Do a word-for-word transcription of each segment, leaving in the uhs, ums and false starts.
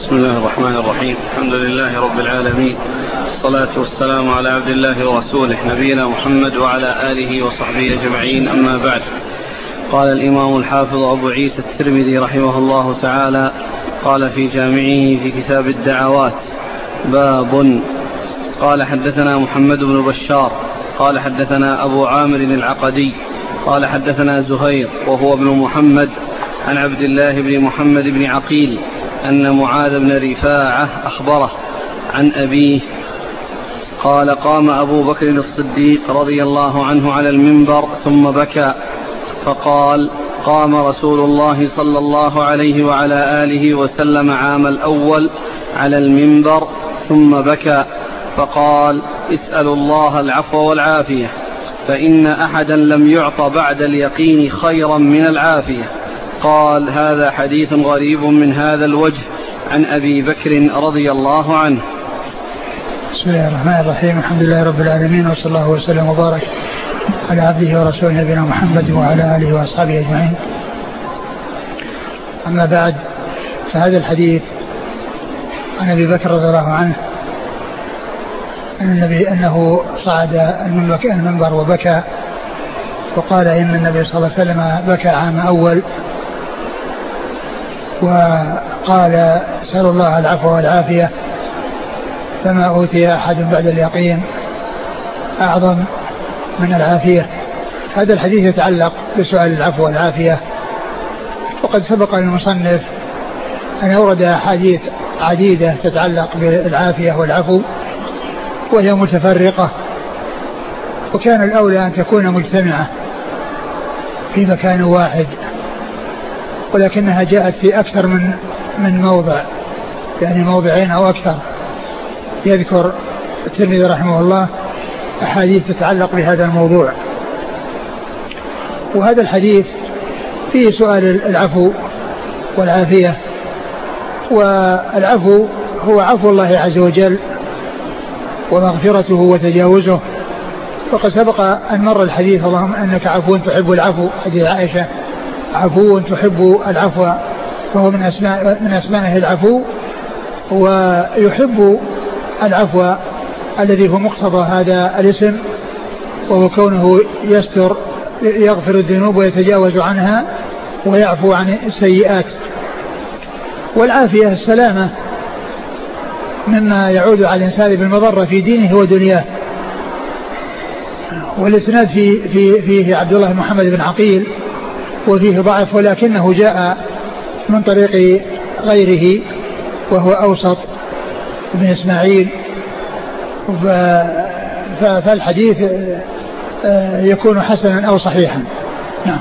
بسم الله الرحمن الرحيم. الحمد لله رب العالمين، الصلاة والسلام على عبد الله ورسوله نبينا محمد وعلى آله وصحبه أجمعين، أما بعد. قال الإمام الحافظ أبو عيسى الترمذي رحمه الله تعالى قال في جامعه في كتاب الدعوات: باب. قال حدثنا محمد بن بشار قال حدثنا أبو عامر العقدي قال حدثنا زهير وهو ابن محمد عن عبد الله بن محمد بن عقيل أن معاذ بن رفاعة أخبره عن أبيه قال: قام أبو بكر الصديق رضي الله عنه على المنبر ثم بكى، فقال: قام رسول الله صلى الله عليه وعلى آله وسلم عام الأول على المنبر ثم بكى، فقال: اسألوا الله العفو والعافية، فإن أحدا لم يعط بعد اليقين خيرا من العافية. قال: هذا حديث غريب من هذا الوجه عن أبي بكر رضي الله عنه. بسم الله الرحمن الرحيم. الحمد لله رب العالمين، وصلى الله وسلم وبارك على عبده ورسوله نبينا محمد وعلى آله وأصحابه أجمعين. أما بعد، فهذا الحديث عن أبي بكر رضي الله عنه أن النبي أنه صعد المنبر وبكى، وقال إن النبي صلى الله عليه وسلم بكى عام أول، وقال: اسألوا الله العفو والعافية، فما أوتي أحد بعد اليقين أعظم من العافية. هذا الحديث يتعلق بسؤال العفو والعافية، وقد سبق للمصنف أن أورد أحاديث عديدة تتعلق بالعافية والعفو، وهي متفرقة، وكان الأولى أن تكون مجتمعة في مكان واحد، ولكنها جاءت في أكثر من من موضع، يعني موضعين أو أكثر. يذكر الترمذي رحمه الله أحاديث تتعلق بهذا الموضوع، وهذا الحديث فيه سؤال العفو والعافية. والعفو هو عفو الله عز وجل ومغفرته وتجاوزه، وقد سبق أن مر الحديث: اللهم أنك عفو تحب العفو، حديث عائشة: عفو تحب العفو، فهو من أسماء من أسمائه العفو، ويحب العفو الذي هو مقتضى هذا الاسم، وهو كونه يستر يغفر الذنوب ويتجاوز عنها ويعفو عن السيئات. والعافية السلامة مما يعود على الإنسان بالمضرة في دينه ودنياه. والإسناد في في فيه عبد الله بن محمد بن عقيل، وفيه ضعف، ولكنه جاء من طريق غيره وهو أوسط بن إسماعيل، فالحديث يكون حسنا أو صحيحا. نعم.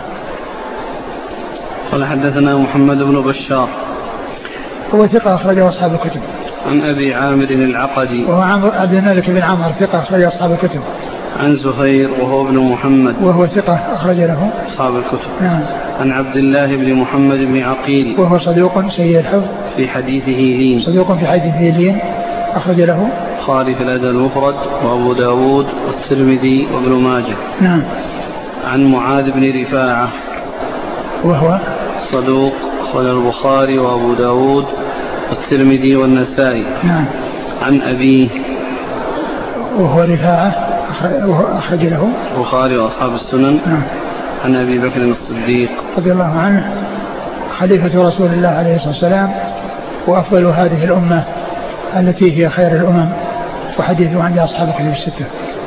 قال حدثنا محمد بن بشار هو ثقة أخرجه أصحاب الكتب. عن أبي عامر العقدي وهو عبد الملك بن عمر ثقة أخرجه أصحاب الكتب. عن زهير وهو ابن محمد وهو ثقة أخرج له أصحاب الكتب. نعم. عن عبد الله بن محمد بن عقيل وهو صدوق سيء الحفظ، في حديثه لين صدوق في حديثه لين، أخرج له البخاري في الأدب المفرد وأبو داود والترمذي وابن ماجه. نعم. عن معاذ بن رفاعة وهو صدوق، أخرج البخاري وأبو داود والترمذي والنسائي. نعم. عن أبيه وهو رفاعة أخرج له البخاري وأصحاب السنن. نعم. عن أبي بكر الصديق رضي الله عنه خليفة رسول الله عليه الصلاة والسلام، وأفضل هذه الأمة التي هي خير الأمم، وحديثه عند أصحاب الكتب الستة.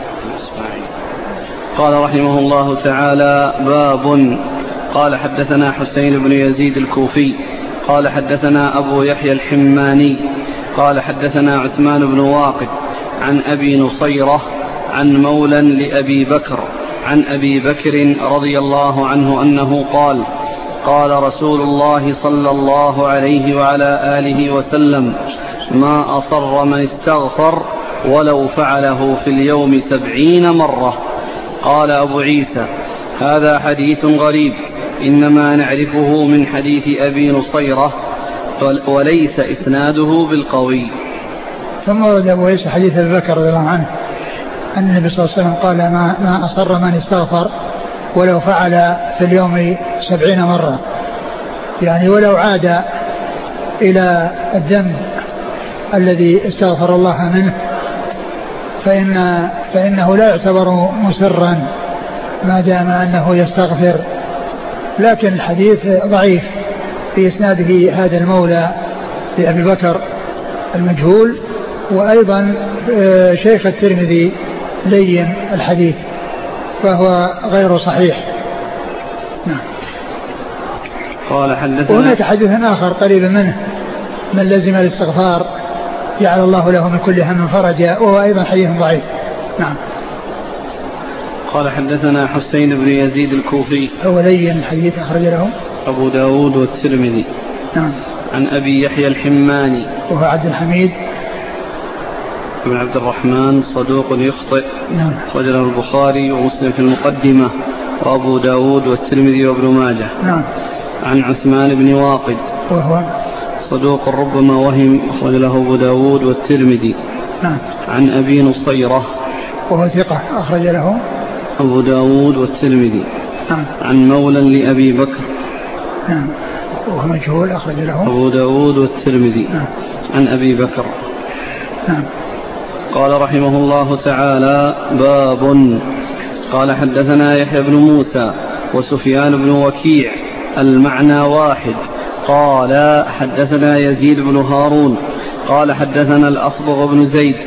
قال رحمه الله تعالى: باب. قال حدثنا حسين بن يزيد الكوفي قال حدثنا أبو يحيى الحماني قال حدثنا عثمان بن واقد عن أبي نصيرة عن مولى لأبي بكر عن أبي بكر رضي الله عنه أنه قال: قال رسول الله صلى الله عليه وعلى آله وسلم: ما أصر من استغفر ولو فعله في اليوم سبعين مرة. قال أبو عيسى: هذا حديث غريب، إنما نعرفه من حديث أبي نصيرة وليس إسناده بالقوي. ثم ورد أبو عيسى حديث أبي بكر رضي الله عنه أن النبي صلى الله عليه وسلم قال: ما, ما أصر من استغفر ولو فعل في اليوم سبعين مرة، يعني ولو عاد إلى الذنب الذي استغفر الله منه فإن فإنه لا يعتبر مسرا ما دام أنه يستغفر. لكن الحديث ضعيف في إسناده هذا المولى لأبي بكر المجهول، وأيضا شيخ الترمذي لين الحديث فهو غير صحيح. نعم. قال حدثنا. وهناك حديث آخر قريب منه: من لزم الاستغفار جعل الله له من كل هم فرجا، وهو أيضا حديث ضعيف. نعم. قال حدثنا حسين بن يزيد الكوفي، هو لين الحديث، أخرج له أبو داود والترمذي. نعم. عن أبي يحيى الحماني، وهو عبد الحميد بن عبد الرحمن صدوق يخطئ. نعم. أخرج له البخاري ومسلم في المقدمة وأبو داود والترمذي وابن ماجه. نعم. عن عثمان بن واقد، وهو صدوق ربما وهم. أخرج له أبو داود والترمذي. نعم. عن أبي نصيرة، وهو ثقة، أخرج له أبو داود والترمذي. نعم. عن مولى لأبي بكر. نعم. وهو مجهول، أخرج له أبو داود والترمذي. نعم. عن أبي بكر. نعم. قال رحمه الله تعالى: باب. قال حدثنا يحيى بن موسى وسفيان بن وكيع المعنى واحد. قال حدثنا يزيد بن هارون قال حدثنا الأصبغ بن زيد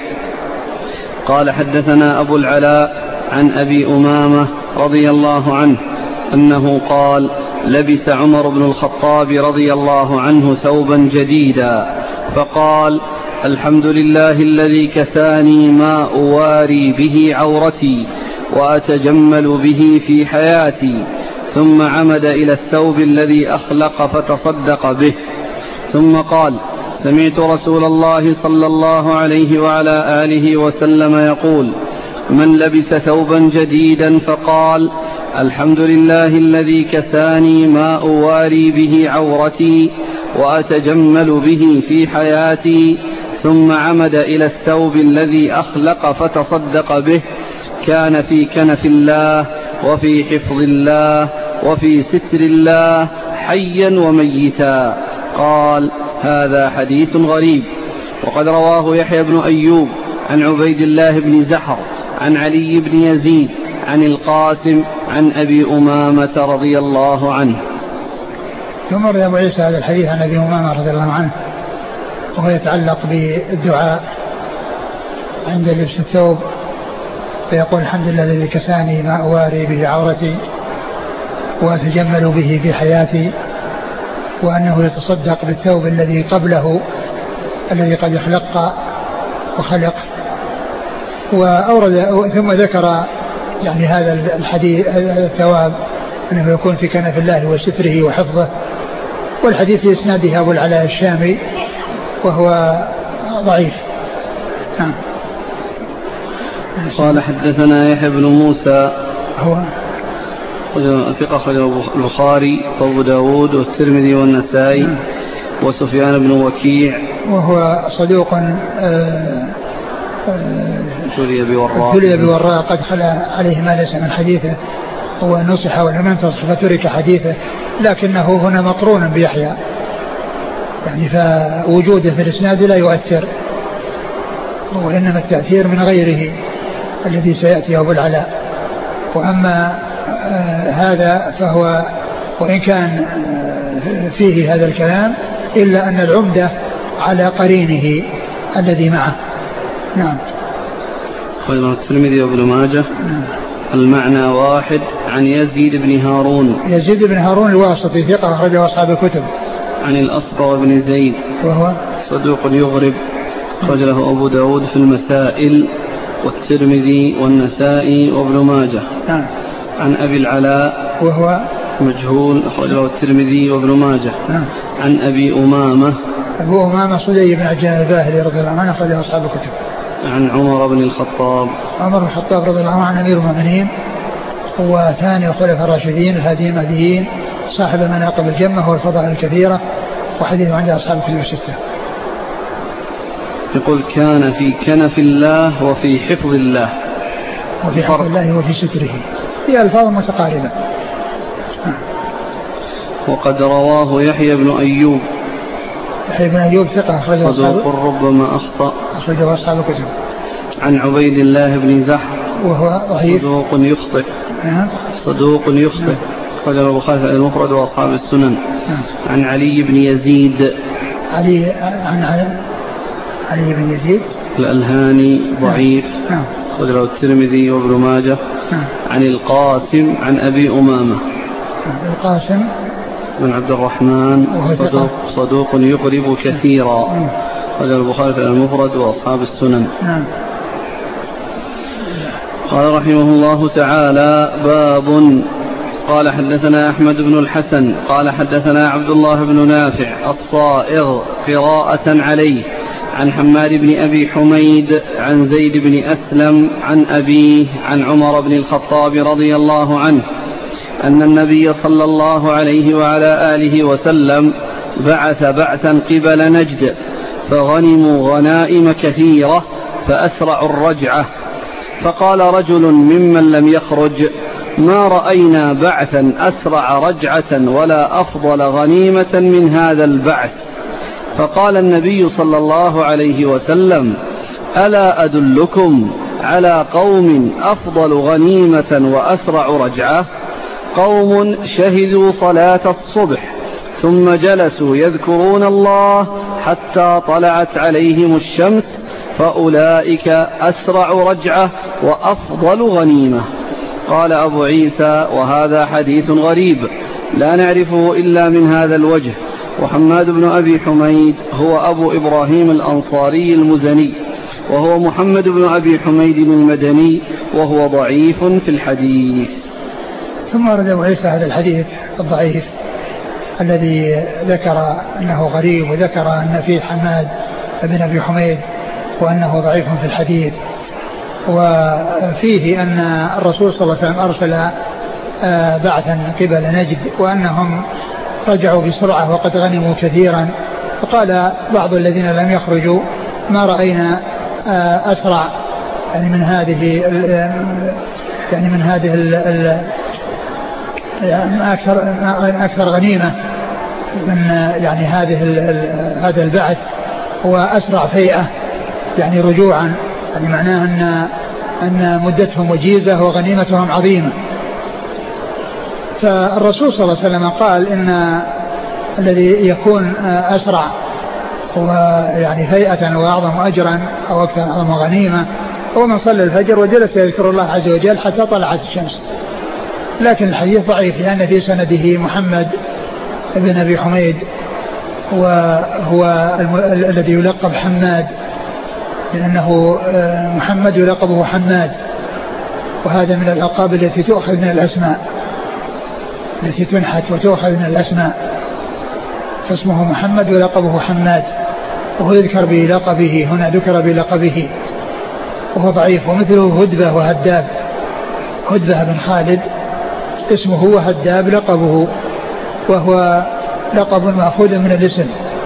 قال حدثنا أبو العلاء عن أبي أمامة رضي الله عنه أنه قال: لبس عمر بن الخطاب رضي الله عنه ثوبا جديدا فقال: الحمد لله الذي كساني ما أواري به عورتي وأتجمل به في حياتي. ثم عمد إلى الثوب الذي أخلق فتصدق به. ثم قال: سمعت رسول الله صلى الله عليه وعلى آله وسلم يقول: من لبس ثوبا جديدا فقال: الحمد لله الذي كساني ما أواري به عورتي وأتجمل به في حياتي، ثم عمد إلى الثوب الذي أخلق فتصدق به، كان في كنف الله وفي حفظ الله وفي ستر الله حيا وميتا. قال: هذا حديث غريب. وقد رواه يحيى بن أيوب عن عبيد الله بن زحر عن علي بن يزيد عن القاسم عن أبي أمامة رضي الله عنه. ثم روى أبو عيسى هذا الحديث عن أبي أمامة رضي الله عنه، وهو يتعلق بالدعاء عند لبس الثوب، فيقول: الحمد لله الذي كساني ما أواري به عورتي وأتجمل به في حياتي، وأنه يتصدق بالثوب الذي قبله الذي قد خلق وخلق. وأورد ثم ذكر يعني هذا الحديث الثواب أنه يكون في كنف الله وستره وحفظه. والحديث في إسناده أبو العلاء الشامي وهو ضعيف. نعم. قال حدثنا يحيى بن موسى، هو ثقة أخرجه البخاري وأبو داود والترمذي والنسائي. نعم. وسفيان بن وكيع وهو صدوق ابتلي بوراء ابتلي بوراء قد خلا عليه ما ليس من حديثه، هو نصح ولم ينتصح فترك حديثه، لكنه هنا مقرون بيحيى، يعني فوجوده في الإسناد لا يؤثر، وإنما التأثير من غيره الذي سيأتي أبو العلاء. وأما آه هذا فهو وإن كان آه فيه هذا الكلام إلا أن العمدة على قرينه الذي معه. نعم. قال الترمذي وابن ماجه. نعم. المعنى واحد. عن يزيد بن هارون، يزيد بن هارون الواسطي ثقة أخرجه أصحاب الكتب. عن الأصبغ بن زيد وهو صدوق يغرب، أخرج له أبو داود في المسائل والترمذي والنسائي وابن ماجه. نعم. عن أبي العلاء وهو مجهول، أخرج له الترمذي وابن ماجه. نعم. عن أبي أمامة، أبو أمامة صدي بن عجلان الباهلي رضي الله عنه، أخرجه أصحاب الكتب. عن عمر بن الخطاب، عمر بن الخطاب رضي الله عنه أمير المؤمنين وثاني الخلفاء الراشدين الهاديين المهديين، صاحب المناقب الجمة والفضائل الكثيرة، وحديث عند أصحاب الكتب الستة. يقول: كان في كنف الله وفي حفظ الله. وفي حفظ الله وفي ستره، هي ألفاظ متقاربة. وقد رواه يحيى بن أيوب يحيى بن أيوب ثقة أخرجه صدوق ربما أخطأ أخرجه أصحاب الكتب. عن عبيد الله بن زحر وهو ضعيف صدوق يخطئ صدوق يخطئ أخرجه البخاري المفرد وأصحاب السنن. عن علي بن يزيد علي عن علي, علي بن يزيد الألهاني ضعيف أخرجه الترمذي وابن ماجه. عن القاسم عن أبي أمامة القاسم بن عبد الرحمن صدوق, صدوق يقرب كثيرا أخرجه البخاري المفرد وأصحاب السنن. قال رحمه الله تعالى باب. قال حدثنا أحمد بن الحسن قال حدثنا عبد الله بن نافع الصائغ قراءة عليه عن حماد بن أبي حميد عن زيد بن أسلم عن أبيه عن عمر بن الخطاب رضي الله عنه أن النبي صلى الله عليه وعلى آله وسلم بعث بعثا قبل نجد فغنموا غنائم كثيرة فأسرعوا الرجعة. فقال رجل ممن لم يخرج ما رأينا بعثا أسرع رجعة ولا أفضل غنيمة من هذا البعث. فقال النبي صلى الله عليه وسلم ألا أدلكم على قوم أفضل غنيمة وأسرع رجعة؟ قوم شهدوا صلاة الصبح ثم جلسوا يذكرون الله حتى طلعت عليهم الشمس فأولئك أسرع رجعة وأفضل غنيمة. قال أبو عيسى وهذا حديث غريب لا نعرفه إلا من هذا الوجه. وحماد بن أبي حميد هو أبو إبراهيم الأنصاري المزني وهو محمد بن أبي حميد المدني وهو ضعيف في الحديث. ثم ورد أبو عيسى هذا الحديث الضعيف الذي ذكر أنه غريب وذكر أن فيه حماد بن أبي حميد وأنه ضعيف في الحديث. وفيه أن الرسول صلى الله عليه وسلم أرسل بعثا قبل نجد وأنهم رجعوا بسرعة وقد غنموا كثيرا. فقال بعض الذين لم يخرجوا ما رأينا أسرع يعني من هذه يعني من هذه ال يعني أكثر أكثر غنيمة من يعني هذه هذا البعث وأسرع فيئة يعني رجوعا يعني معناه أن أن مدتهم وجيزة وغنيمتهم عظيمة. فالرسول صلى الله عليه وسلم قال إن الذي يكون أسرع ويعني فيئة وأعظم أجرا أو أكثر أعظم غنيمة هو من صلى الفجر وجلس يذكر الله عز وجل حتى طلعت الشمس. لكن الحديث ضعيف لأن في سنده محمد بن أبي حميد وهو الذي يلقب حماد لأنه محمد يلقبه حماد وهذا من الألقاب التي تؤخذ من الأسماء التي تنحت وتؤخذ من الأسماء. فاسمه محمد ولقبه حماد وهو يذكر بلقبه هنا ذكر بلقبه وهو ضعيف. ومثله هدبة وهداب هدبة بن خالد اسمه وهداب لقبه وهو لقب مأخوذ من الاسم.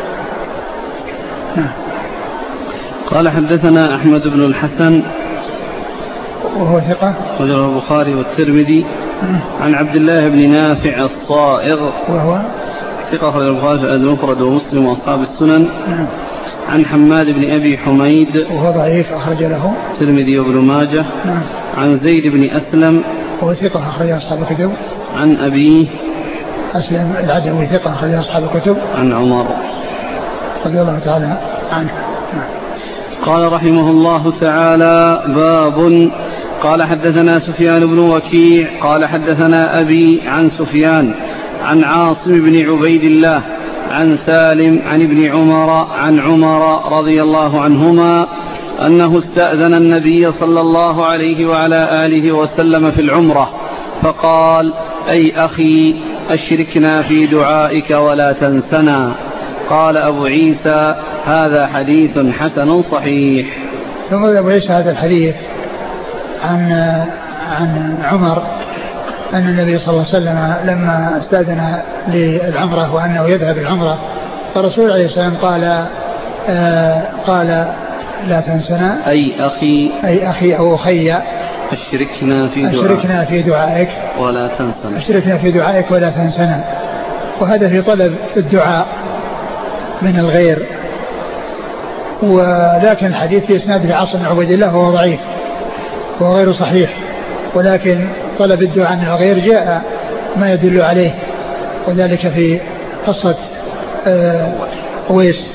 قال حدثنا أحمد بن الحسن وهو ثقة أخرجه البخاري والترمذي عن عبد الله بن نافع الصائغ وهو ثقة أخرجه البخاري المفرد ومسلم وأصحاب السنن. عن حماد بن أبي حميد وهو ضعيف أخرج له الترمذي وابن ماجه. عن زيد بن أسلم وهو ثقة أخرج أصحاب الكتب. عن أبيه أسلم العدوي ثقة أخرج أصحاب الكتب. عن عمر رضي الله تعالى عنه. قال رحمه الله تعالى باب. قال حدثنا سفيان بن وكيع قال حدثنا أبي عن سفيان عن عاصم بن عبيد الله عن سالم عن ابن عمر عن عمر رضي الله عنهما أنه استأذن النبي صلى الله عليه وعلى آله وسلم في العمرة فقال أي أخي أشركنا في دعائك ولا تنسنا. قال أبو عيسى هذا حديث حسن صحيح. ثم أبو عيسى هذا الحديث عن عن عمر أن النبي صلى الله عليه وسلم لما استأذن للعمرة وأنه يذهب العمرة فالرسول عليه السلام قال آه قال لا تنسنا أي أخي أي أخي أو أخي أشركنا في دعائك أشركنا في دعائك ولا تنسنا أشركنا في دعائك ولا تنسنا. وهذا في طلب الدعاء من الغير. ولكن الحديث في إسناده عاصم بن عبيد الله وهو ضعيف وهو غير صحيح، ولكن طلب الدعاء من الغير جاء ما يدل عليه، وذلك في قصة أويس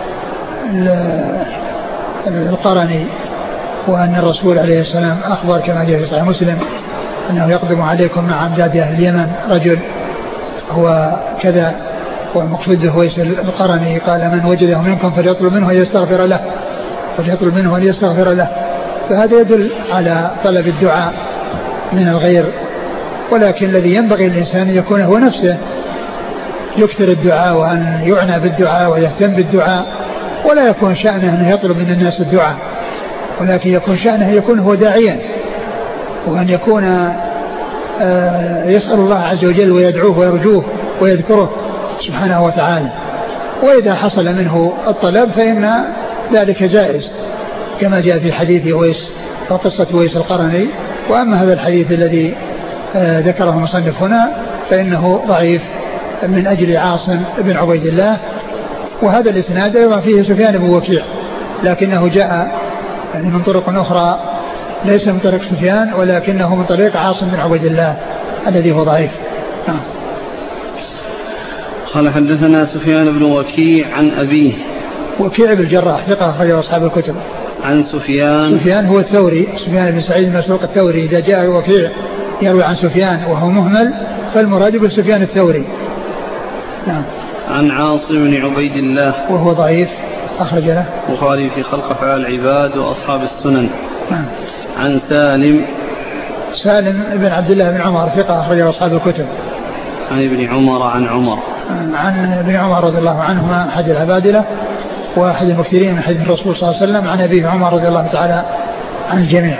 القرني، وأن الرسول عليه السلام أخبر كما جاء في صحيح مسلم أنه يقدم عليكم مع أمداد أهل اليمن رجل هو كذا، والمقصود به أويس القرني، قال من وجده منكم فليطلب منه أن يستغفر له فليطلب منه أن يستغفر له. فهذا يدل على طلب الدعاء من الغير، ولكن الذي ينبغي الإنسان أن يكون هو نفسه يكثر الدعاء وأن يعنى بالدعاء ويهتم بالدعاء، ولا يكون شأنه أنه يطلب من الناس الدعاء، ولكن يكون شأنه يكون هو داعيا، وأن يكون يسأل الله عز وجل ويدعوه ويرجوه ويذكره سبحانه وتعالى. وإذا حصل منه الطلب فإن ذلك جائز كما جاء في حديث ويس وقصة ويس القرني. وأما هذا الحديث الذي ذكره المصنف هنا فإنه ضعيف من أجل عاصم بن عبيد الله، وهذا الإسناد أيضا فيه سفيان بن وكيع لكنه جاء يعني من طرق أخرى ليس من طريق سفيان ولكنه من طريق عاصم بن عبيد الله الذي هو ضعيف. آه. قال حدثنا سفيان بن وكيع عن أبيه. وكيع بن الجراح ثقة أخرجه أصحاب الكتب. عن سفيان. سفيان هو الثوري، سفيان بن سعيد بن مسروق الثوري. إذا جاء وكيع يروي عن سفيان وهو مهمل فالمراد بسفيان الثوري. نعم. عن عاصم بن عبيد الله وهو ضعيف أخرج له البخاري في خلق أفعال العباد وأصحاب السنن. نعم. عن سالم سالم بن عبد الله بن عمر ثقة أخرجه أصحاب الكتب. عن ابن عمر عن عمر عن ابن عمر رضي الله عنهما أحد العبادلة وأحد المكثرين من حديث الرسول صلى الله عليه وسلم. عن أبيه عمر رضي الله تعالى عن الجميع.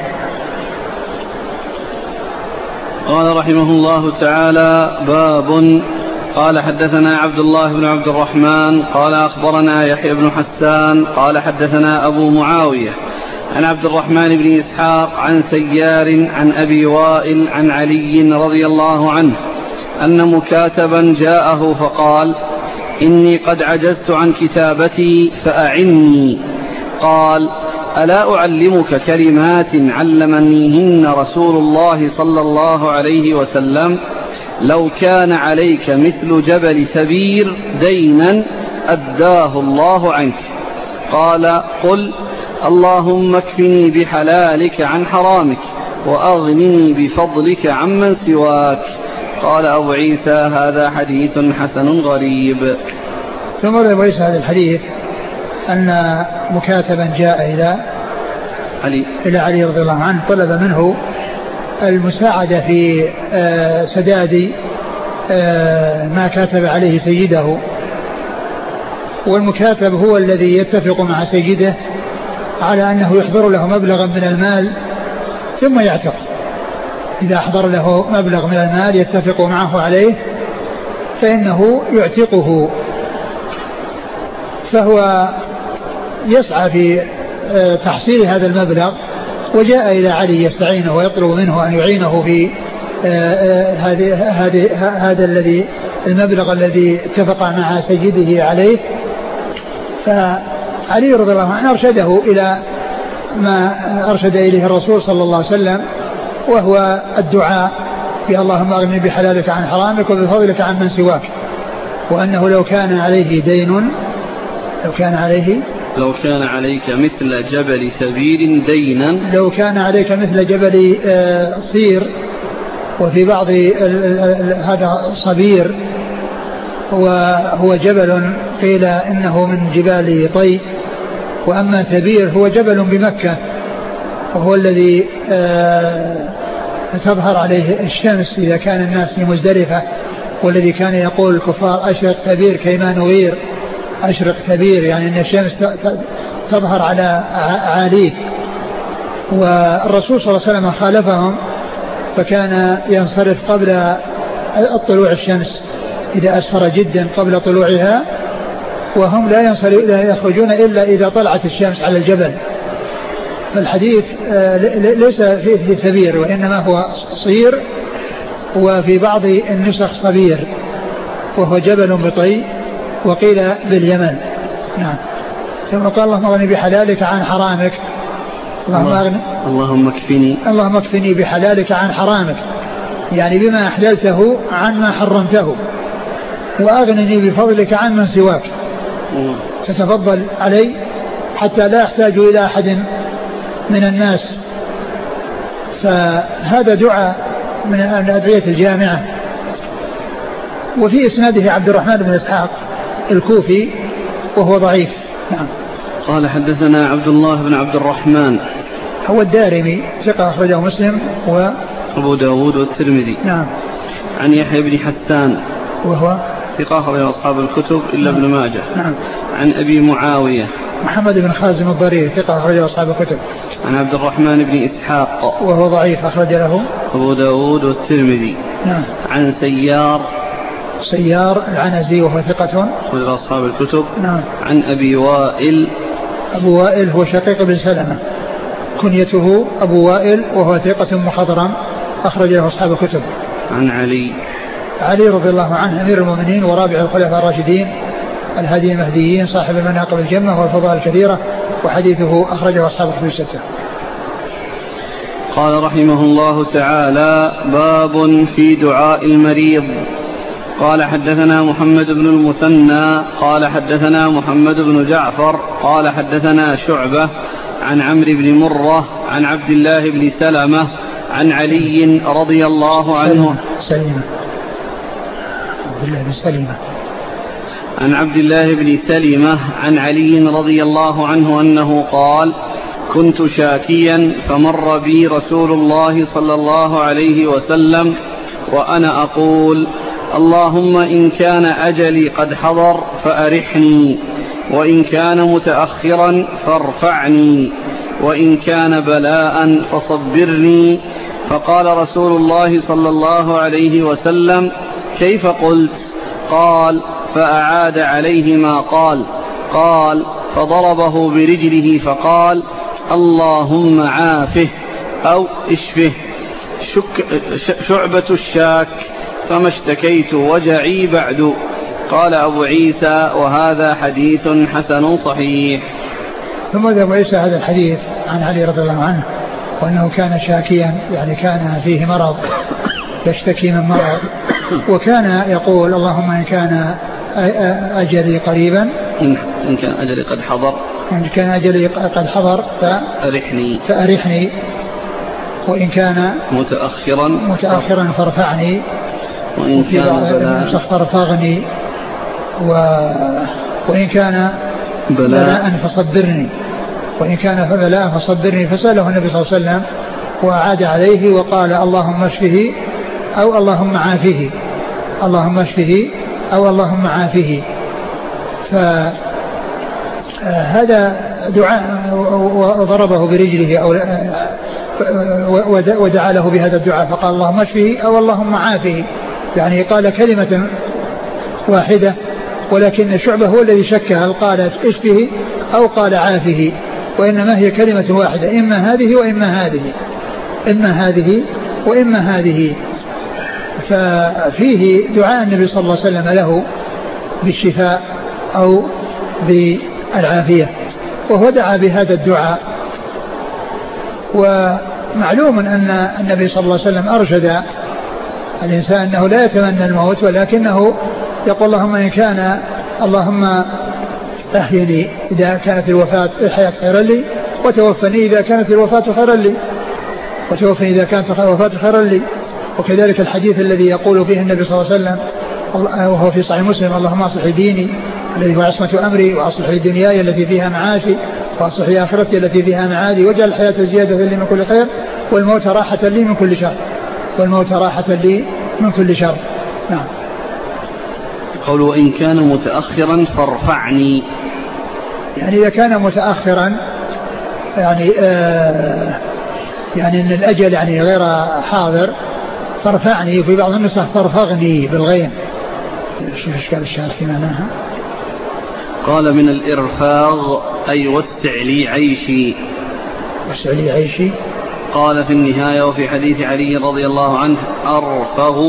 قال رحمه الله تعالى باب. قال حدثنا عبد الله بن عبد الرحمن قال أخبرنا يحيى بن حسان قال حدثنا أبو معاوية عن عبد الرحمن بن إسحاق عن سيار عن أبي وائل عن علي رضي الله عنه أن مكاتبا جاءه فقال إني قد عجزت عن كتابتي فأعني. قال ألا أعلمك كلمات علمنيهن رسول الله صلى الله عليه وسلم لو كان عليك مثل جبل ثبير دينا أداه الله عنك. قال قل اللهم اكفني بحلالك عن حرامك وأغنني بفضلك عمن سواك. قال أبو عيسى هذا حديث حسن غريب. ثم روى هذا الحديث أن مكاتبا جاء إلى علي إلى علي رضي الله عنه طلب منه المساعدة في سداد ما كاتب عليه سيده. والمكاتب هو الذي يتفق مع سيده على أنه يحضر له مبلغا من المال ثم يعتق. إذا أحضر له مبلغ من المال يتفق معه عليه فإنه يعتقه. فهو يسعى في تحصيل هذا المبلغ وجاء إلى علي يستعينه ويطلب منه أن يعينه في هذا الذي المبلغ الذي اتفق مع سيده عليه. فعلي رضي الله عنه أرشده إلى ما أرشد إليه الرسول صلى الله عليه وسلم وهو الدعاء يا اللهم أغني بحلالك عن حرامك وبفضلك عن من سواك. وأنه لو كان عليه دين لو كان عليه لو كان عليك مثل جبل ثبير دينا لو كان عليك مثل جبل صير، وفي بعض هذا صبير وهو جبل قيل إنه من جبال طي، وأما ثبير هو جبل بمكة وهو الذي تظهر عليه الشمس إذا كان الناس في مزدلفة، والذي كان يقول الكفار أشرق ثبير كيما نغير. أشرق ثبير يعني أن الشمس تظهر على عاليه. والرسول صلى الله عليه وسلم خالفهم فكان ينصرف قبل الطلوع الشمس إذا أسفر جدا قبل طلوعها، وهم لا ينصرف لا يخرجون إلا إذا طلعت الشمس على الجبل. فالحديث ليس فيه ثبير وإنما هو صير، وفي بعض النسخ صبير وهو جبل بطي وقيل باليمن. نعم. ثم قال اللهم اغني بحلالك عن حرامك. اللهم اغني اللهم اكفني اللهم اكفني بحلالك عن حرامك، يعني بما أحللته عن ما حرمته، وأغنني بفضلك عن من سواك، تتفضل علي حتى لا أحتاج إلى أحد من الناس. فهذا دعاء من الأدعية الجامعة. وفي إسناده عبد الرحمن بن إسحاق الكوفي وهو ضعيف. نعم. قال حدثنا عبد الله بن عبد الرحمن هو الدارمي ثقة أخرجه مسلم و أبو داود والترمذي. نعم. عن يحيى بن حسان وهو ثقة أخرجه أصحاب الكتب إلا نعم. ابن ماجه. نعم. عن أبي معاوية محمد بن خازم الضرير ثقة أخرجه أصحاب الكتب. عن عبد الرحمن بن إسحاق وهو ضعيف أخرج له أبو داود والترمذي. نعم. عن سيار سيار العنزي وهو ثقة أخرج أصحاب الكتب. نعم. عن أبي وائل أبو وائل هو شقيق بن سلمة كنيته أبو وائل وهو ثقة مخضرم أخرج له أصحاب الكتب. عن علي علي رضي الله عنه أمير المؤمنين ورابع الخلفاء الراشدين الهادي المهديين صاحب المناقب الجمة والفضائل الكثيرة، وحديثه أخرجه أصحاب الكتب الستة. قال رحمه الله تعالى: باب في دعاء المريض. قال حدثنا محمد بن المثنى قال حدثنا محمد بن جعفر قال حدثنا شعبة عن عمرو بن مرة عن عبد الله بن سلمة عن علي رضي الله عنه سلمة عبد الله بن سلمة عن عبد الله بن سلمة عن علي رضي الله عنه أنه قال: كنت شاكيا فمر بي رسول الله صلى الله عليه وسلم وأنا أقول: اللهم إن كان أجلي قد حضر فأرحني، وإن كان متأخرا فارفعني، وإن كان بلاء فصبرني. فقال رسول الله صلى الله عليه وسلم: كيف قلت؟ قال: فأعاد عليه ما قال. قال: فضربه برجله فقال: اللهم عافه أو اشفه. شعبة الشاك فما اشتكيت وجعي بعد. قال أبو عيسى: وهذا حديث حسن صحيح. ثم ذا أبو عيسى هذا الحديث عن علي رضي الله عنه وأنه كان شاكيا، يعني كان فيه مرض يشتكي من مرض، وكان يقول: اللهم إن كان أجلي قريبا إن كان أجلي قد حضر إن كان أجلي قد حضر فأرحني فأرحني وإن كان متأخرا متأخرا فارفعني، وإن كان فارفعني، و... وإن كان بلاء, بلاء فصبرني، وإن كان فبلاء فصبرني. فسأله النبي صلى الله عليه وسلم وأعاد عليه وقال: اللهم اشفه أو اللهم عافه، اللهم اشفه أو اللهم عافه. فهذا دعاء وضربه برجله أو ودعا له بهذا الدعاء فقال: اللهم اشفه أو اللهم عافه، يعني قال كلمة واحدة، ولكن شعبة هو الذي شك هل قال اشفه أو قال عافه، وإنما هي كلمة واحدة، إما هذه وإما هذه، إما هذه وإما هذه. ففيه دعاء النبي صلى الله عليه وسلم له بالشفاء أو بالعافية، وهو دعا بهذا الدعاء. ومعلوم أن النبي صلى الله عليه وسلم أرشد الإنسان أنه لا يتمنى الموت، ولكنه يقول: اللهم إن كان اللهم أحيني إذا كانت الوفاة الحياة خيرا لي، وتوفني إذا كانت الوفاة خيرا لي، وتوفني إذا كانت الوفاة خيرا لي. وكذلك الحديث الذي يقول فيه النبي صلى الله عليه وسلم وهو في صحيح مسلم: اللهم أصلح ديني الذي هو عصمة أمري، وأصلح لي دنياي التي فيها معاشي، وأصلح لي آخرتي التي فيها معادي، واجعل الحياة زيادة لي من كل خير، والموت راحة لي من كل شر، والموت راحة لي من كل شر. نعم. قوله: وإن كان متأخرا فارفعني، يعني إذا كان متأخرا يعني آه يعني أن الأجل يعني غير حاضر، فارفعني، وفي بعض النسخ فارفغني بالغين. شوف إيش قال الشارح في معناها. قال: من الإرفاغ أي وسع لي عيشي. وسع لي عيشي. قال في النهاية: وفي حديث علي رضي الله عنه: أرفغ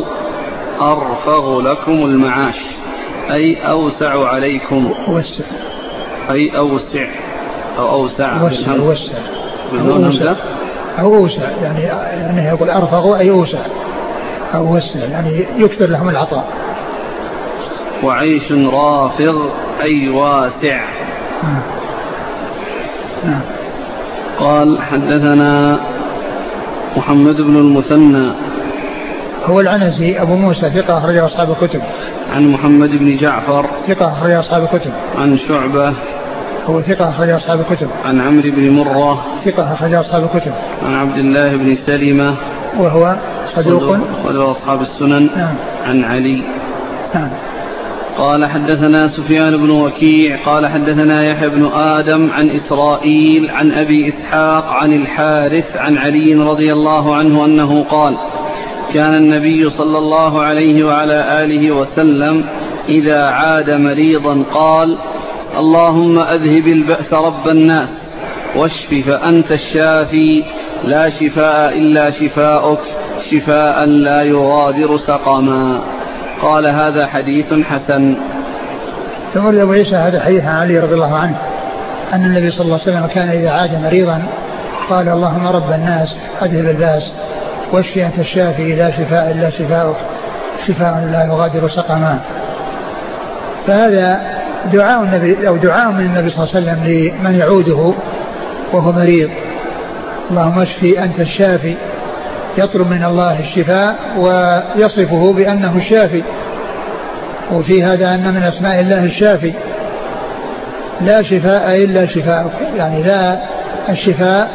أرفغ لكم المعاش، أي أوسع عليكم. وسع أي أوسع أو أوسع وسع وسع بدون همزة أو أوسع يعني يعني يقول أرفق أي أوسع أو وسع يعني يكثر لهم العطاء. وعيش رافض أي واسع. نعم. نعم. قال حدثنا محمد بن المثنى هو العنزي أبو موسى ثقة أخرج أصحاب الكتب. عن محمد بن جعفر ثقة أخرج أصحاب الكتب. عن شعبة هو ثقة أخرج أصحاب الكتب. عن عمرو بن مرة ثقة أخرج أصحاب الكتب. عن عبد الله بن سلمة وهو صدوق أخرج أصحاب السنن. نعم. عن علي. نعم. قال حدثنا سفيان بن وكيع قال حدثنا يحيى بن آدم عن إسرائيل عن أبي إسحاق عن الحارث عن علي رضي الله عنه أنه قال كان النبي صلى الله عليه وعلى آله وسلم إذا عاد مريضا قال اللهم أذهب البأس رب الناس واشف فأنت الشافي لا شفاء إلا شفاؤك شفاء لا يغادر سقما. قال هذا حديث حسن. ثم أبو عيسى هذا حديث عن علي رضي الله عنه أن النبي صلى الله عليه وسلم كان إذا عاد مريضا قال اللهم رب الناس أذهب الباس واشفي أنت الشافي لا شفاء إلا شفاؤك شفاء لا يغادر سقما. فهذا دعاء النبي أو دعاء من النبي صلى الله عليه وسلم لمن يعوده وهو مريض اللهم اشفي أنت الشافي يطلب من الله الشفاء ويصفه بأنه الشافي. وفي هذا أن من أسماء الله الشافي لا شفاء إلا شفاءك يعني لا الشفاء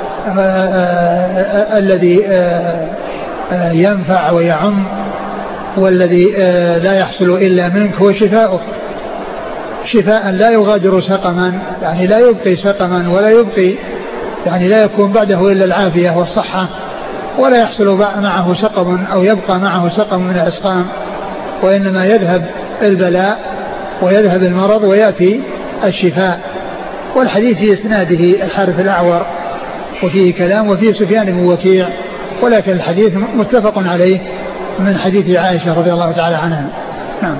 الذي ينفع ويعم والذي لا يحصل إلا منك هو شفاءك شفاء لا يغادر سقما يعني لا يبقي سقما ولا يبقي يعني لا يكون بعده إلا العافية والصحة ولا يحصل معه سقم أو يبقى معه سقم من الأسقام وإنما يذهب البلاء ويذهب المرض ويأتي الشفاء. والحديث في إسناده الحارث الأعور وفيه كلام وفيه سفيان بن وكيع ولكن الحديث متفق عليه من حديث عائشة رضي الله تعالى عنها. نعم.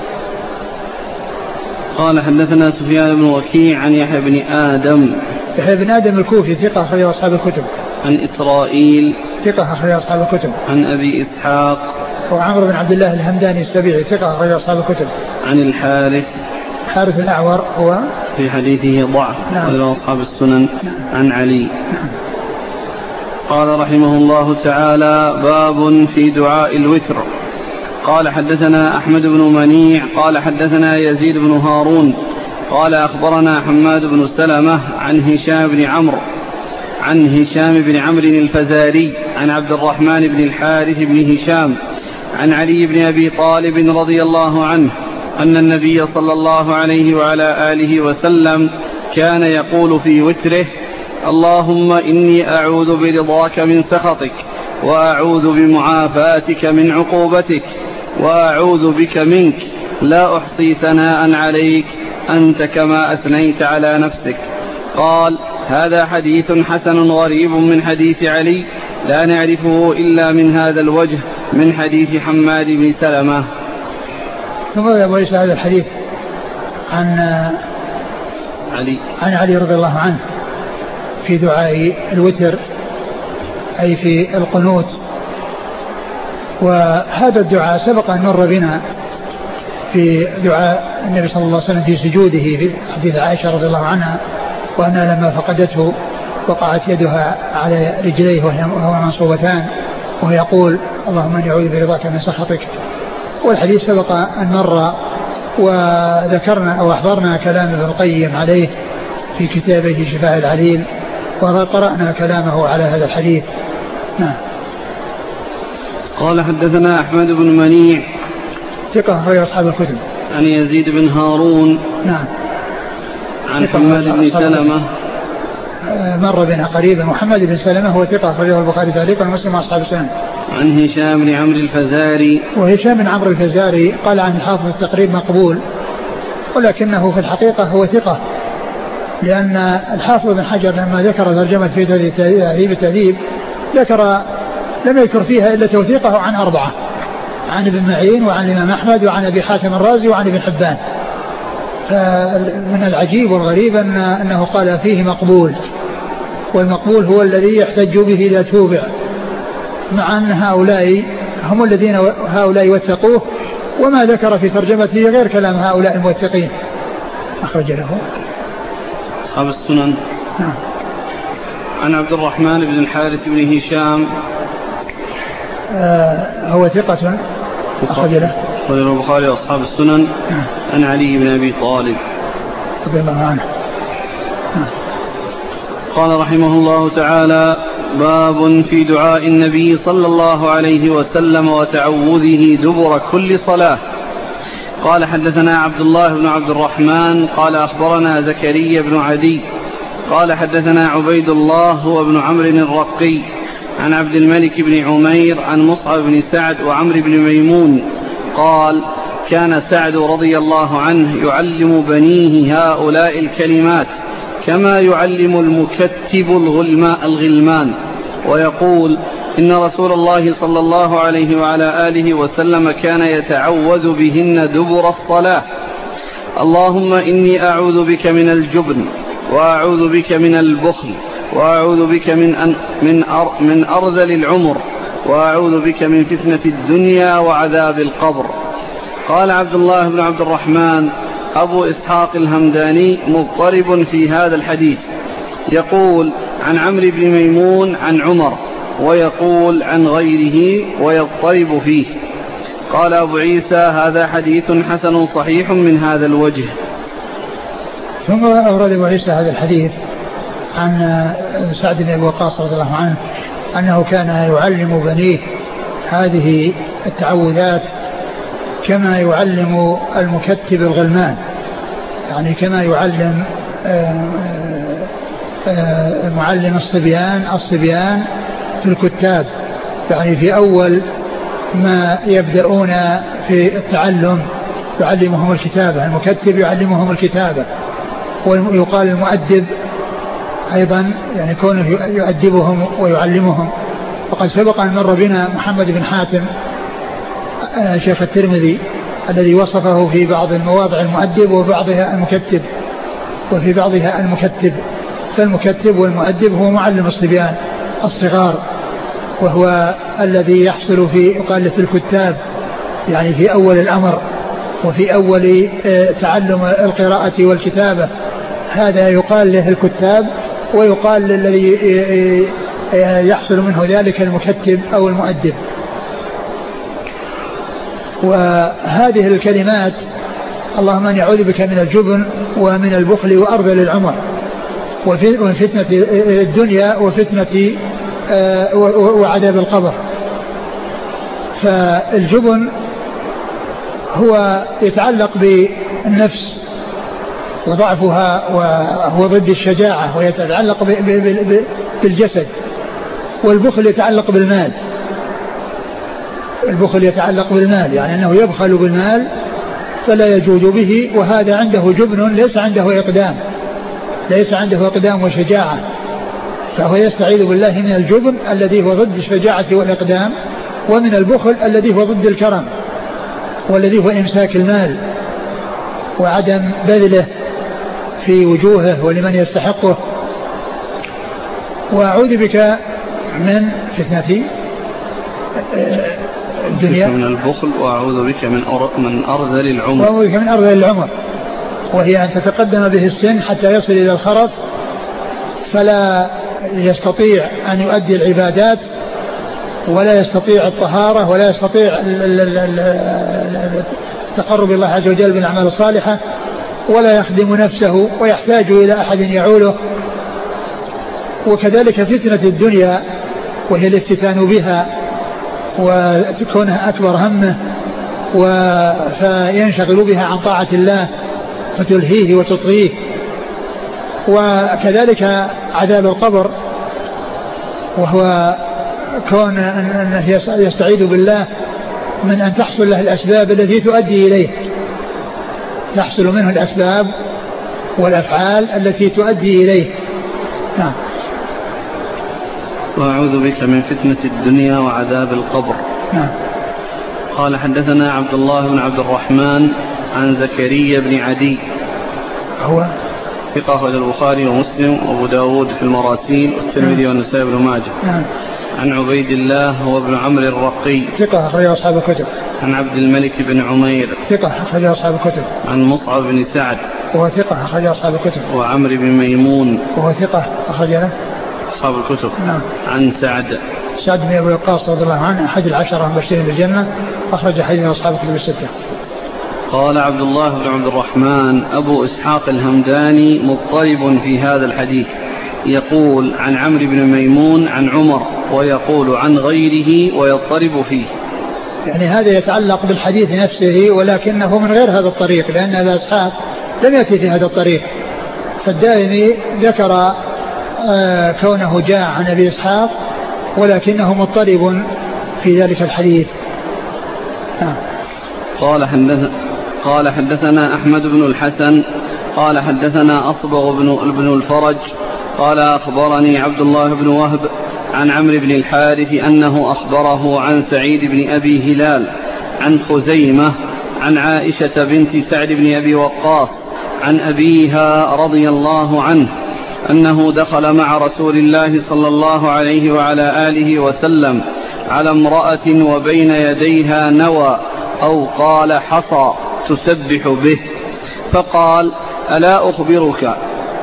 قال حدثنا سفيان بن وكيع عن يحيى بن آدم يحيى بن آدم الكوفي ثقة أخرج أصحاب الكتب. عن إسرائيل ثقة أخرج أصحاب الكتب. عن أبي إسحاق وعمر بن عبد الله الهمداني السبيعي ثقة أخرج أصحاب الكتب. عن الحارث حارث الأعور هو في حديثه ضعف نعم. أصحاب السنن. نعم. عن علي. نعم. قال رحمه الله تعالى باب في دعاء الوتر. قال حدثنا أحمد بن منيع قال حدثنا يزيد بن هارون قال أخبرنا حماد بن سلمة عن هشام بن عمرو عن هشام بن عمرو الفزاري عن عبد الرحمن بن الحارث بن هشام عن علي بن أبي طالب رضي الله عنه أن النبي صلى الله عليه وعلى آله وسلم كان يقول في وتره اللهم إني أعوذ برضاك من سخطك وأعوذ بمعافاتك من عقوبتك وأعوذ بك منك لا أحصي ثناء عليك أنت كما أثنيت على نفسك. قال هذا حديث حسن غريب من حديث علي لا نعرفه إلا من هذا الوجه من حديث حماد بن سلمة. ثم أبو عيسى هذا الحديث عن علي عن علي رضي الله عنه في دعاء الوتر أي في القنوت. وهذا الدعاء سبق أن مر بنا في دعاء النبي صلى الله عليه وسلم في سجوده في حديث عائشة رضي الله عنها وأنها لما فقدته وقعت يدها على رجليه وهو منصوبتان وهو يقول اللهم اني اعوذ برضاك من سخطك. والحديث سبق أن مر وذكرنا أو أحضرنا كلام ابن القيم عليه في كتابه شفاء العليل وقرأنا كلامه على هذا الحديث. نعم. قال حدثنا أحمد بن منيع ثقة أخرج أصحاب الكتب. عن يزيد بن هارون نعم. عن حماد بن سلمة مر بنا قريبا. محمد بن سلمة هو ثقة أخرجه البخاري تعليقا ومسلم أصحاب السنن. عن هشام بن عمرو الفزاري وهشام بن عمرو الفزاري قال عن الحافظ التقريب مقبول ولكنه في الحقيقة هو ثقة لأن الحافظ بن حجر لما ذكر ترجمة في تهذيب التهذيب ذكر لم يذكر فيها إلا توثيقه عن أربعة عن ابن معين وعن الإمام أحمد وعن أبي حاتم الرازي وعن ابن حبان من العجيب والغريب أن أنه قال فيه مقبول، والمقبول هو الذي يحتج به إذا توبع، مع أن هؤلاء هم الذين هؤلاء وثقوه، وما ذكر في ترجمته غير كلام هؤلاء الموثقين. أخرج له أصحاب السنن. نعم. عن عبد الرحمن بن الحارث بن هشام آه هو ثقة أخرج له البخاري وأصحاب السنن. نعم. عن علي بن أبي طالب رضي الله عنه. نعم. قال رحمه الله تعالى: باب في دعاء النبي صلى الله عليه وسلم وتعوذه دبر كل صلاة. قال: حدثنا عبد الله بن عبد الرحمن قال أخبرنا زكريا بن عدي قال حدثنا عبيد الله هو ابن عمرو الرقي عن عبد الملك بن عمير عن مصعب بن سعد وعمر بن ميمون قال: كان سعد رضي الله عنه يعلم بنيه هؤلاء الكلمات كما يعلم المكتب الغلمان، ويقول: إن رسول الله صلى الله عليه وعلى آله وسلم كان يتعوذ بهن دبر الصلاة: اللهم إني أعوذ بك من الجبن، وأعوذ بك من البخل، وأعوذ بك من, أن من, أر من أرذل العمر، وأعوذ بك من فتنة الدنيا وعذاب القبر. قال عبد الله بن عبد الرحمن: أبو إسحاق الهمداني مضطرب في هذا الحديث، يقول عن عمرو بن ميمون عن عمر، ويقول عن غيره ويضطرب فيه. قال أبو عيسى: هذا حديث حسن صحيح من هذا الوجه. ثم أورد أبو عيسى هذا الحديث عن سعد بن أبي وقاص رضي الله عنه أنه كان يعلم بنيه هذه التعوذات كما يعلم المكتب الغلمان، يعني كما يعلم معلم الصبيان الصبيان في الكتاب، يعني في أول ما يبدأون في التعلم يعلمهم الكتابة، المكتب يعلمهم الكتابة، ويقال المؤدب أيضا يعني كونه يؤدبهم ويعلمهم. وقد سبق أن مر بنا محمد بن حاتم شيخ الترمذي الذي وصفه في بعض المواضع المؤدب وبعضها المكتب، وفي بعضها المكتب. فالمكتب والمؤدب هو معلم الصبيان الصغار، وهو الذي يحصل في يقال في الكتاب يعني في أول الأمر وفي أول تعلم القراءة والكتابة، هذا يقال له الكتاب، ويقال للذي يحصل منه ذلك المكتب أو المؤدب. وهذه الكلمات: اللهم أني أعوذ بك من الجبن ومن البخل وأرذل العمر ومن فتنة الدنيا وفتنة وعذاب القبر. فالجبن هو يتعلق بالنفس وضعفها، وهو ضد الشجاعة ويتعلق بالجسد. والبخل يتعلق بالمال، البخل يتعلق بالمال يعني أنه يبخل بالمال فلا يجود به، وهذا عنده جبن ليس عنده إقدام، ليس عنده إقدام وشجاعة، فهو يستعيذ بالله من الجبن الذي هو ضد الشجاعة والإقدام، ومن البخل الذي هو ضد الكرم والذي هو إمساك المال وعدم بذله في وجوهه ولمن يستحقه. وأعوذ بك من فتنة الدنيا من البخل، وأعوذ بك من من أرذل العمر، وأعوذ بك من أرذل العمر، وهي أن تتقدم به السن حتى يصل إلى الخرف فلا يستطيع أن يؤدي العبادات، ولا يستطيع الطهارة، ولا يستطيع التقرب الله عز وجل بالأعمال الصالحة، ولا يخدم نفسه ويحتاج إلى أحد يعوله. وكذلك فتنة الدنيا وهي الافتتان بها وتكونها أكبر همه فينشغل بها عن طاعة الله فتلهيه وتطغيه. وكذلك عذاب القبر، وهو كون أنه يستعيذ بالله من أن تحصل له الأسباب التي تؤدي إليه، تحصل منه الأسباب والأفعال التي تؤدي إليه. نعم. وأعوذ بك من فتنة الدنيا وعذاب القبر. نعم. قال: حدثنا عبد الله بن عبد الرحمن عن زكريا بن عدي هو ثقة أخرج البخاري ومسلم وأبو داود في المراسيل والترمذي والنسائي بن ماجه. نعم. عن عبيد الله هو ابن عمرو الرقي ثقة أخرج أصحاب الكتب. عن عبد الملك بن عمير ثقة أخرج أصحاب الكتب. عن مصعب بن سعد وهو ثقة أخرج أصحاب الكتب. وعمرو بن ميمون وهو ثقة أخرج له أصحاب الكتب. نعم. عن سعد سعد بن أبي وقاص رضي الله عنه أحد العشرة المبشرين بالجنة أخرج حديث أصحاب الكتب الستة. قال عبد الله بن عبد الرحمن أبو إسحاق الهمداني مضطرب في هذا الحديث، يقول عن عمرو بن ميمون عن عمر ويقول عن غيره ويضطرب فيه. يعني هذا يتعلق بالحديث نفسه ولكنه من غير هذا الطريق، لأن أبا إسحاق لم يأتي في هذا الطريق. فالدائمي ذكر آه كونه جاء عن أبي إسحاق ولكنه مضطرب في ذلك الحديث. آه. قال حدث قال حدثنا أحمد بن الحسن قال حدثنا أصبغ بن, بن الفرج قال أخبرني عبد الله بن وهب عن عمرو بن الحارث أنه أخبره عن سعيد بن أبي هلال عن خزيمة عن عائشة بنت سعد بن أبي وقاص عن أبيها رضي الله عنه أنه دخل مع رسول الله صلى الله عليه وعلى آله وسلم على امرأة وبين يديها نوى أو قال حصى تسبح به، فقال ألا أخبرك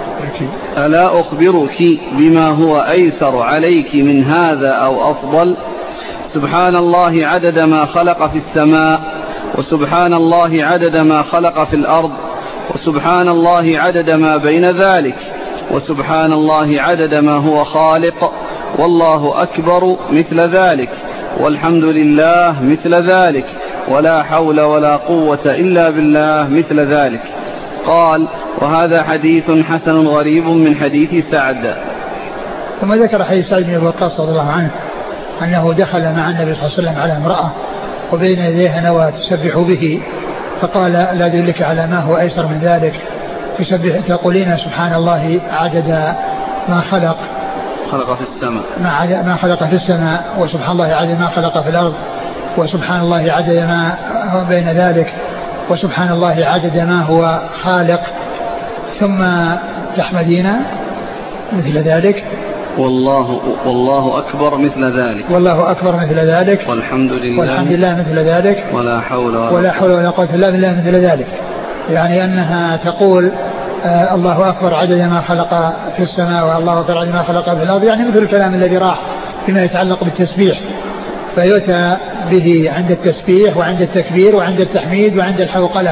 ألا أخبرك بما هو أيسر عليك من هذا أو أفضل؟ سبحان الله عدد ما خلق في السماء، وسبحان الله عدد ما خلق في الأرض، وسبحان الله عدد ما بين ذلك، وسبحان الله عدد ما هو خالق، والله أكبر مثل ذلك، والحمد لله مثل ذلك، ولا حول ولا قوة إلا بالله مثل ذلك. قال وهذا حديث حسن غريب من حديث سعد. ثم ذكر حديث سعد بن أبي وقاص رضي الله عنه أنه دخل مع النبي صلى الله عليه وسلم على امرأة وبين يديها نوى تسبح به، فقال لا أدلك على ما هو أيسر من ذلك؟ تسبح تقولين سبحان الله عدد ما خلق خلق في السماء ما, ما خلق في السماء، وسبحان الله عدد ما خلق في الأرض، وسبحان الله عدد ما هو بين ذلك، وسبحان الله عدد ما هو خالق، ثم تحمدين مثل ذلك، والله والله أكبر مثل ذلك، والله أكبر مثل ذلك، والحمد لله والحمد لله مثل ذلك، ولا حول ولا, ولا حول ولا قوة إلا بالله مثل ذلك. يعني أنها تقول آه الله أكبر عدد ما خلق في السماء، والله أكبر عدد ما خلق في الأرض، يعني مثل الكلام الذي راح فيما يتعلق بالتسبيح، فيؤتى به عند التسبيح وعند التكبير وعند التحميد وعند الحوقلة،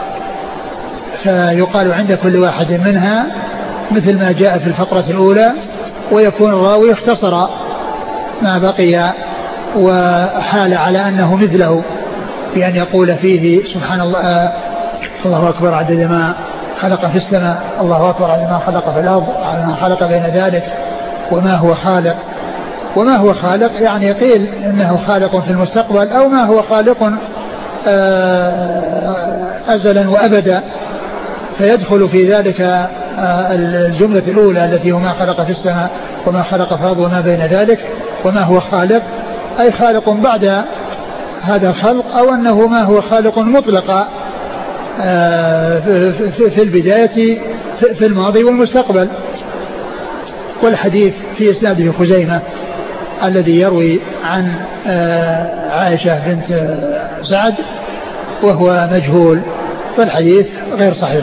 فيقال عند كل واحد منها مثل ما جاء في الفقرة الأولى، ويكون الراوي اختصر ما بقي وحال على أنه مثله، بأن يقول فيه سبحان الله آه الله أكبر عدد ما خلق في السماء، الله أكبر عدد ما خلق في الأرض، عدد ما خلق بين ذلك، وما هو خالق. وما هو خالق يعني قيل إنه خالق في المستقبل، أو ما هو خالق أزلا وأبدا، فيدخل في ذلك الجملة الأولى التي هو ما خلق في السماء وما خلق في الأرض وما بين ذلك. وما هو خالق أي خالق بعد هذا الخلق، أو أنه ما هو خالق مطلقا في البداية في الماضي والمستقبل. والحديث في إسناده خزيمة الذي يروي عن عائشة بنت سعد وهو مجهول، فالحديث غير صحيح.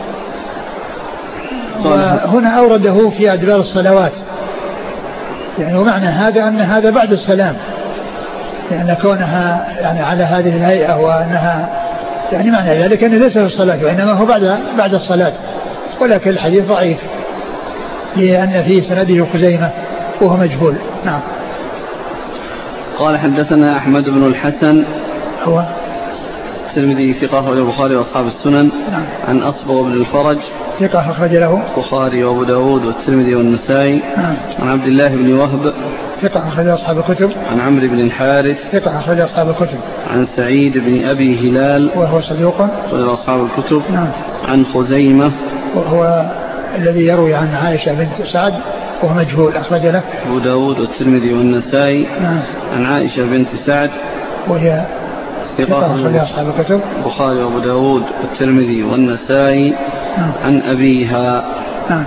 وهنا أورده في أدبار الصلوات، يعني ومعنى هذا أن هذا بعد السلام، لأن كونها يعني على هذه الهيئة وأنها يعني معنى ذلك أنه ليس في الصلاة وإنما هو بعد بعد الصلاة، ولكن الحديث ضعيف لأن فيه سنده خزيمة وهو مجهول. نعم. قال حدثنا أحمد بن الحسن هو الترمذي ثقة أخرج البخاري وأصحاب السنن. نعم. عن أصبغ بن الفرج ثقة أخرج له البخاري وأبو داود والترمذي والنسائي. نعم. عن عبد الله بن وهب ثقة أخرج أصحاب الكتب. عن عمرو بن الحارث ثقة أخرج أصحاب الكتب. عن سعيد بن أبي هلال وهو صدوق أخرج أصحاب الكتب. نعم. عن خزيمة وهو الذي يروي عن عائشة بنت سعد وهو مجهول أخرج له أبو داود والترمذي والنسائي. نعم. عن عائشة بنت سعد وهي ثقة أخرج أصحاب الكتب. البخاري وأبو داود والترمذي والنسائي. نعم. عن أبيها. نعم.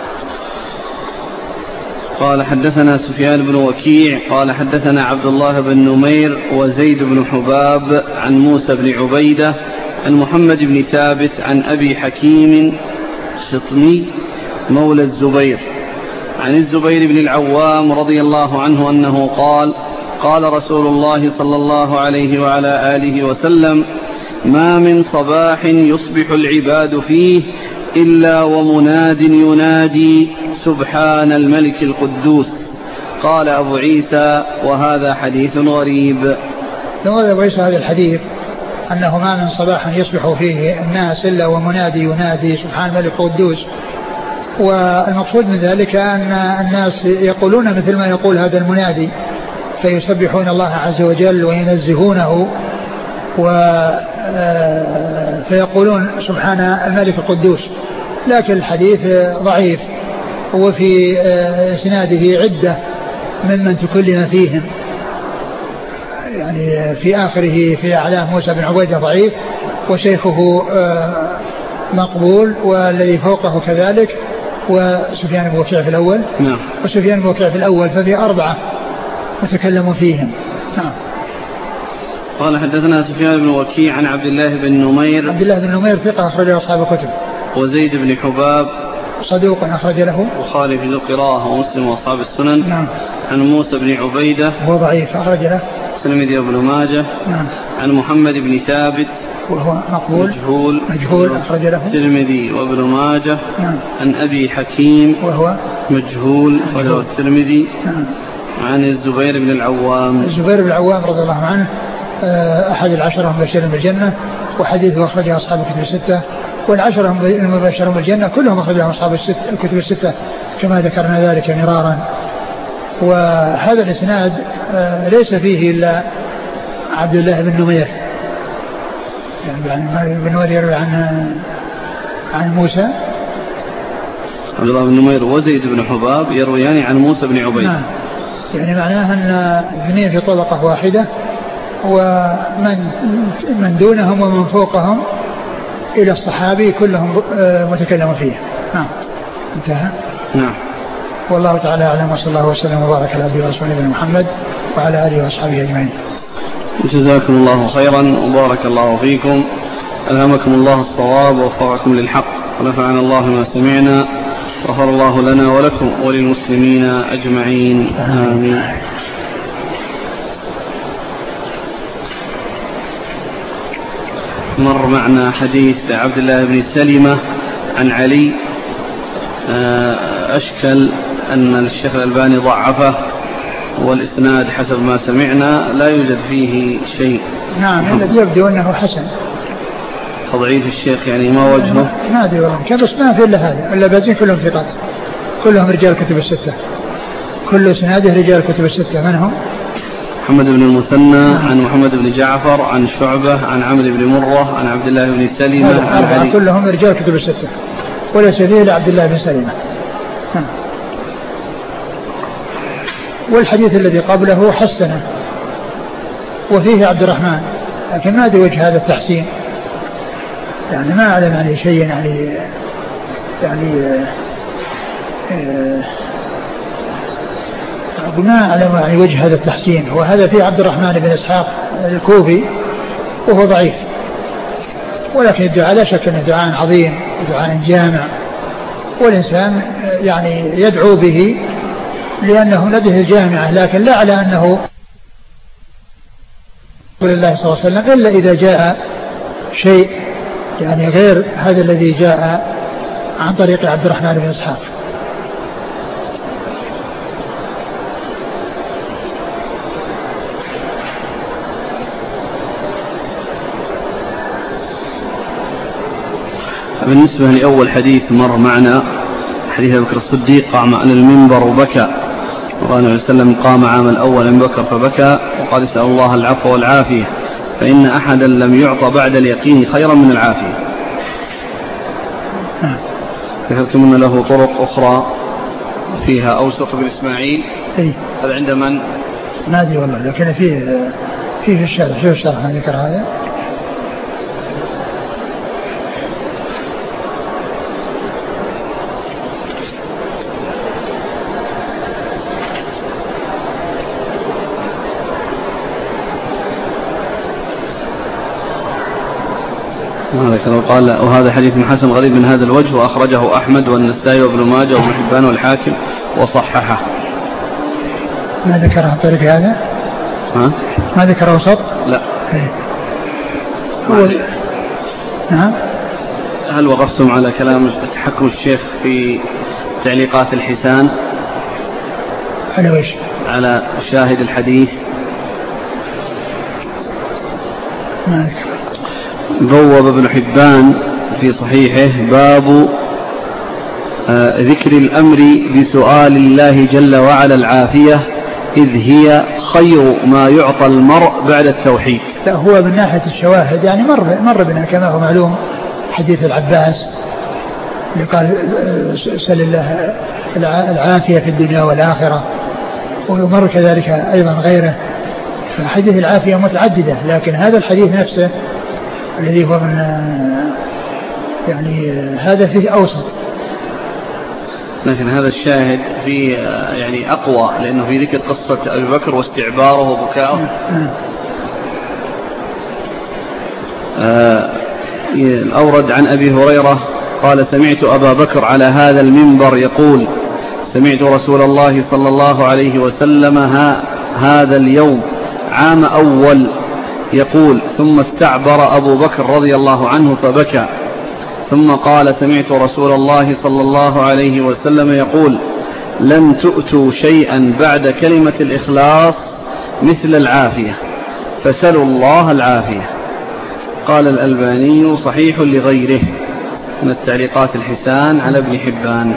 قال حدثنا سفيان بن وكيع قال حدثنا عبد الله بن نمير وزيد بن حباب عن موسى بن عبيدة عن محمد بن ثابت عن أبي حكيم شطمي مولى الزبير عن الزبير بن العوام رضي الله عنه أنه قال قال رسول الله صلى الله عليه وعلى آله وسلم ما من صباح يصبح العباد فيه إلا ومناد ينادي سبحان الملك القدوس. قال أبو عيسى وهذا حديث غريب. ثم أبو عيسى هذا الحديث أنه ما من صباح يصبح فيه الناس إلا ومنادي ينادي سبحان الملك القدوس. والمقصود من ذلك أن الناس يقولون مثل ما يقول هذا المنادي فيسبحون الله عز وجل وينزهونه فيقولون سبحان الملك القدوس. لكن الحديث ضعيف وفي إسناده عدة ممن تكلم فيهم، يعني في آخره في أعلاه موسى بن عبيدة ضعيف وشيخه مقبول والذي فوقه كذلك وسفيان بن وكيع في الأول. نعم. وسفيان بن وكيع في الأول ففي أربعة متكلموا فيهم. نعم. قال حدثنا سفيان بن وكيع عن عبد الله بن نمير. عبد الله بن نمير ثقة أخرجه أصحاب الكتب. وزيد بن حباب صدوق أخرج له وخالف في القراءة ومسلم وأصحاب السنن. نعم. عن موسى بن عبيدة وهو ضعيف أخرج له الترمذي وابن ماجه. نعم. عن محمد بن ثابت وهو مقبول مجهول مجهول أخرج له الترمذي وابن ماجه. نعم. عن أبي حكيم وهو مجهول وله الترمذي. نعم. عن الزبير بن العوام. الزبير بن العوام رضي الله عنه أحد العشرة المبشرين بالجنة وحديثه أخرجه أصحاب الكتب الستة، والعشرة المبشرون بالجنة كلهم أخرجهم أصحاب الكتب الستة كما ذكرنا ذلك مرارا. وهذا الإسناد ليس فيه إلا عبد الله بن نمير، يعني بن نمير يروي عن عن موسى. عبد الله بن نمير وزيد بن حباب يرويان عن موسى بن عبيد. نعم. يعني معناها أن اثنين في طبقة واحدة ومن من دونهم ومن فوقهم إلى الصحابي كلهم متكلم فيه. نعم. انتهى. نعم. والله تعالى أعلم وصلى الله وسلم وبارك على عبده ورسوله محمد وعلى آله وأصحابه أجمعين. جزاكم الله خيرا وبارك الله فيكم، ألهمكم الله الصواب ووفقكم للحق ونفعنا الله ما سمعنا، غفر الله لنا ولكم وللمسلمين أجمعين آمين. مر معنا حديث عبد الله بن سلمة عن علي، أشكل أن الشيخ الألباني ضعفه والإسناد حسب ما سمعنا لا يوجد فيه شيء. نعم. الذي يبدو أنه حسن. تضعيف الشيخ يعني ما وجهه؟ ما أدري والله كيف، بس ما في إلا هذا، إلا بازين كلهم ثقات، كلهم رجال كتب الستة، كل إسناده رجال كتب الستة. من هم؟ محمد بن المثنى عن محمد بن جعفر عن شعبة عن عمرو بن مرة عن عبد الله بن سلمة عن علي. كلهم رجال كتب الستة وليس فيه إلا عبد الله بن سلمة. والحديث الذي قبله حسنه وفيه عبد الرحمن، لكن ما أدري وجه هذا التحسين، يعني ما أعلم يعني شيء يعني يعني ما أعلم يعني وجه هذا التحسين. وهذا فيه عبد الرحمن بن إسحاق الكوفي وهو ضعيف، ولكن الدعاء لا شك أنه دعاء عظيم ودعاء جامع، والإنسان يعني يدعو به لأنه نده الجامعة، لكن لا على أنه رسول الله صلى الله عليه وسلم إلا إذا جاء شيء يعني غير هذا الذي جاء عن طريق عبد الرحمن بن إسحاق. بالنسبة لأول حديث مر معنا حديث بكر الصديق قام على المنبر وبكى، وقال النبي صلى الله عليه وسلم قام عام الأول أن بكر فبكى وقال اسأل الله العفو والعافية فإن أحدا لم يعطى بعد اليقين خيرا من العافية. ذكرتم له طرق أخرى فيها أوسط بن إسماعيل. إيه؟ هذا عند من؟ ما أدري والله، لكن فيه فيه في الشرح. شوف الشرح ذكر هذا. قال وهذا حديث حسن غريب من هذا الوجه وأخرجه أحمد والنسائي وابن ماجه وابن حبان والحاكم وصححه. ما ذكره طريق هذا؟ ها؟ ما ذكره وسط؟ لا. هو... نعم. هل وقفتم على كلام تحكم الشيخ في تعليقات الحسان على وش؟ على شاهد الحديث؟ ما ذكر. بوب ابن حبان في صحيحه باب آه ذكر الأمر بسؤال الله جل وعلا العافية إذ هي خير ما يعطى المرء بعد التوحيد. لا هو من ناحية الشواهد يعني مر, مر بنا كما هو معلوم حديث العباس اللي قال سل الله العافية في الدنيا والآخرة، ويمر كذلك أيضا غيره. فحديث العافية متعددة، لكن هذا الحديث نفسه الذي هو من يعني هذا فيه أوسط، لكن هذا الشاهد فيه يعني أقوى لأنه في ذكر قصة أبي بكر واستعباره وبكاؤه. آه الأورد عن أبي هريرة قال سمعت أبا بكر على هذا المنبر يقول سمعت رسول الله صلى الله عليه وسلم ها هذا اليوم عام أول يقول ثم استعبر أبو بكر رضي الله عنه فبكى، ثم قال سمعت رسول الله صلى الله عليه وسلم يقول لن تؤتوا شيئا بعد كلمة الإخلاص مثل العافية فسلوا الله العافية. قال الألباني صحيح لغيره من التعليقات الحسان على ابن حبان.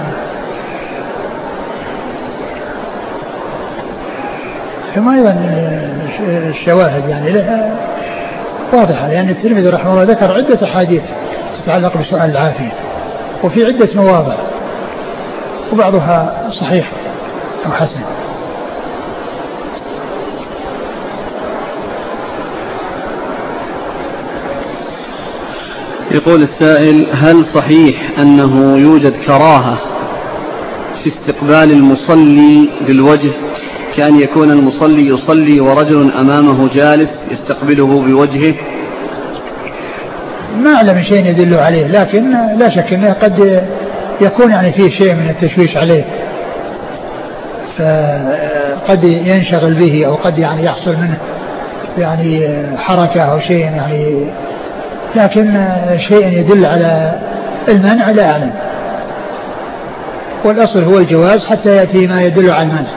ثم أيضا الشواهد يعني لها واضحة، لأن الترمذي رحمه الله ذكر عدة أحاديث تتعلق بسؤال العافية وفي عدة مواضع وبعضها صحيح أو حسن. يقول السائل هل صحيح أنه يوجد كراهة في استقبال المصلي بالوجه كأن يكون المصلي يصلي ورجل أمامه جالس يستقبله بوجهه؟ ما أعلم شيء يدل عليه، لكن لا شك أنه قد يكون يعني فيه شيء من التشويش عليه فقد ينشغل به أو قد يعني يحصل منه يعني حركة أو شيء يعني، لكن شيء يدل على المنع لا أعلم، والأصل هو الجواز حتى يأتي ما يدل على المنع.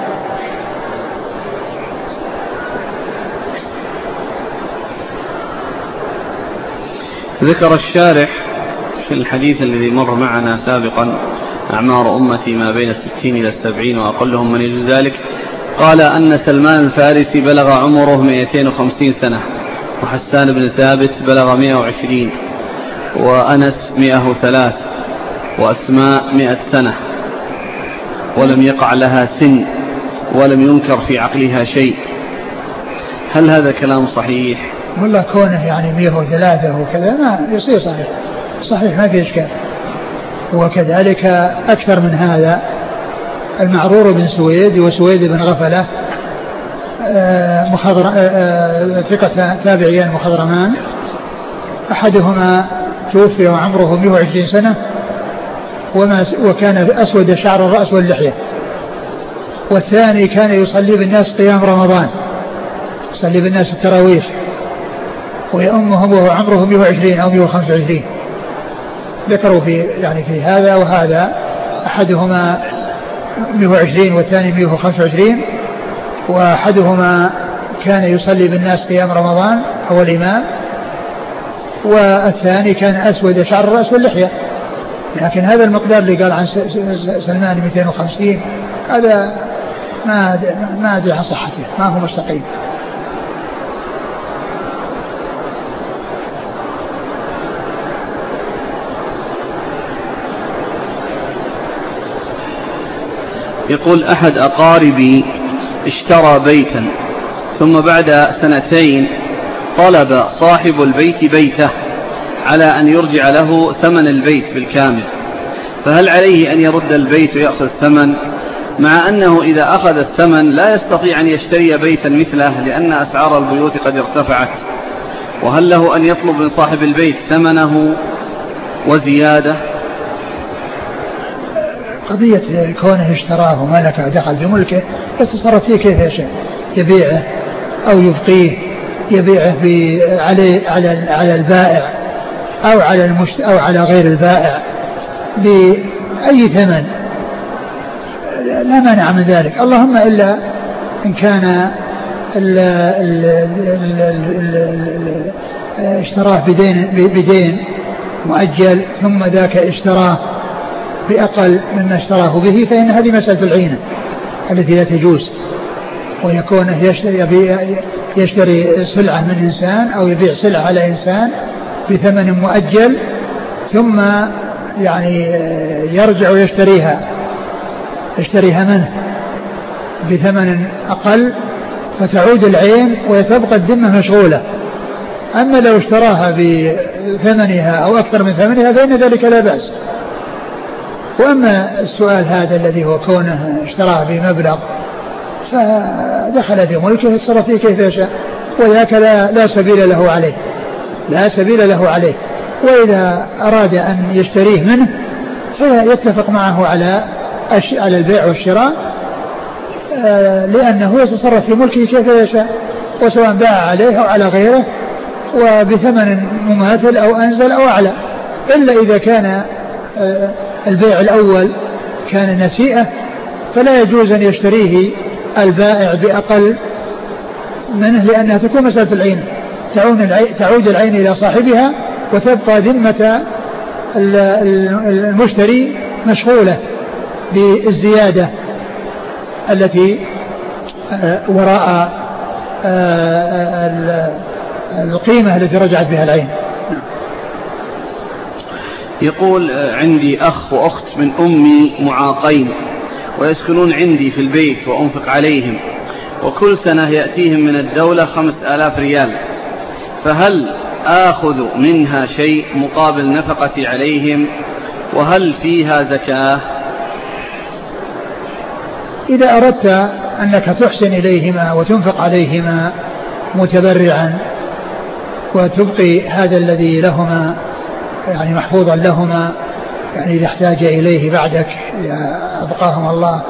ذكر الشارح في الحديث الذي مر معنا سابقا أعمار أمتي ما بين الستين إلى السبعين وأقلهم من يجوز ذلك، قال أن سلمان الفارسي بلغ عمره مئتين وخمسين سنة، وحسان بن ثابت بلغ مئة وعشرين، وأنس مئة وثلاث، وأسماء مئة سنة، ولم يقع لها سن ولم ينكر في عقلها شيء. هل هذا كلام صحيح؟ والله كونه يعني مئة وثلاثة وكذا ما يصير صحيح، صحيح ما في إشكال. وكذلك أكثر من هذا المعرور بن سويد وسويد بن غفلة مخضر ثقة تابعيان مخضرمان، أحدهما توفي وعمره مئة وعشرين سنة وما وكان أسود شعر الرأس واللحية، والثاني كان يصلي بالناس قيام رمضان، يصلي بالناس التراويح ويأمهم وهو عمره مئة وعشرين أو مئة وخمسة وعشرين. ذكروا في يعني في هذا وهذا، أحدهما مئة وعشرين والثاني مئة وخمسة وعشرين، وأحدهما كان يصلي بالناس قيام رمضان هو الإمام، والثاني كان أسود شعر الرأس واللحية. لكن هذا المقدار اللي قال عن سلمان مئتين وخمسين هذا ما ما أدري عن صحته، ما هو مستقيم. يقول أحد أقاربي اشترى بيتا ثم بعد سنتين طلب صاحب البيت بيته على أن يرجع له ثمن البيت بالكامل، فهل عليه أن يرد البيت ويأخذ الثمن، مع أنه إذا أخذ الثمن لا يستطيع أن يشتري بيتا مثله لأن أسعار البيوت قد ارتفعت؟ وهل له أن يطلب من صاحب البيت ثمنه وزيادة؟ قضية كونه اشتراه وملكه ودخل بملكه يتصرف فيه كيف يشاء، يبيعه أو يبقيه، يبيعه على على على البائع أو على المشت أو على غير البائع بأي ثمن، لا مانع من ذلك. اللهم إلا إن كان ال ال ال اشتراه بدين بدين مؤجل ثم ذاك اشتراه بأقل مما اشتراه به، فإن هذه مسألة العينة التي لا تجوز، ويكون يشتري, يشتري سلعة من إنسان أو يبيع سلعة على إنسان بثمن مؤجل ثم يعني يرجع ويشتريها يشتريها منه بثمن أقل فتعود العين وتبقى الذمة مشغولة. أما لو اشتراها بثمنها أو أكثر من ثمنها فإن ذلك لا بأس. وأما السؤال هذا الذي هو كونه اشتراها بمبلغ فدخل في ملكه يتصرف فيه كيف يشاء، وذاك لا, لا سبيل له عليه لا سبيل له عليه. وإذا أراد أن يشتريه منه فيتفق معه على على البيع والشراء، لأنه يتصرف في ملكه كيف يشاء، وسواء باع عليه أو على غيره وبثمن مماثل أو أنزل أو أعلى، إلا إذا كان البيع الأول كان نسيئة فلا يجوز أن يشتريه البائع بأقل منه، لأنها تكون مسألة العين، تعود العين إلى صاحبها وتبقى ذمة المشتري مشغولة بالزيادة التي وراء القيمة التي رجعت بها العين. يقول عندي أخ وأخت من أمي معاقين ويسكنون عندي في البيت وأنفق عليهم، وكل سنة يأتيهم من الدولة خمس آلاف ريال، فهل آخذ منها شيء مقابل نفقتي عليهم، وهل فيها زكاة؟ إذا أردت أنك تحسن إليهما وتنفق عليهما متبرعا وتبقي هذا الذي لهما يعني محفوظا لهما، يعني إذا احتاج إليه بعدك أبقاهم الله،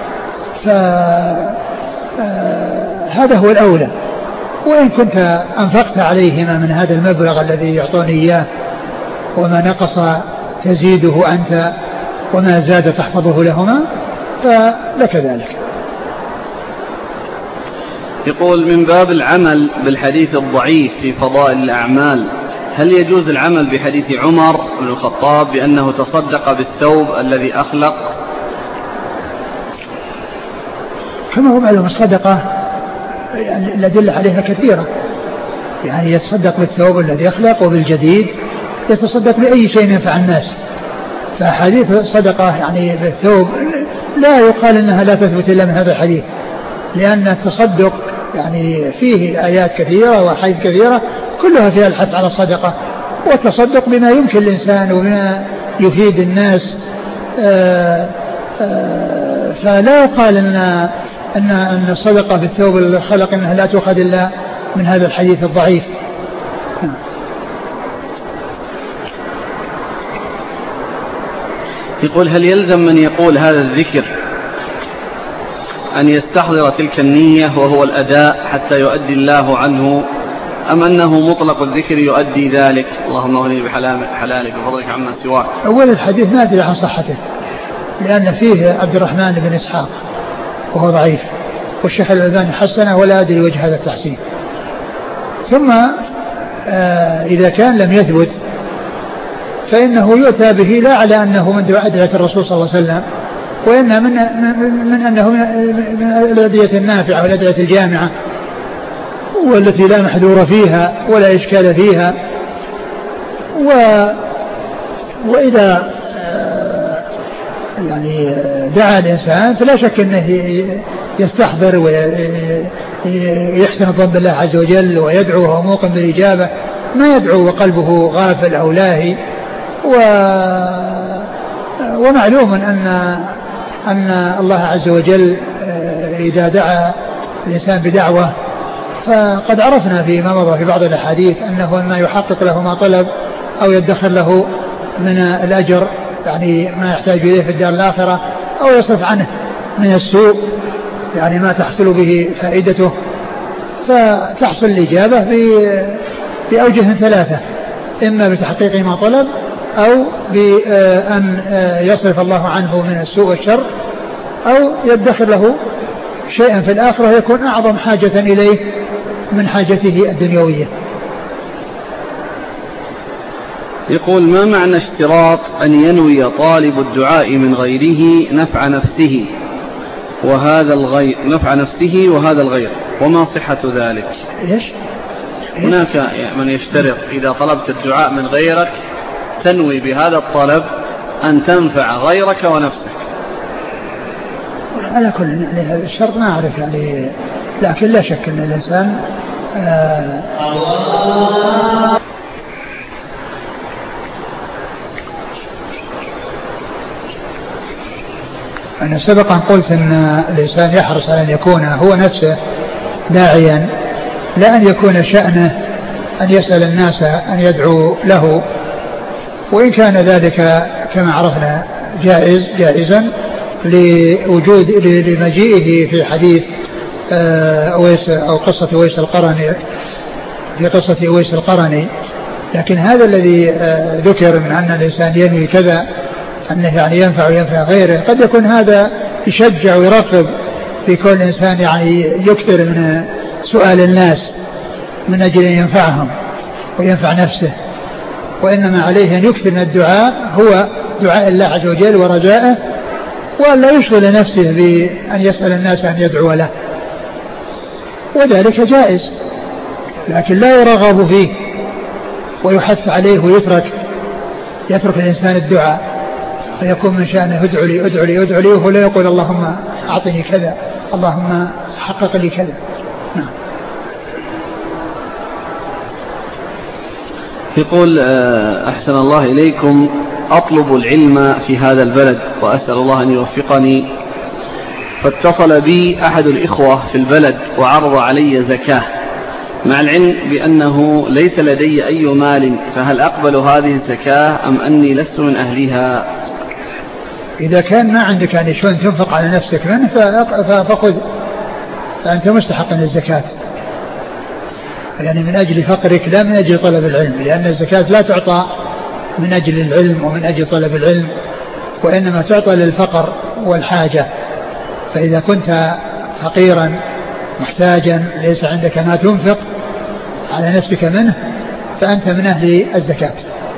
فهذا هو الأولى. وإن كنت أنفقت عليهما من هذا المبلغ الذي يعطوني إياه وما نقص تزيده أنت وما زاد تحفظه لهما فلك ذلك. يقول من باب العمل بالحديث الضعيف في فضائل الأعمال، هل يجوز العمل بحديث عمر بن الخطاب بأنه تصدق بالثوب الذي أخلق؟ كما هو معلوم الصدقة يعني الأدلة عليها كثيرة، يعني يتصدق بالثوب الذي أخلق وبالجديد، يتصدق بأي شيء ينفع الناس. فحديث الصدقة يعني بالثوب لا يقال أنها لا تثبت إلا من هذا الحديث، لأن التصدق يعني فيه آيات كثيرة وحديث كثيرة كلها فيها الحث على الصدقة، والتصدق بما يمكن الإنسان وبما يفيد الناس. آآ آآ فلا يقال أن أن أن الصدقة بالثوب الخلق أنها لا تؤخذ إلا من هذا الحديث الضعيف. يقول هل يلزم من يقول هذا الذكر أن يستحضر تلك النية وهو الأداء حتى يؤدي الله عنه، أم أنه مطلق الذكر يؤدي ذلك؟ اللهم اغنني بحلالك وفضلك عما سواك. أول الحديث ما أدري عن صحته، لأن فيه عبد الرحمن بن إسحاق وهو ضعيف، والشيخ الألباني حسنه ولا أدري وجه هذا التحسين. ثم آه إذا كان لم يثبت فإنه يؤتى به لا على أنه من أدعية الرسول صلى الله عليه وسلم، وإنما من, من أنه من الأدعية النافعة والأدعية الجامعة والتي لا محذور فيها ولا إشكال فيها. و وإذا يعني دعا الإنسان فلا شك أنه يستحضر ويحسن الظن بالله عز وجل ويدعو وهو موقن بالإجابة، ما يدعو وقلبه غافل أو لاهي. و... ومعلوم أن أن الله عز وجل إذا دعا الإنسان بدعوة فقد عرفنا فيما مضى في بعض الأحاديث أنه ما يحقق له ما طلب أو يدخر له من الأجر يعني ما يحتاج إليه في الدار الآخرة، أو يصرف عنه من السوء يعني ما تحصل به فائدته. فتحصل الإجابة بأوجه ثلاثة: إما بتحقيق ما طلب، أو بأن يصرف الله عنه من السوء والشر، أو يدخر له شيئا في الآخرة يكون أعظم حاجة إليه من حاجته الدنيوية. يقول: ما معنى اشتراط أن ينوي طالب الدعاء من غيره نفع نفسه وهذا الغير نفع نفسه وهذا الغير، وما صحة ذلك؟ إيش؟ هناك من يشترط إذا طلبت الدعاء من غيرك تنوي بهذا الطلب أن تنفع غيرك ونفسك. على كل يعني هذا الشرط ما أعرف يعني، لكن لا شك أن الإنسان آه أنا سبقا قلت أن الإنسان يحرص على أن يكون هو نفسه داعيا، لا أن يكون شأنه أن يسأل الناس أن يدعو له، وإن كان ذلك كما عرفنا جائز جائزا لوجود لمجيئه في حديث أويس أو قصة أويس القرني، في قصة أويس القرني. لكن هذا الذي ذكر من أن الإنسان ينوي كذا أنه يعني ينفع وينفع غيره، قد يكون هذا يشجع ويرغب في كل إنسان يعني يكثر من سؤال الناس من أجل أن ينفعهم وينفع نفسه، وإنما عليه أن يكثر من الدعاء هو دعاء الله عز وجل ورجائه، وأن لا يشغل نفسه بأن يسأل الناس أن يدعو له، وذلك جائز، لكن لا يرغب فيه ويحث عليه ويترك يترك الإنسان الدعاء، فيكون من شأنه ادعو لي ادعو لي ادعو لي، وهو لا يقول اللهم أعطني كذا، اللهم حقق لي كذا. نعم. يقول: أحسن الله إليكم، أطلب العلم في هذا البلد وأسأل الله أن يوفقني، فاتصل بي أحد الإخوة في البلد وعرض علي زكاة، مع العلم بأنه ليس لدي أي مال، فهل أقبل هذه الزكاة أم أني لست من أهلها؟ إذا كان ما عندك يعني شلون تنفق على نفسك منه فخذ، فأنت مستحق من الزكاة، يعني من أجل فقرك لا من أجل طلب العلم، لأن الزكاة لا تعطى من أجل العلم ومن أجل طلب العلم، وإنما تعطى للفقر والحاجة. فإذا كنت فقيرا محتاجا ليس عندك ما تنفق على نفسك منه فأنت من أهل الزكاة.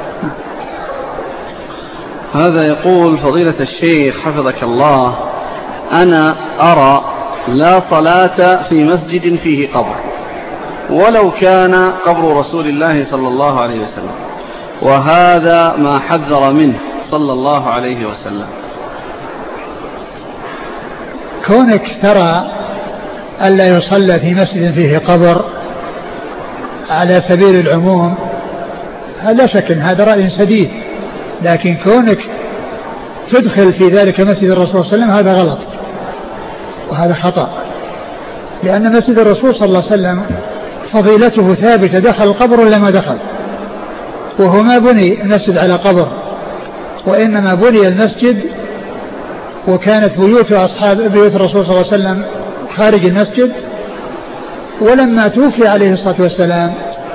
هذا يقول: فضيلة الشيخ حفظك الله، أنا أرى لا صلاة في مسجد فيه قبر ولو كان قبر رسول الله صلى الله عليه وسلم، وهذا ما حذر منه صلى الله عليه وسلم. كونك ترى ألا يصلى في مسجد فيه قبر على سبيل العموم لا شك أن هذا رأي سديد، لكن كونك تدخل في ذلك مسجد الرسول صلى الله عليه وسلم هذا غلط وهذا خطأ، لأن مسجد الرسول صلى الله عليه وسلم فضيلته ثابتة، دخل القبر ولا ما دخل، وهو ما بني المسجد على قبر، وإنما بني المسجد وكانت بيوت أصحاب بيوت الرسول صلى الله عليه وسلم خارج المسجد، ولما توفي عليه الصلاة والسلام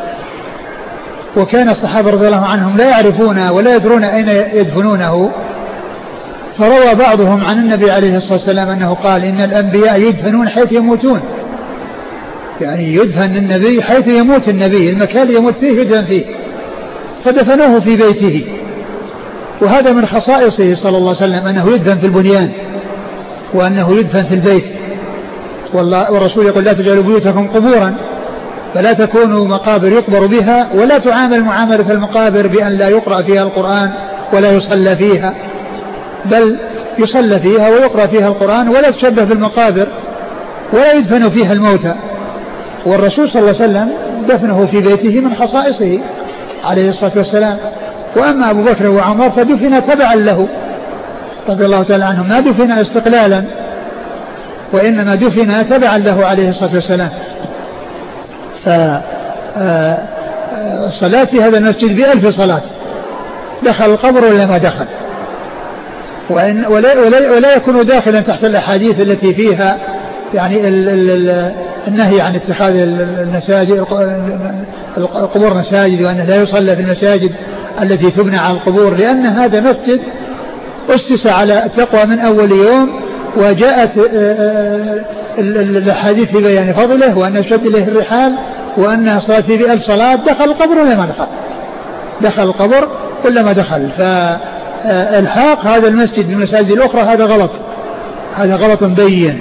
وكان الصحابة رضي الله عنهم لا يعرفون ولا يدرون أين يدفنونه، فروى بعضهم عن النبي عليه الصلاة والسلام أنه قال إن الأنبياء يدفنون حيث يموتون، يعني يدفن النبي حيث يموت النبي، المكان يموت فيه يدفن فيه، فدفنوه في بيته، وهذا من خصائصه صلى الله عليه وسلم أنه يدفن في البنيان وأنه يدفن في البيت. والله والرسول يقول لا تجعلوا بيوتكم قبورا، فلا تكونوا مقابر يقبر بها، ولا تعامل معاملة المقابر بأن لا يقرأ فيها القرآن ولا يصلى فيها، بل يصلى فيها ويقرأ فيها القرآن، ولا تشبه بالمقابر ولا يدفن فيها الموتى. والرسول صلى الله عليه وسلم دفنه في بيته من خصائصه عليه الصلاة والسلام. وأما أبو بكر وعمر فدفن تبعا له رضي الله تعالى عنهم، ما دفن استقلالا وإنما دفن تبعا له عليه الصلاة والسلام. فالصلاة في هذا المسجد بألف صلاة، دخل القبر ولا ما دخل، وإن ولا, ولا, ولا يكون داخلا تحت الأحاديث التي فيها يعني ال ال ال النهي عن اتخاذ المساجد القبور مساجد، وأنه لا يصلى في المساجد التي تبنى على القبور، لأن هذا مسجد أسس على التقوى من أول يوم، وجاءت الأحاديث في بيان فضله وأن شد إليه الرحال وأن صلاة فيه بألف صلاة. دخل القبر ولا ما دخل؟ دخل القبر ولا ما دخل؟ فالحاق هذا المسجد بالمساجد الأخرى هذا غلط، هذا غلط بين.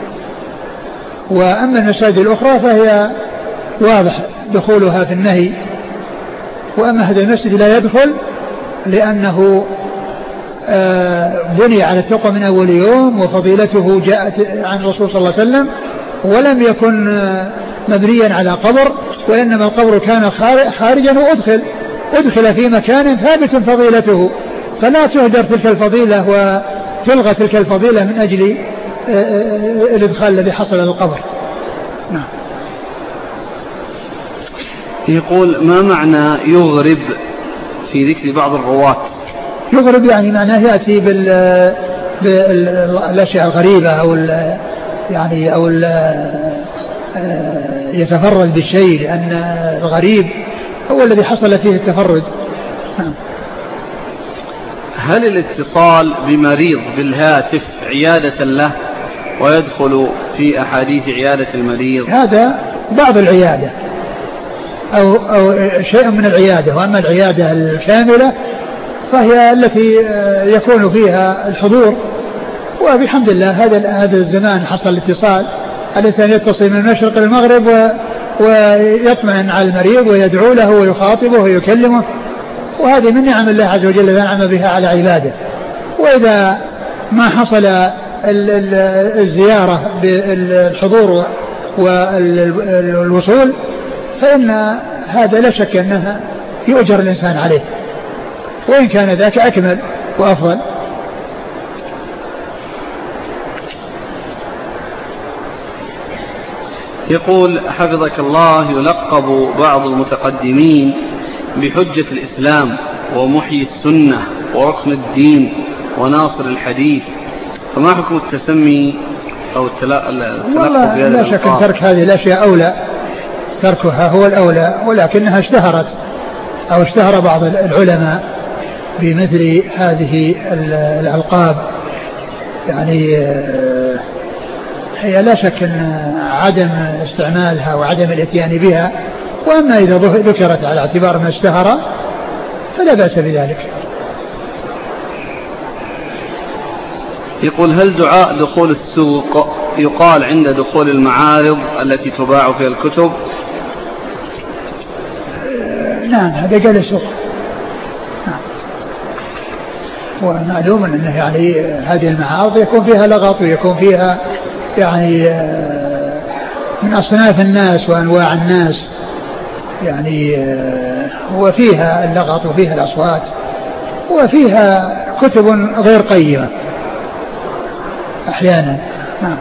وأما المساجد الأخرى فهي واضح دخولها في النهي، وأما هذا المسجد لا يدخل لأنه بني على التقوى من أول يوم، وفضيلته جاءت عن الرسول صلى الله عليه وسلم، ولم يكن مبنيا على قبر، وإنما القبر كان خارجا وأدخل أدخل في مكان ثابت فضيلته، فلا تهدر تلك الفضيلة وتلغى تلك الفضيلة من أجل الإدخال الذي حصل للقبر. نعم. يقول ما معنى يغرب في ذكر بعض الرواة؟ يغرب يعني معناه يأتي بال بالأشياء الغريبة أو ال يعني أو ال يتفرد بالشيء، لأن الغريب هو الذي حصل فيه التفرد. هل الاتصال بمريض بالهاتف عيادة له ويدخل في أحاديث عيادة المريض؟ هذا بعض العيادة أو, أو شيء من العيادة، وأما العيادة الكاملة فهي التي يكون فيها الحضور. وبحمد الله هذا هذا الزمان حصل الاتصال، الإنسان يتصل من المشرق للمغرب ويطمئن على المريض ويدعو له ويخاطبه ويكلمه، وهذه من نعم الله عز وجل نعم بها على عباده. وإذا ما حصل الزيارة بالحضور والوصول فإن هذا لا شك أنها يؤجر الإنسان عليه، وإن كان ذاك أكمل وأفضل. يقول حفظك الله يلقب بعض المتقدمين بحجة الإسلام ومحيي السنة وركن الدين وناصر الحديث، فما حكم التسمي أو التلقب بهذا؟ لا شك أن ترك هذه الأشياء أولى، تركها هو الأولى، ولكنها اشتهرت أو اشتهر بعض العلماء بمثل هذه الألقاب. يعني هي لا شك أن عدم استعمالها وعدم الاتيان بها، وأما إذا ذكرت على اعتبار ما اشتهر فلا بأس بذلك. يقول هل دعاء دخول السوق يقال عند دخول المعارض التي تباع فيها الكتب؟ نعم هذا قال السوق. نعم. ومعلوم أنه يعني هذه المعارض يكون فيها لغط ويكون فيها يعني من أصناف الناس وأنواع الناس، يعني وفيها اللغط وفيها الأصوات وفيها كتب غير قيمة أحيانا. نعم.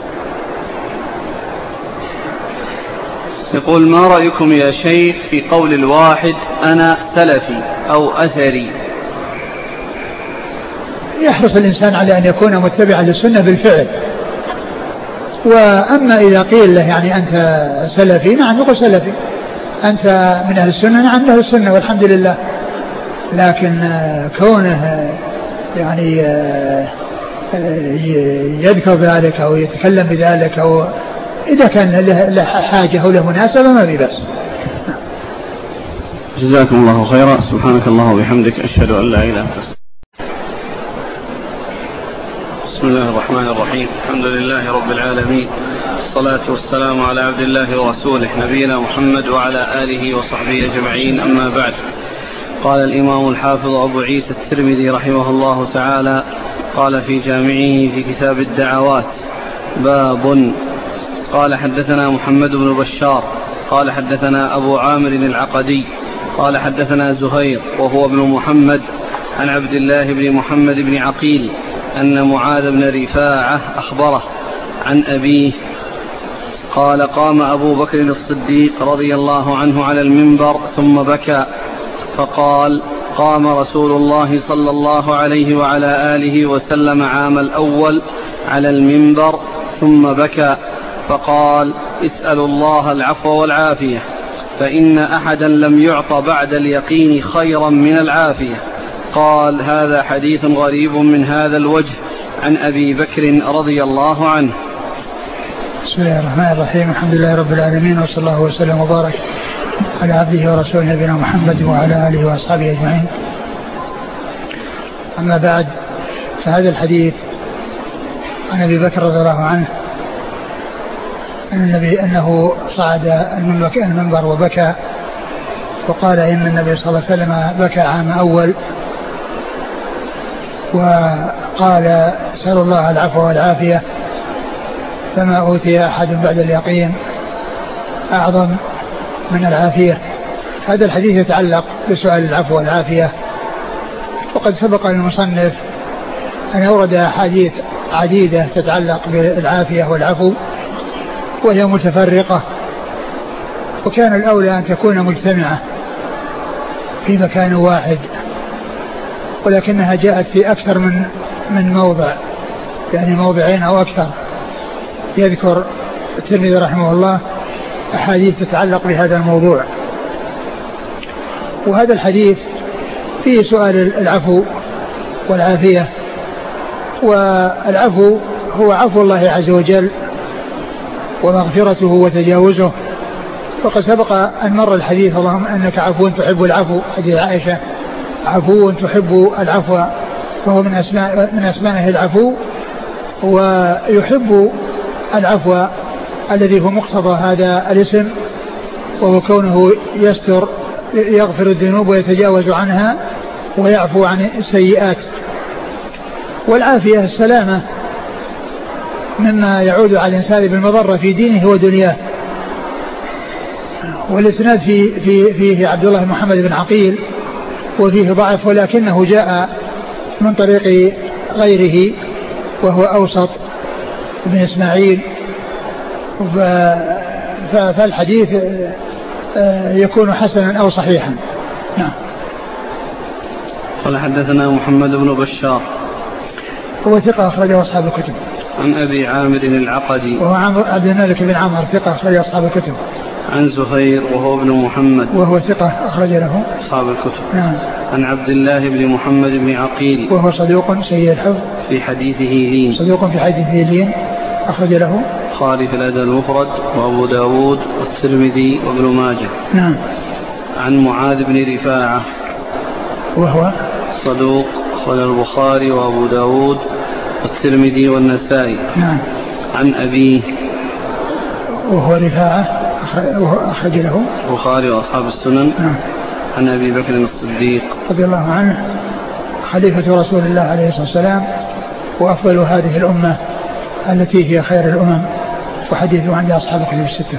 يقول ما رأيكم يا شيخ في قول الواحد أنا سلفي أو أثري؟ يحرص الإنسان على أن يكون متبعا للسنة بالفعل، وأما إذا قيل له يعني أنت سلفي، نعم يقول سلفي. أنت من أهل السنة، نعم من أهل السنة والحمد لله. لكن كونه يعني يذكر ذلك أو يتكلم بذلك أو إذا كان له حاجة أو له مناسبة ما في بأس. جزاكم الله خيرا. سبحانك الله وبحمدك أشهد أن لا إله إلا أنت. بسم الله الرحمن الرحيم. الحمد لله رب العالمين، الصلاة والسلام على عبد الله ورسوله نبينا محمد وعلى آله وصحبه أجمعين، أما بعد. قال الإمام الحافظ أبو عيسى الترمذي رحمه الله تعالى قال في جامعه في كتاب الدعوات باب. قال حدثنا محمد بن بشار قال حدثنا أبو عامر العقدي قال حدثنا زهير وهو ابن محمد عن عبد الله بن محمد بن عقيل أن معاذ بن رفاعة أخبره عن أبيه قال قام أبو بكر الصديق رضي الله عنه على المنبر ثم بكى فقال قام رسول الله صلى الله عليه وعلى آله وسلم عام الأول على المنبر ثم بكى فقال اسألوا الله العفو والعافية فإن أحدا لم يعط بعد اليقين خيرا من العافية. قال هذا حديث غريب من هذا الوجه عن أبي بكر رضي الله عنه. بسم الله الرحمن الرحيم. الحمد لله رب العالمين وصلى الله وسلم وبارك على عبده ورسوله نبينا محمد وعلى آله وأصحابه أجمعين. أما بعد، فهذا الحديث عن أبي بكر رضي الله عنه أن النبي أنه صعد المنبر وبكى، وقال إن النبي صلى الله عليه وسلم بكى عام أول، وقال سأل الله العفو والعافية فما أوتي أحد بعد اليقين أعظم من العافية. هذا الحديث يتعلق بسؤال العفو والعافية، وقد سبق للمصنف أن أورد أحاديث عديدة تتعلق بالعافية والعفو وهي متفرقة، وكان الأولى أن تكون مجتمعة في مكان واحد، ولكنها جاءت في أكثر من من موضع، يعني موضعين أو أكثر. يذكر الترمذي رحمه الله أحاديث تتعلق بهذا الموضوع، وهذا الحديث فيه سؤال العفو والعافية. والعفو هو عفو الله عز وجل ومغفرته وتجاوزه، وقد سبق أن مر الحديث اللهم أنك عفو تحب العفو، حديث عائشة عفو تحب العفو، فهو من أسماء من أسمائه العفو، ويحب العفو الذي هو مقتضى هذا الاسم، وهو كونه يستر يغفر الذنوب ويتجاوز عنها ويعفو عن السيئات. والعافية السلامة مما يعود على الإنسان بالمضرة في دينه ودنياه. والإسناد في في فيه عبد الله بن محمد بن عقيل وفيه ضعف، ولكنه جاء من طريق غيره وهو أوسط بن إسماعيل، فالحديث يكون حسنا أو صحيحا. نعم. قال حدثنا محمد بن بشار هو ثقة أخرجه أصحاب الكتب. عن أبي عامر العقدي وهو عبد الملك بن عمر ثقة أخرجه أصحاب الكتب. عن زهير وهو ابن محمد وهو ثقة أخرج له أصحاب الكتب. نعم. عن عبد الله بن محمد بن عقيل وهو صدوق سيء الحفظ في حديثه لين صدوق في حديثه لين أخرج له البخاري في الأدب المفرد وأبو داود والترمذي وابن ماجه. نعم. عن معاذ بن رفاعة وهو صدوق أخرج البخاري وأبو داود والترمذي والنسائي. نعم. عن أبيه وهو رفاعة أخرج له البخاري وأصحاب السنن. نعم. عن أبي بكر الصديق رضي الله عنه خليفة رسول الله عليه الصلاة والسلام وأفضل هذه الأمة التي هي خير الأمم، وحديثه عند أصحاب الكتب الستة.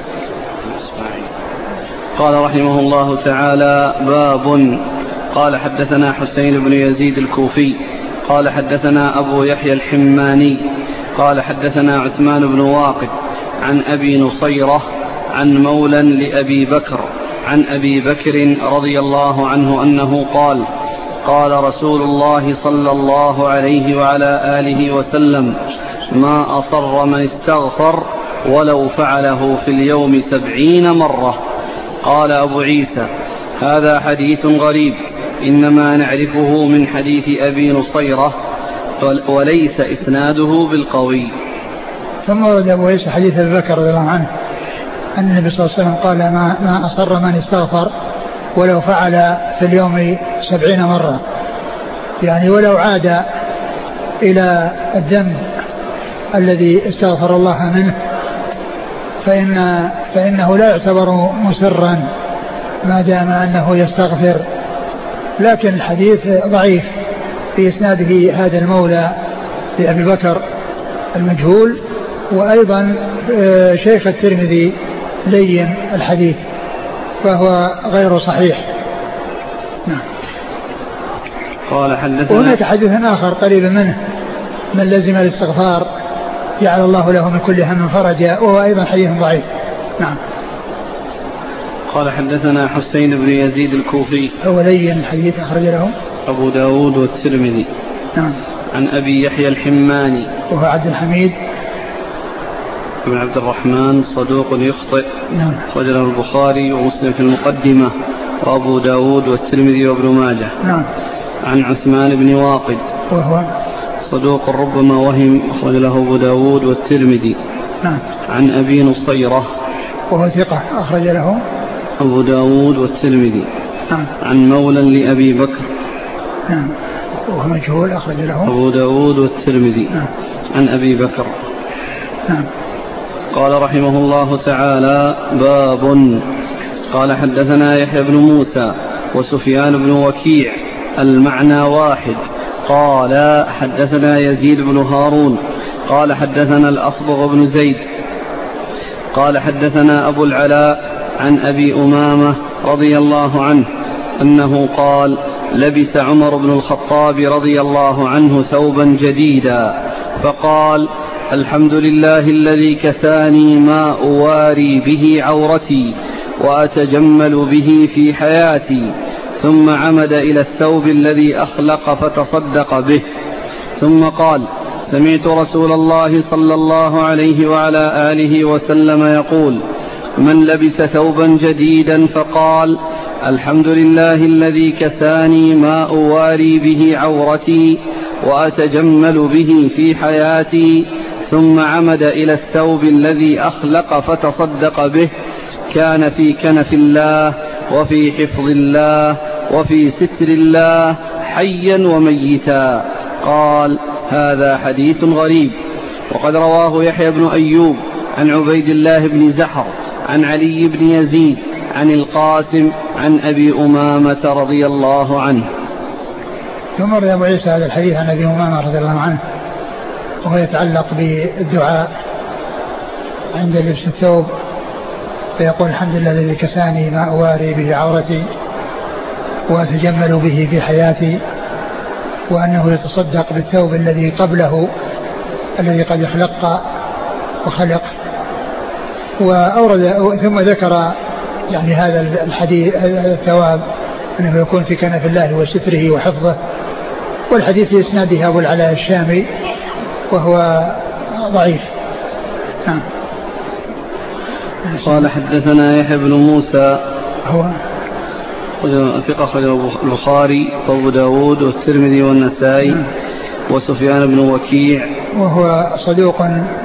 قال رحمه الله تعالى باب. قال حدثنا حسين بن يزيد الكوفي قال حدثنا أبو يحيى الحماني قال حدثنا عثمان بن واقد عن أبي نصيرة عن مولى لأبي بكر عن أبي بكر رضي الله عنه أنه قال قال رسول الله صلى الله عليه وعلى آله وسلم ما أصر من استغفر ولو فعله في اليوم سبعين مرة. قال أبو عيسى هذا حديث غريب إنما نعرفه من حديث أبي نصيرة وليس إسناده بالقوي. ثم ورد أبو عيسى حديث أبي بكر رضي الله عنه أن النبي صلى الله عليه وسلم قال ما, ما أصر من استغفر ولو فعل في اليوم سبعين مرة، يعني ولو عاد إلى الذنب الذي استغفر الله منه فإن فإنه لا يعتبر مسرا ما دام أنه يستغفر. لكن الحديث ضعيف في إسناده هذا المولى لأبي بكر المجهول، وأيضا شيخ الترمذي لين الحديث فهو غير صحيح. نعم. قال حدثنا وهناك حديث آخر قريب منه من لزم الاستغفار جعل الله له من كل هم فرجا، وهو أيضا حديث ضعيف. نعم. قال حدثنا حسين بن يزيد الكوفي هو لين الحديث، أخرج له أبو داود والترمذي. نعم. عن أبي يحيى الحماني وهو عبد الحميد بن عبد الرحمن صدوق يخطئ. نعم. أخرج له البخاري ومسلم في المقدمة وأبو داود والترمذي وابن ماجه. نعم. عن عثمان بن واقد وهو صدوق ربما وهم. أخرج له أبو داود والترمذي. نعم. عن أبي نصيرة وهو ثقة، أخرج له أبو داود والترمذي. نعم. عن مولى لأبي بكر. نعم. وهو مجهول، أخرج له أبو داود والترمذي. نعم. عن أبي بكر. نعم. قال رحمه الله تعالى: باب. قال حدثنا يحيى بن موسى وسفيان بن وكيع المعنى واحد. قال حدثنا يزيد بن هارون قال حدثنا الأصبغ بن زيد قال حدثنا أبو العلاء عن أبي أمامة رضي الله عنه أنه قال: لبس عمر بن الخطاب رضي الله عنه ثوبا جديدا فقال: الحمد لله الذي كساني ما أواري به عورتي وأتجمل به في حياتي. ثم عمد إلى الثوب الذي أخلق فتصدق به. ثم قال: سمعت رسول الله صلى الله عليه وعلى آله وسلم يقول: من لبس ثوبا جديدا فقال: الحمد لله الذي كساني ما أواري به عورتي وأتجمل به في حياتي، ثم عمد إلى الثوب الذي أخلق فتصدق به، كان في كنف الله وفي حفظ الله وفي ستر الله حيا وميتا. قال: هذا حديث غريب. وقد رواه يحيى بن أيوب عن عبيد الله بن زحر عن علي بن يزيد عن القاسم عن أبي أمامة رضي الله عنه. ثم روى أبو عيسى هذا الحديث عن أبي أمامة رضي الله عنه، وهو يتعلق بالدعاء عند لبس الثوب، فيقول: الحمد لله الذي كساني ما أواري به عورتي وأتجمل به في حياتي، وأنه يتصدق بالثوب الذي قبله الذي قد اخلق وخلق. وأورد ثم ذكر يعني هذا الحديث هذا الثواب أنه يكون في كنف الله وستره وحفظه. والحديث في إسناده أبو العلاء الشامي وهو ضعيف. نعم. قال حدثنا يحيى بن موسى هو ثقة أخرجه البخاري وأبو داود والترمذي والنسائي. نعم. وسفيان بن وكيع وهو صدوق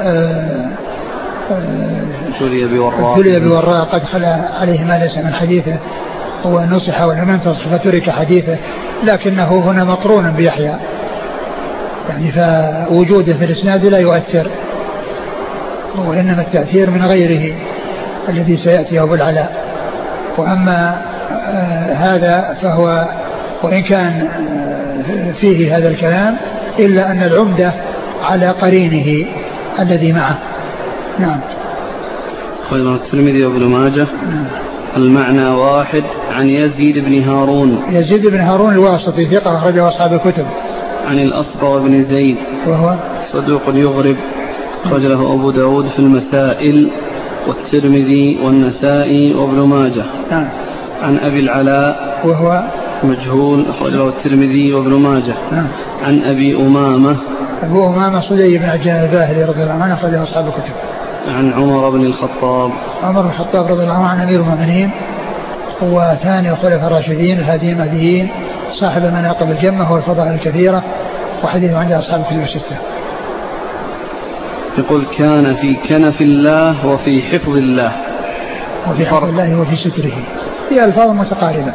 ابتلي بوراء ابتلي بوراء قد خلا عليه ما ليس من حديثه، هو نصح ولم ينتصح فترك حديثه، لكنه هنا مقرون بيحيى، يعني فوجوده في الإسناد لا يؤثر، وإنما التأثير من غيره الذي سيأتي أبو العلاء. وأما آه هذا فهو وإن كان آه فيه هذا الكلام إلا أن العمدة على قرينه الذي معه. نعم. قال الترمذي وابن ماجه. نعم. المعنى واحد. عن يزيد بن هارون يزيد بن هارون الواسطي ثقة أخرجه أصحاب الكتب. عن الأصبغ بن زيد وهو صدوق يغرب أخرج له أبو داود في المسائل والترمذي والنسائي وابن ماجه. نعم. عن أبي العلاء وهو مجهول أخرج له الترمذي وابن ماجه. نعم. عن أبي أمامة أبو أمامة صدي بن عجلان الباهلي رضي الله عنه أخرجه أصحاب الكتب. عن عمر بن الخطاب عمر بن الخطاب رضي الله عنه أمير المؤمنين وثاني الخلفاء الراشدين الهاديين المهديين صاحب المناقب الجمة والفضائل الكثيرة، وحديثه عند أصحاب الكتب الستة. يقول: كان في كنف الله وفي حفظ الله. وفي حفظ الله وفي ستره، هي ألفاظ متقاربة.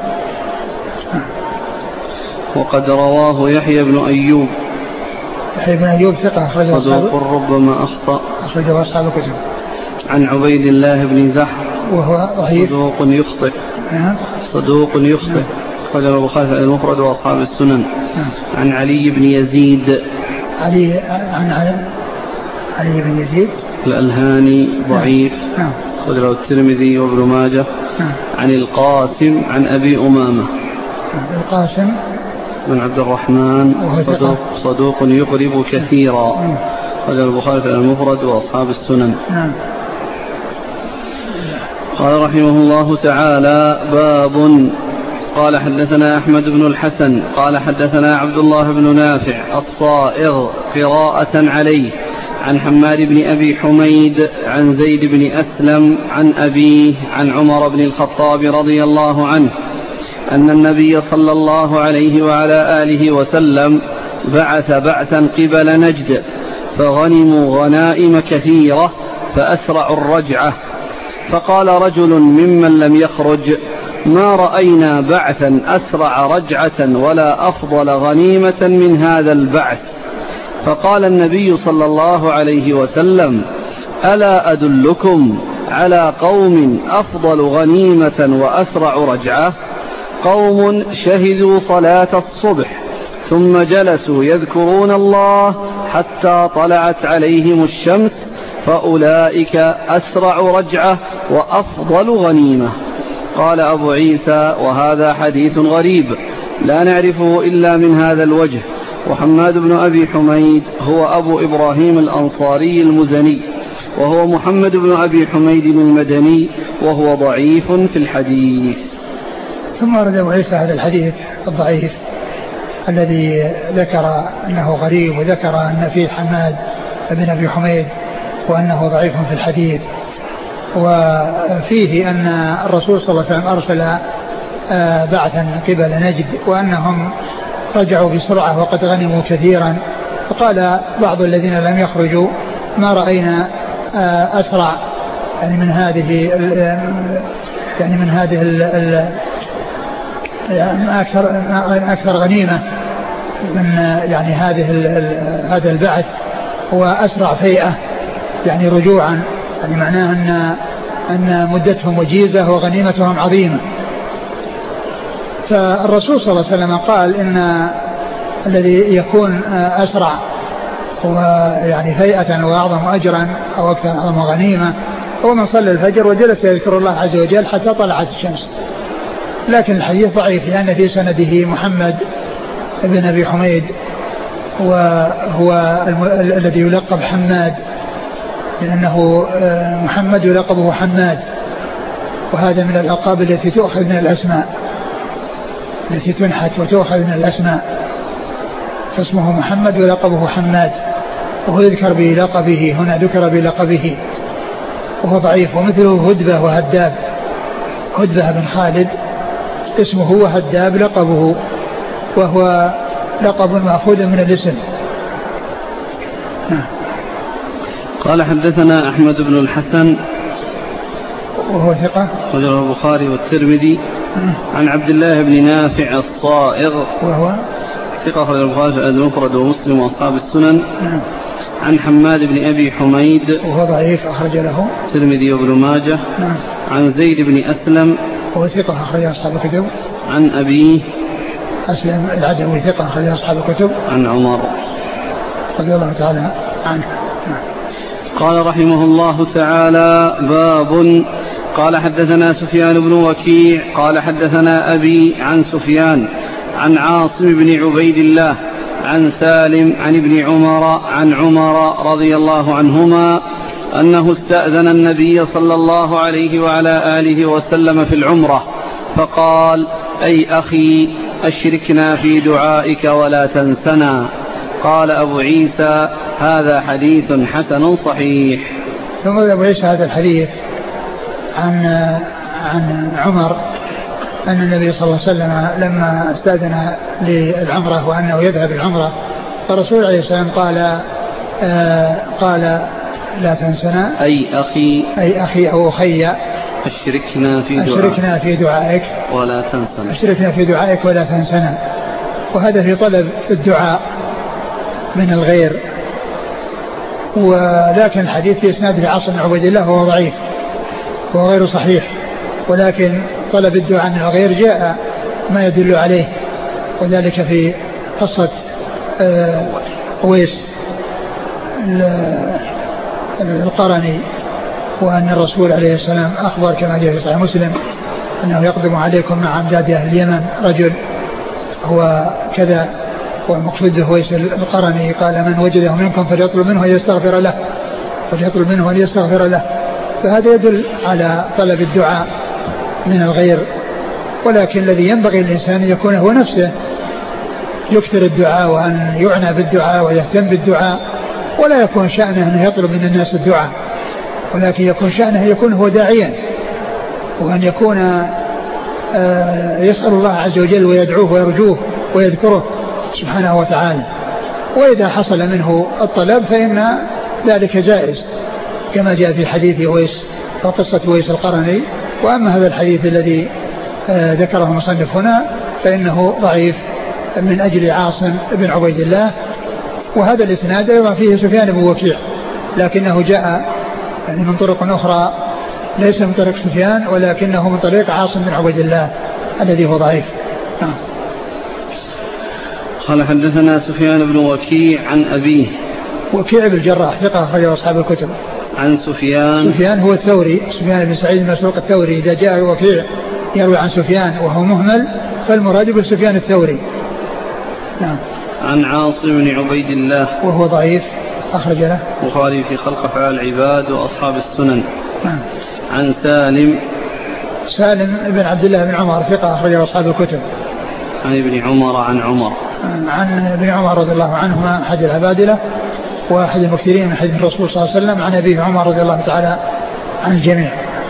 وقد رواه يحيى بن أيوب. يحيى بن أيوب ثقة أخرجه صدوق ربما أخطأ أخرجه أصحاب الكتب. عن عبيد الله بن زحر وهو ضعيف صدوق يخطئ. نعم. صدوق يخطئ أخرجه البخاري في المفرد وأصحاب السنن. نعم. عن علي بن يزيد علي عن علي, علي بن يزيد الألهاني ضعيف. نعم. أخرجه الترمذي وابن ماجه. نعم. عن القاسم عن أبي أمامة. نعم. القاسم بن عبد الرحمن صدوق, صدوق يقرب كثيرا. نعم. أخرجه البخاري في المفرد وأصحاب السنن. نعم. قال رحمه الله تعالى: باب. قال حدثنا أحمد بن الحسن قال حدثنا عبد الله بن نافع الصائغ قراءة عليه عن حماد بن أبي حميد عن زيد بن أسلم عن أبيه عن عمر بن الخطاب رضي الله عنه أن النبي صلى الله عليه وعلى آله وسلم بعث بعثا قبل نجد فغنموا غنائم كثيرة فأسرعوا الرجعة، فقال رجل ممن لم يخرج: ما رأينا بعثا أسرع رجعة ولا أفضل غنيمة من هذا البعث. فقال النبي صلى الله عليه وسلم: ألا أدلكم على قوم أفضل غنيمة وأسرع رجعة؟ قوم شهدوا صلاة الصبح ثم جلسوا يذكرون الله حتى طلعت عليهم الشمس، فأولئك أسرع رجعة وأفضل غنيمة. قال أبو عيسى: وهذا حديث غريب لا نعرفه إلا من هذا الوجه. وحماد بن أبي حميد هو أبو إبراهيم الأنصاري المزني، وهو محمد بن أبي حميد المدني، وهو ضعيف في الحديث. ثم ورد أبو عيسى هذا الحديث الضعيف الذي ذكر أنه غريب، وذكر أن فيه حماد بن أبي حميد وأنه ضعيف في الحديث. وفيه أن الرسول صلى الله عليه وسلم أرسل بعثا قبل نجد وأنهم رجعوا بسرعة وقد غنموا كثيرا. فقال بعض الذين لم يخرجوا: ما رأينا أسرع يعني من هذه يعني من هذه ال يعني أكثر أكثر غنيمة من يعني هذه هذا البعث وأسرع فيئة يعني رجوعا، يعني معناه أن أن مدتهم وجيزة وغنيمتهم عظيمة. فالرسول صلى الله عليه وسلم قال إن الذي يكون أسرع ويعني فيئة وأعظم أجرا أو أكثر أعظم غنيمة هو من صلى الفجر وجلس يذكر الله عز وجل حتى طلعت الشمس. لكن الحديث ضعيف لأن في سنده محمد بن أبي حميد، وهو الذي يلقب حماد، لأنه محمد يلقبه حماد، وهذا من الألقاب التي تؤخذ من الأسماء، التي تنحت وتؤخذ من الأسماء، فاسمه محمد ولقبه حماد، وهو يذكر بلقبه هنا، ذكر بلقبه، وهو ضعيف. ومثله هدبة وهداب، هدبة بن خالد اسمه وهداب لقبه، وهو لقب مأخوذ من الاسم. قال حدثنا أحمد بن الحسن وهو ثقة أخرجه البخاري والترمذي عن عبد الله بن نافع الصائغ وهو ثقة أخرجه البخاري في المفرد ومسلم وأصحاب السنن عن حماد بن أبي حميد وهو ضعيف أخرج له الترمذي وابن ماجه عن زيد بن أسلم وهو ثقة أخرج أصحاب الكتب عن أبيه أسلم العدوي ثقة أخرج أصحاب الكتب عن عمر رضي الله تعالى عنه. قال رحمه الله تعالى: باب. قال حدثنا سفيان بن وكيع قال حدثنا أبي عن سفيان عن عاصم بن عبيد الله عن سالم عن ابن عمر عن عمر رضي الله عنهما أنه استأذن النبي صلى الله عليه وعلى آله وسلم في العمرة فقال: أي أخي أشركنا في دعائك ولا تنسنا. قال أبو عيسى: هذا حديث حسن صحيح. ثم أبو عيسى هذا الحديث عن عن عمر أن النبي صلى الله عليه وسلم لما استأذن للعمرة وأنه يذهب العمرة، فالرسول عليه السلام قال آه قال: لا تنسنا أي أخي أي أخي أو أخي أشركنا في دعائك أشركنا في دعائك ولا تنسنا أشركنا في دعائك ولا تنسنا. وهذا في طلب الدعاء من الغير. ولكن الحديث في إسناده عاصم بن عبيد الله وهو ضعيف وهو غير صحيح، ولكن طلب الدعاء من الغير جاء ما يدل عليه، وذلك في قصة أويس القرني، وأن الرسول عليه السلام أخبر كما جاء في صحيح مسلم أنه يقدم عليكم مع أمجاد أهل اليمن رجل هو كذا والمقصود به ويس القرني قال من وجده منكم فليطلب منه أن يستغفر له فليطلب منه أن يستغفر له. فهذا يدل على طلب الدعاء من الغير، ولكن الذي ينبغي الإنسان أن يكون هو نفسه يكثر الدعاء وأن يعنى بالدعاء ويهتم بالدعاء، ولا يكون شأنه أن يطلب من الناس الدعاء، ولكن يكون شأنه يكون هو داعيا، وأن يكون يسأل الله عز وجل ويدعوه ويرجوه ويذكره سبحانه وتعالى. وإذا حصل منه الطلب فإن ذلك جائز كما جاء في حديث ويس وقصة ويس القرني. وأما هذا الحديث الذي ذكره المصنف هنا فإنه ضعيف من أجل عاصم بن عبيد الله، وهذا الإسناد أيضا فيه سفيان بن وكيع لكنه جاء يعني من طرق أخرى ليس من طريق سفيان ولكنه من طريق عاصم بن عبيد الله الذي هو ضعيف. آه. قال حدثنا سفيان بن وكيع عن أبيه. وكيع بن الجراح ثقة أخرجه أصحاب الكتب. عن سفيان. سفيان هو الثوري، سفيان بن سعيد المسروق الثوري. إذا جاء وكيع يروي عن سفيان وهو مهمل فالمراد بسفيان الثوري. نعم. عن عاصم بن عبيد الله وهو ضعيف أخرج له البخاري في خلق أفعال العباد وأصحاب السنن. نعم. عن سالم سالم بن عبد الله بن عمر ثقة أخرجه أصحاب الكتب. عن ابن عمر عن عمر عن ابن عمر رضي الله عنهما أحد العبادلة وأحد المكثرين من حديث الرسول صلى الله عليه وسلم. عن أبيه عمر رضي الله تعالى عن الجميع.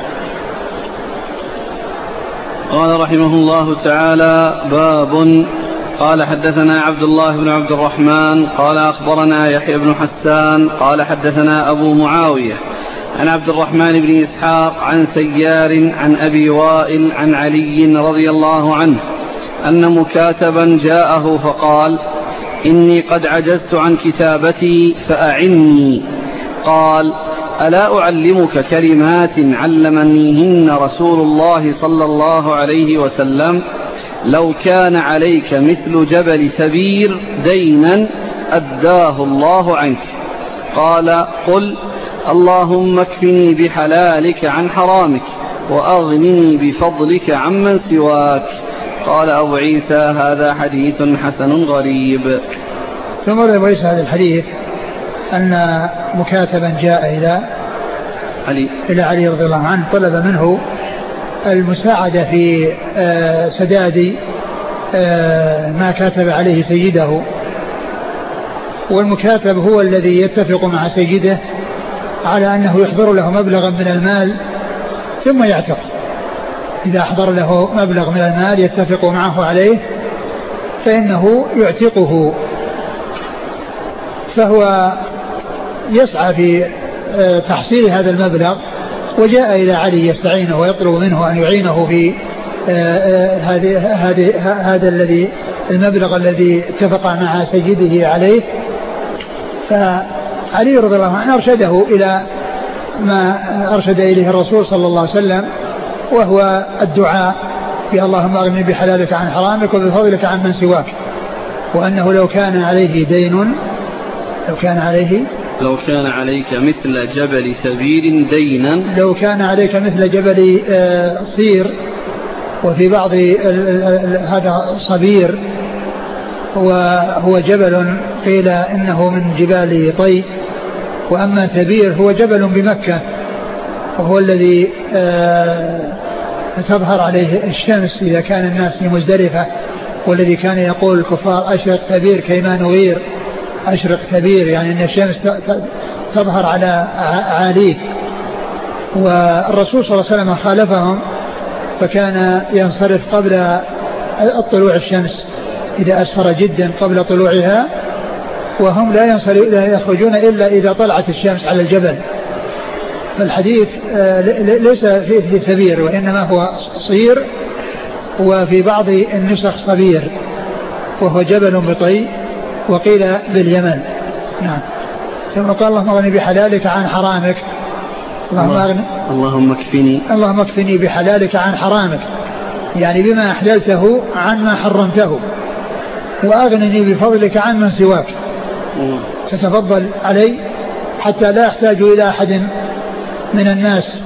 قال رحمه الله تعالى باب. قال حدثنا عبد الله بن عبد الرحمن قال أخبرنا يحيى بن حسان قال حدثنا أبو معاوية عن عبد الرحمن بن إسحاق عن سيار عن أبي وائل عن علي رضي الله عنه أن مكاتبا جاءه فقال إني قد عجزت عن كتابتي فأعني. قال ألا أعلمك كلمات علمنيهن رسول الله صلى الله عليه وسلم لو كان عليك مثل جبل ثبير دينا أداه الله عنك. قال قل اللهم اكفني بحلالك عن حرامك وأغنني بفضلك عمن سواك. قال أبو عيسى هذا حديث حسن غريب. ثم روى هذا الحديث أن مكاتبا جاء إلى علي إلى علي رضي الله عنه طلب منه المساعدة في سداد ما كاتب عليه سيده. والمكاتب هو الذي يتفق مع سيده على أنه يحضر له مبلغا من المال ثم يعتق. إذا أحضر له مبلغ من المال يتفق معه عليه فإنه يعتقه. فهو يسعى في تحصيل هذا المبلغ وجاء إلى علي يستعينه ويطلب منه أن يعينه في هذا الذي المبلغ الذي اتفق مع سيده عليه. فعلي رضي الله عنه أرشده إلى ما أرشد إليه الرسول صلى الله عليه وسلم وهو الدعاء يا اللهم أغني بحلالك عن حرامك وبفضلك عن من سواك. وأنه لو كان عليه دين لو كان عليه لو كان عليك مثل جبل ثبير دينا لو كان عليك مثل جبل صير وفي بعض هذا صبير وهو جبل قيل إنه من جبال طي. وأما ثبير هو جبل بمكة وهو الذي تظهر عليه الشمس إذا كان الناس في مزدلفة. والذي كان يقول الكفار أشرق ثبير كيما نغير. أشرق ثبير يعني أن الشمس تظهر على عاليه. والرسول صلى الله عليه وسلم خالفهم فكان ينصرف قبل الطلوع الشمس إذا أسفر جدا قبل طلوعها وهم لا, لا يخرجون إلا إذا طلعت الشمس على الجبل. فالحديث ليس فيه ثبير وإنما هو صير وفي بعض النسخ صبير وهو جبل بطي وقيل باليمن. نعم. ثم قال اللهم اغني بحلالك عن حرامك. اللهم اغني اللهم اكفني اللهم اكفني بحلالك عن حرامك يعني بما أحللته عن ما حرمته وأغنني بفضلك عن من سواك. تتفضل علي حتى لا أحتاج إلى أحد من الناس.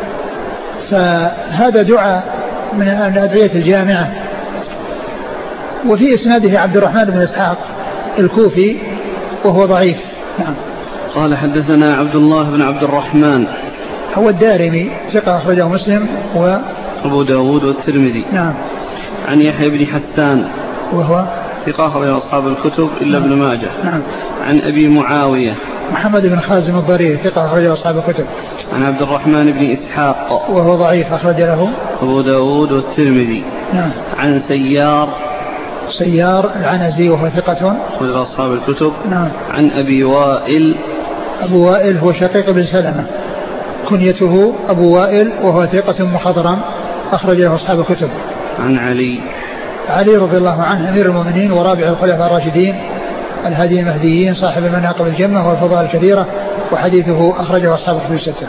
فهذا دعاء من الأدعية الجامعة وفي إسناده عبد الرحمن بن إسحاق الكوفي وهو ضعيف. نعم. قال حدثنا عبد الله بن عبد الرحمن هو الدارمي ثقة أخرجه مسلم و أبو داود والترمذي. نعم. عن يحيى بن حسان وهو ثقة أخرجه أصحاب الكتب إلا نعم. ابن ماجه. نعم. عن أبي معاوية محمد بن خازم الضرير ثقة أخرجه أصحاب الكتب. عن عبد الرحمن بن إسحاق وهو ضعيف أخرج له أبو داود والترمذي. نعم. عن سيار سيار العنزي وهو ثقة أخرج أصحاب الكتب. نعم. عن أبي وائل أبو وائل هو شقيق بن سلمة كنيته أبو وائل وهو ثقة مخضرم أخرج له أصحاب الكتب. عن علي علي رضي الله عنه أمير المؤمنين ورابع الخلفاء الراشدين الهادي المهديين صاحب المناقب الجمة والفضائل الكثيرة وحديثه أخرجه أصحاب الكتب الستة.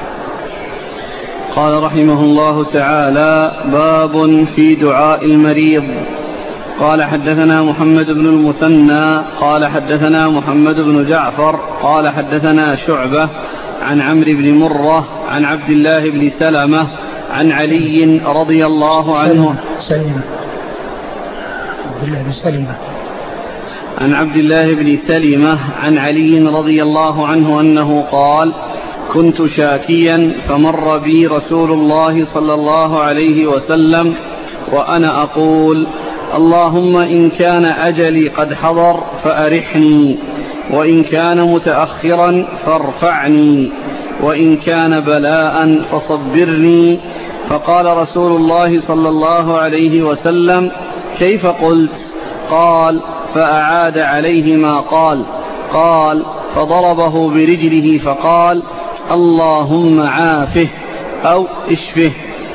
قال رحمه الله تعالى باب في دعاء المريض. قال حدثنا محمد بن المثنى قال حدثنا محمد بن جعفر قال حدثنا شعبة عن عمرو بن مرة عن عبد الله بن سلمة عن علي رضي الله عنه سلمة عبد الله بن سلمة عن عبد الله بن سلمة عن علي رضي الله عنه أنه قال كنت شاكيا فمر بي رسول الله صلى الله عليه وسلم وأنا أقول اللهم إن كان أجلي قد حضر فأرحني وإن كان متأخرا فارفعني وإن كان بلاء فصبرني. فقال رسول الله صلى الله عليه وسلم كيف قلت؟ قال فأعاد عليه ما قال. قال فضربه برجله فقال اللهم عافه أو اشفه.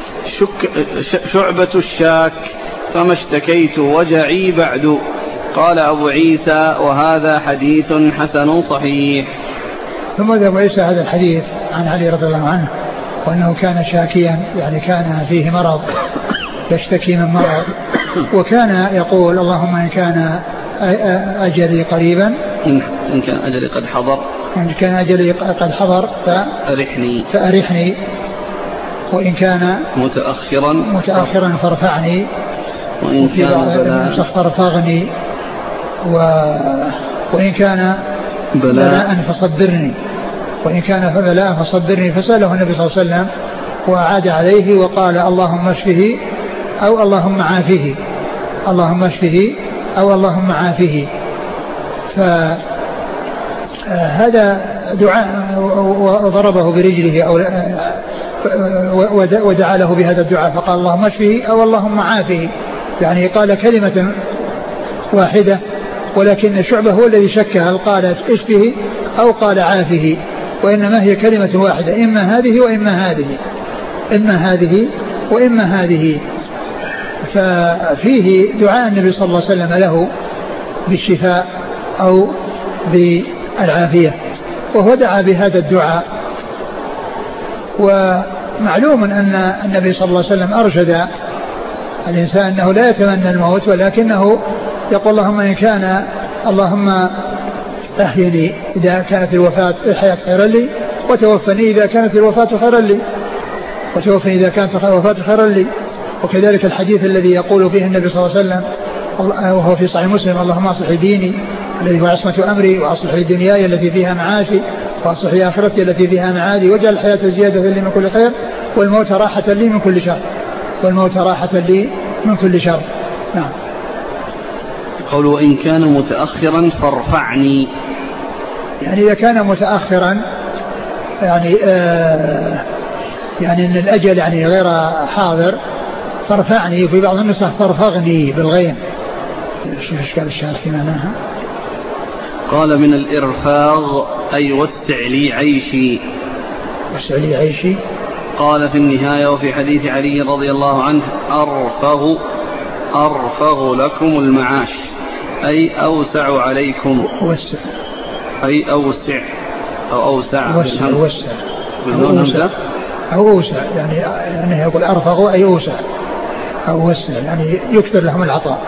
شعبة الشاك فما اشتكيت وجعي بعد. قال أبو عيسى وهذا حديث حسن صحيح. ثم ذا أبو عيسى هذا الحديث عن علي رضي الله عنه وأنه كان شاكيا يعني كان فيه مرض يشتكي من مرض وكان يقول اللهم إن كان أجلي قريبا إن كان أجلي قد حضر إن كان أجلي قد حضر فأرحني فأرحني وإن كان متأخرا متأخرا فارفعني وإن كان فارفعني و... وإن كان بلاء, بلاء فصبرني وإن كان فبلاء فصبرني. فسأله النبي صلى الله عليه وسلم وأعاد عليه وقال اللهم اشفه أو اللهم عافه اللهم اشفه أو اللهم عافه. فهذا دعاء وضربه برجله أو ودعا له بهذا الدعاء فقال اللهم اشفه أو اللهم عافه يعني قال كلمة واحدة ولكن شعبة هو الذي شك هل قال اشفه أو قال عافه وإنما هي كلمة واحدة إما هذه وإما هذه إما هذه وإما هذه. ففيه دعاء النبي صلى الله عليه وسلم له بالشفاء أو بالعافية وهو دعا بهذا الدعاء. ومعلوم أن النبي صلى الله عليه وسلم أرشد الإنسان أنه لا يتمنى الموت ولكنه يقول اللهم إن كان اللهم أحيني إذا كانت الوفاة الحياة خيرا لي وتوفني إذا كانت الوفاة خيرا لي وتوفني إذا كانت الوفاة خيرا لي. وكذلك الحديث الذي يقول فيه النبي صلى الله عليه وسلم وهو في صحيح مسلم اللهم أصلح ديني الذي هو عصمة أمري وأصلح دنياي التي فيها معاشي وأصلح آخرتي التي فيها معادي واجعل الحياة زيادة لي من كل خير والموت راحة لي من كل شر والموت راحة لي من كل شر. نعم. قول وإن كان متأخرا فارفعني يعني إذا كان متأخرا يعني آه يعني أن الأجل يعني غير حاضر فارفعني في بعض النسخ فارفغني بالغين. شوف إشكال الشارح في معناها. قال من الإرفاغ أي وسع لي عيشي. وسع لي عيشي. قال في النهاية وفي حديث علي رضي الله عنه أرفغ أرفغ لكم المعاش أي أوسع عليكم. وسع أي أوسع أو أوسع وسع وسع بالنون همزة أو أوسع يعني يعني يقول أرفغ أي أوسع أو وسع يعني يكثر لهم العطاء.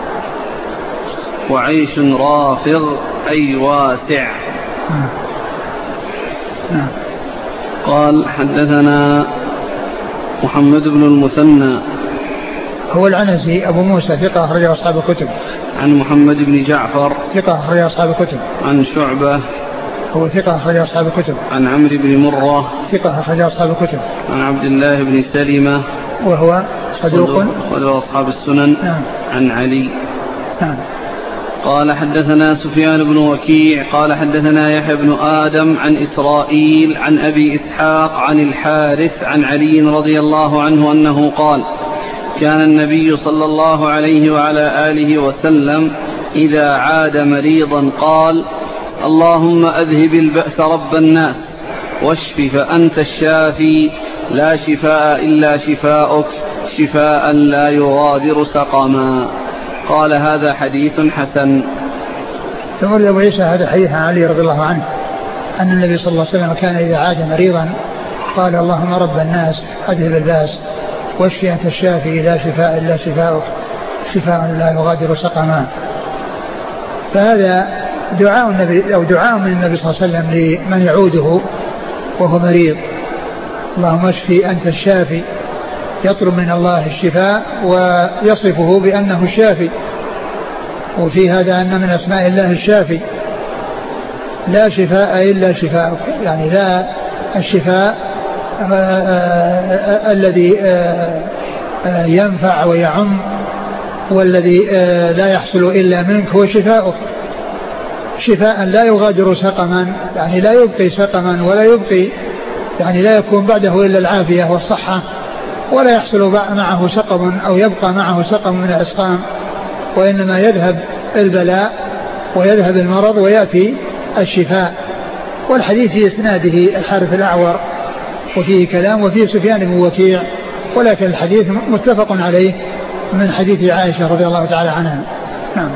وعيش رافض أي واسع. آه. آه. قال حدثنا محمد بن المثنى هو العنزي أبو موسى ثقة أخرج أصحاب الكتب. عن محمد بن جعفر ثقة أخرج أصحاب الكتب. عن شعبة هو ثقة أخرج أصحاب الكتب. عن عمرو بن مرة ثقة أخرج أصحاب الكتب. عن عبد الله بن سلمة وهو صدوق أخرج أصحاب السنن. نعم. عن علي. نعم. قال حدثنا سفيان بن وكيع قال حدثنا يحيى بن آدم عن إسرائيل عن أبي إسحاق عن الحارث عن علي رضي الله عنه أنه قال كان النبي صلى الله عليه وعلى آله وسلم إذا عاد مريضا قال اللهم أذهب البأس رب الناس واشف فأنت الشافي لا شفاء إلا شفاؤك شفاء لا يغادر سقما. قال هذا حديث حسن. ثم أبو عيسى هذا حديث عن علي رضي الله عنه أن النبي صلى الله عليه وسلم كان إذا عاد مريضا قال اللهم رب الناس أذهب الباس واشف أنت الشافي لا شفاء إلا شفاؤك شفاء لا يغادر سقما. فهذا دعاء النبي أو دعاء من النبي صلى الله عليه وسلم لمن يعوده وهو مريض. اللهم اشف أنت الشافي، يطلب من الله الشفاء ويصفه بأنه الشافي، وفي هذا أن من أسماء الله الشافي لا شفاء إلا شفاءك، يعني لا الشفاء الذي ينفع ويعم والذي لا يحصل إلا منك هو شفاءك، شفاء لا يغادر سقما، يعني لا يبقي سقما ولا يبقي يعني لا يكون بعده إلا العافية والصحة، ولا يحصل معه سقم أو يبقى معه سقم من الأسقام، وإنما يذهب البلاء ويذهب المرض ويأتي الشفاء. والحديث في إسناده الحارث الأعور وفيه كلام وفيه سفيان بن وكيع، ولكن الحديث متفق عليه من حديث عائشة رضي الله تعالى عنها. نعم.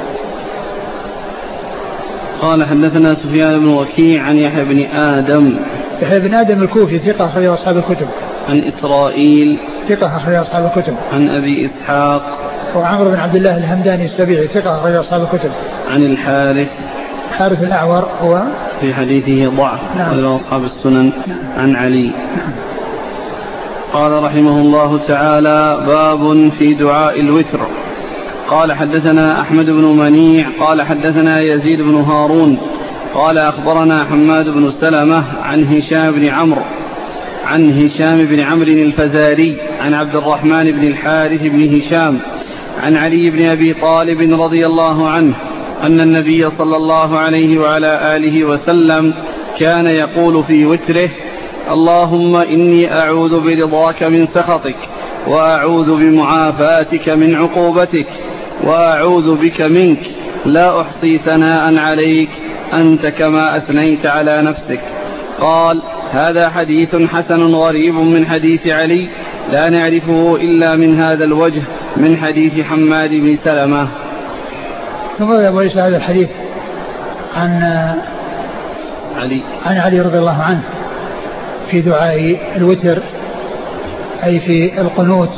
قال حدثنا سفيان بن وكيع عن يحيى بن آدم يحيى بن آدم الكوفي ثقة أخرج أصحاب الكتب. عن إسرائيل ثقة أخرج أصحاب الكتب. عن أبي إسحاق وعمرو بن عبد الله الهمداني السبيعي ثقة أخرج أصحاب الكتب. عن الحارث حارث الأعور هو في حديثه ضعف نعم. أصحاب السنن. نعم. عن علي. نعم. قال رحمه الله تعالى باب في دعاء الوتر. قال حدثنا أحمد بن منيع قال حدثنا يزيد بن هارون قال أخبرنا حماد بن سلمة عن هشام بن عمرو عن هشام بن عمرو الفزاري عن عبد الرحمن بن الحارث بن هشام عن علي بن أبي طالب رضي الله عنه أن النبي صلى الله عليه وعلى آله وسلم كان يقول في وتره اللهم إني أعوذ برضاك من سخطك وأعوذ بمعافاتك من عقوبتك وأعوذ بك منك لا أحصي ثناء عليك أنت كما أثنيت على نفسك. قال هذا حديث حسن غريب من حديث علي لا نعرفه إلا من هذا الوجه من حديث حماد بن سلمة. ثم أبو عيسى هذا الحديث عن علي عن علي رضي الله عنه في دعاء الوتر أي في القنوت.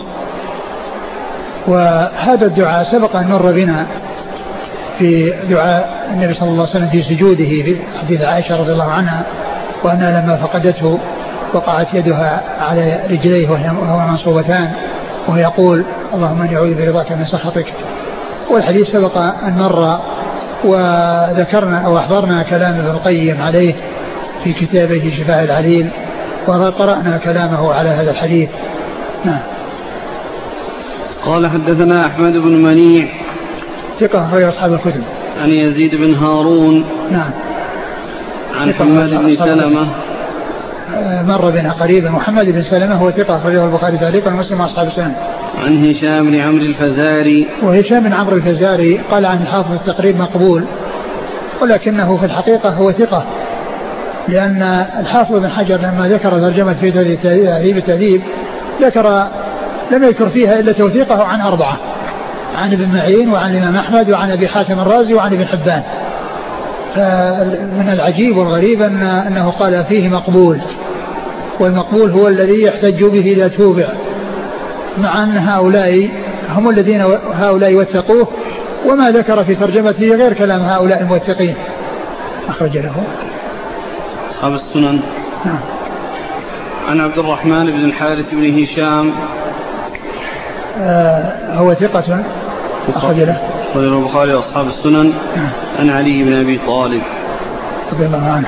وهذا الدعاء سبق أن مر بنا في دعاء النبي صلى الله عليه وسلم في سجوده في حديث عائشة رضي الله عنها، وأنها لما فقدته وقعت يدها على رجليه وهو منصوبتان وهو يقول اللهم اني اعوذ برضاك من سخطك. والحديث سبق أن مر وذكرنا أو أحضرنا كلام ابن القيم عليه في كتابه شفاء العليل، وقرأنا كلامه على هذا الحديث. نعم. قال حدثنا أحمد بن منيع ثقة أخرج أصحاب الكتب. عن يزيد بن هارون نعم. عن حماد بن سلمة مر بنا قريبا. محمد بن سلمة هو ثقة أخرجه البخاري تعليقا ومسلم أصحاب السنن. عن هشام بن عمرو الفزاري وهشام بن عمرو الفزاري قال عن الحافظ التقريب مقبول، ولكنه في الحقيقة هو ثقة، لأن الحافظ بن حجر لما ذكر ترجمة في تهذيب التهذيب ذكر لم يذكر فيها إلا توثيقه عن أربعة، عن ابن معين وعن الإمام أحمد وعن أبي حاتم الرازي وعن ابن حبان. من العجيب والغريب أن أنه قال فيه مقبول، والمقبول هو الذي يحتج به إذا توبع، مع أن هؤلاء هم الذين هؤلاء وثقوه، وما ذكر في ترجمته غير كلام هؤلاء الموثقين. أخرج له أصحاب السنن. نعم. عن عبد الرحمن بن الحارث بن هشام آه هو ثقة أخرج له البخاري وأصحاب السنن عن علي بن أبي طالب رضي الله عنه.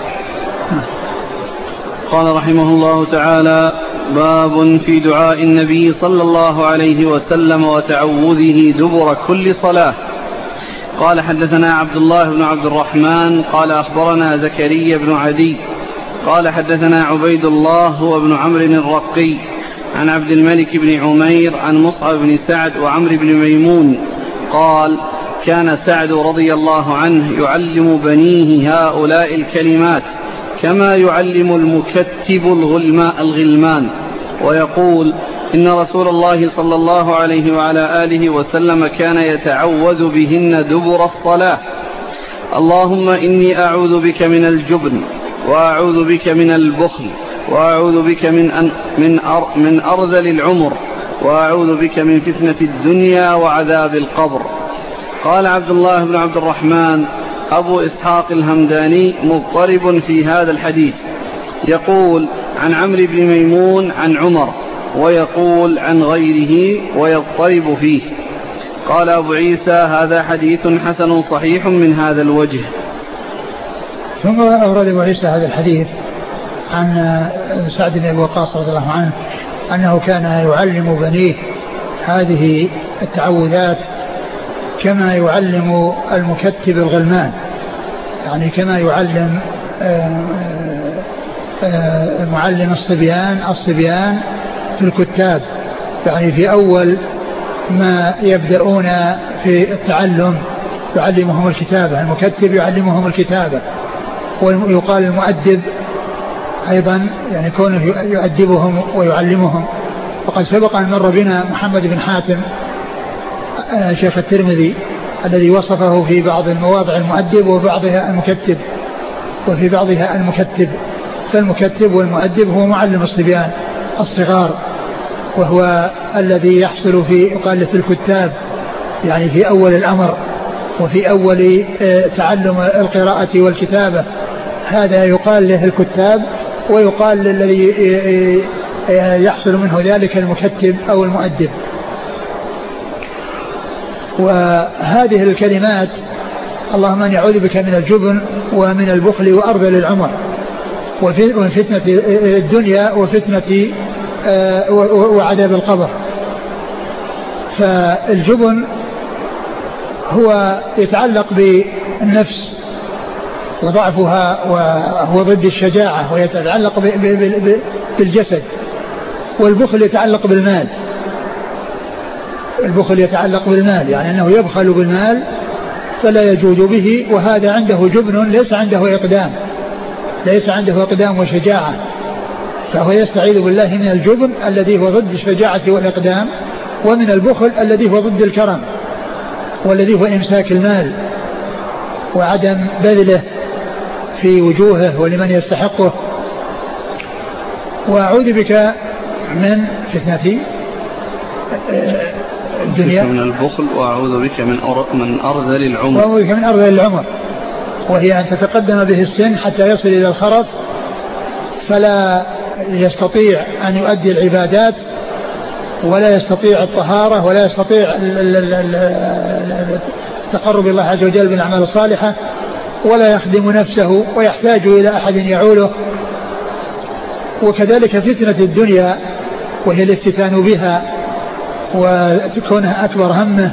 قال رحمه الله تعالى: باب في دعاء النبي صلى الله عليه وسلم وتعوذه دبر كل صلاة. قال: حدثنا عبد الله بن عبد الرحمن قال أخبرنا زكريا بن عدي قال حدثنا عبيد الله هو ابن عمرو الرقي عن عبد الملك بن عمير عن مصعب بن سعد وعمرو بن ميمون قال: كان سعد رضي الله عنه يعلم بنيه هؤلاء الكلمات كما يعلم المكتب الغلمان، ويقول: إن رسول الله صلى الله عليه وعلى آله وسلم كان يتعوذ بهن دبر الصلاة: اللهم إني أعوذ بك من الجبن، وأعوذ بك من البخل، وأعوذ بك من, أن من, أر من أرذل العمر، وأعوذ بك من فتنة الدنيا وعذاب القبر. قال عبد الله بن عبد الرحمن: أبو إسحاق الهمداني مضطرب في هذا الحديث، يقول عن عمرو بن ميمون عن عمر، ويقول عن غيره ويضطرب فيه. قال أبو عيسى: هذا حديث حسن صحيح من هذا الوجه. ثم أورد أبو عيسى هذا الحديث عن سعد بن أبي وقاص رضي الله عنه أنه كان يعلم بنيه هذه التعوذات كما يعلم المكتب الغلمان، يعني كما يعلم المعلم الصبيان الصبيان في الكتاب، يعني في أول ما يبدأون في التعلم يعلمهم الكتابة، المكتب يعلمهم الكتابة، ويقال المؤدب أيضا يعني كونه يؤدبهم ويعلمهم. وقد سبق أن مر بنا محمد بن حاتم شيخ الترمذي الذي وصفه في بعض المواضع المؤدب وبعضها المكتب، وفي بعضها المكتب. فالمكتب والمؤدب هو معلم الصبيان الصغار، وهو الذي يحصل في قالة الكتاب، يعني في أول الأمر وفي أول تعلم القراءة والكتابة، هذا يقال له الكتاب، ويقال للذي يحصل منه ذلك المكتب أو المؤدب. وهذه الكلمات: اللهم أني أعوذ بك من الجبن ومن البخل وأرذل العمر ومن فتنة الدنيا وفتنة وعذاب القبر. فالجبن هو يتعلق بالنفس وضعفها، وهو ضد الشجاعة ويتعلق بالجسد. والبخل يتعلق بالمال، البخل يتعلق بالمال، يعني أنه يبخل بالمال فلا يجود به، وهذا عنده جبن، ليس عنده إقدام، ليس عنده إقدام وشجاعة، فهو يستعيذ بالله من الجبن الذي هو ضد الشجاعة والإقدام، ومن البخل الذي هو ضد الكرم، والذي هو إمساك المال وعدم بذله في وجوهه ولمن يستحقه. وأعوذ بك من فتنة الدنيا من البخل، وأعوذ بك من من أرذل العمر، وأعوذ بك من أرذل العمر، وهي أن تتقدم به السن حتى يصل إلى الخرف فلا يستطيع أن يؤدي العبادات، ولا يستطيع الطهارة، ولا يستطيع التقرب الله عز وجل بالأعمال الصالحة، ولا يخدم نفسه، ويحتاج إلى أحد يعوله. وكذلك فتنة الدنيا، وهي الافتتان بها وتكونها أكبر همه،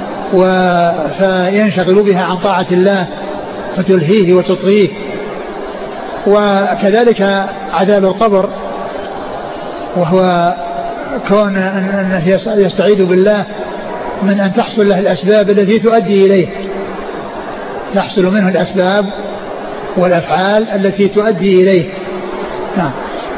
فينشغل بها عن طاعة الله فتلهيه وتطغيه. وكذلك عذاب القبر، وهو كون أنه يستعيذ بالله من أن تحصل له الأسباب التي تؤدي إليه، تحصل منه الأسباب والأفعال التي تؤدي إليه. نعم.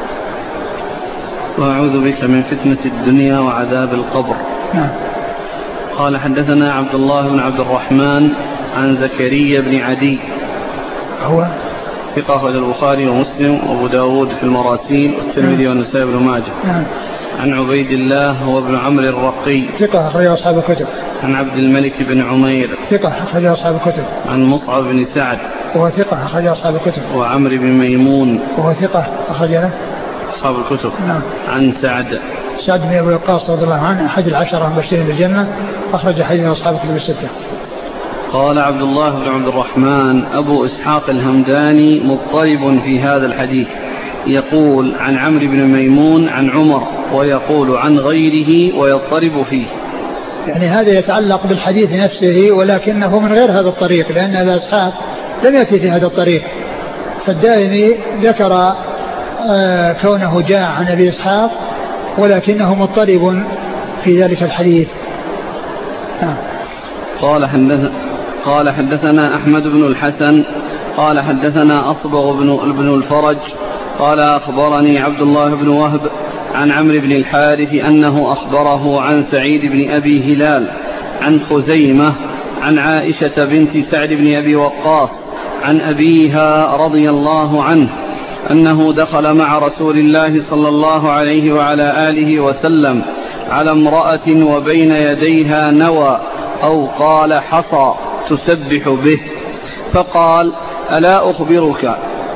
وأعوذ بك من فتنة الدنيا وعذاب القبر. نعم. قال: حدثنا عبد الله بن عبد الرحمن عن زكريا بن عدي، هو ثقة أخرج البخاري ومسلم وأبو داود في المراسيل والترمذي والنسائي بن ماجه. نعم. عن عبيد الله هو ابن عمرو الرقي، ثقة أخرج أصحاب الكتب. عن عبد الملك بن عمير، ثقة أخرج أصحاب الكتب. عن مصعب بن سعد، وهو ثقة أخرج أصحاب الكتب. وعمرو بن ميمون، وهو ثقة أخرج له أصحاب الكتب. نعم. عن سعد سعد بن أبي وقاص رضي الله عنه أحد العشرة المبشرين بالجنة، أخرج حديث أصحاب الكتب الستة. قال عبد الله بن عبد الرحمن أبو إسحاق الهمداني مضطرب في هذا الحديث، يقول عن عمرو بن ميمون عن عمر ويقول عن غيره ويضطرب فيه. يعني هذا يتعلق بالحديث نفسه ولكنه من غير هذا الطريق، لأن أبا إسحاق لم يأتي في هذا الطريق. فالدائمي ذكر آه كونه جاء عن أبي إسحاق ولكنه مضطرب في ذلك الحديث. آه. قال حدثنا قال حدثنا أحمد بن الحسن قال حدثنا أصبغ بن, بن الفرج قال أخبرني عبد الله بن وهب عن عمرو بن الحارث أنه أخبره عن سعيد بن أبي هلال عن خزيمة عن عائشة بنت سعد بن أبي وقاص عن أبيها رضي الله عنه أنه دخل مع رسول الله صلى الله عليه وعلى آله وسلم على امرأة وبين يديها نوى أو قال حصى تسبح به، فقال ألا أخبرك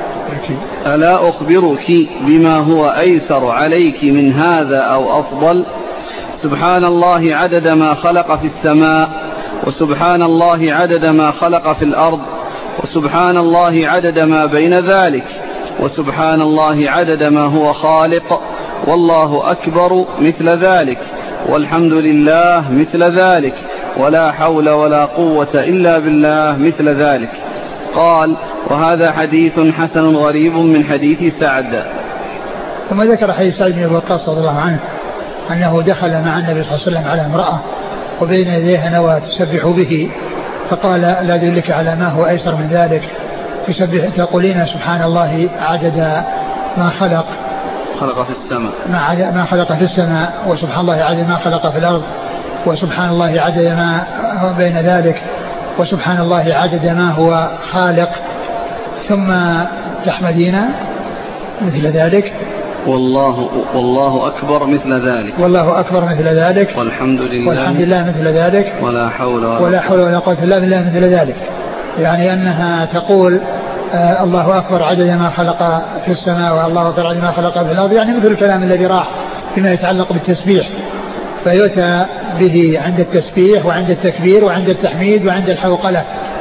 ألا أخبرك بما هو أيسر عليك من هذا أو أفضل؟ سبحان الله عدد ما خلق في السماء، وسبحان الله عدد ما خلق في الأرض، وسبحان الله عدد ما بين ذلك، وسبحان الله عدد ما هو خالق، والله أكبر مثل ذلك، والحمد لله مثل ذلك، ولا حول ولا قوة إلا بالله مثل ذلك. قال وهذا حديث حسن غريب من حديث سعد. ثم ذكر حديث سعد بن أبي وقاص رضي الله عنه أنه دخل مع النبي صلى الله عليه وسلم على امرأة وبين يديها نوى تسبح به، فقال لا أدلك على ما هو أيسر من ذلك؟ تسبح تقولين سبحان الله عدد ما خلق خلق في السماء ما, ما خلق في السماء، وسبحان الله عدد ما خلق في الأرض، وسبحان الله عدد ما هو بين ذلك، وسبحان الله عدد ما هو خالق، ثم تحمدين مثل ذلك، والله والله أكبر مثل ذلك، والله أكبر مثل ذلك، والحمد لله والحمد لله مثل ذلك، ولا حول ولا, ولا حول ولا قوة إلا بالله مثل ذلك. يعني أنها تقول آه الله أكبر عدد ما خلق في السماء، والله أكبر عدد ما خلق في الأرض، يعني مثل الكلام الذي راح فيما يتعلق بالتسبيح، فيؤتى به عند التسبيح وعند التكبير وعند التحميد وعند الحوقلة،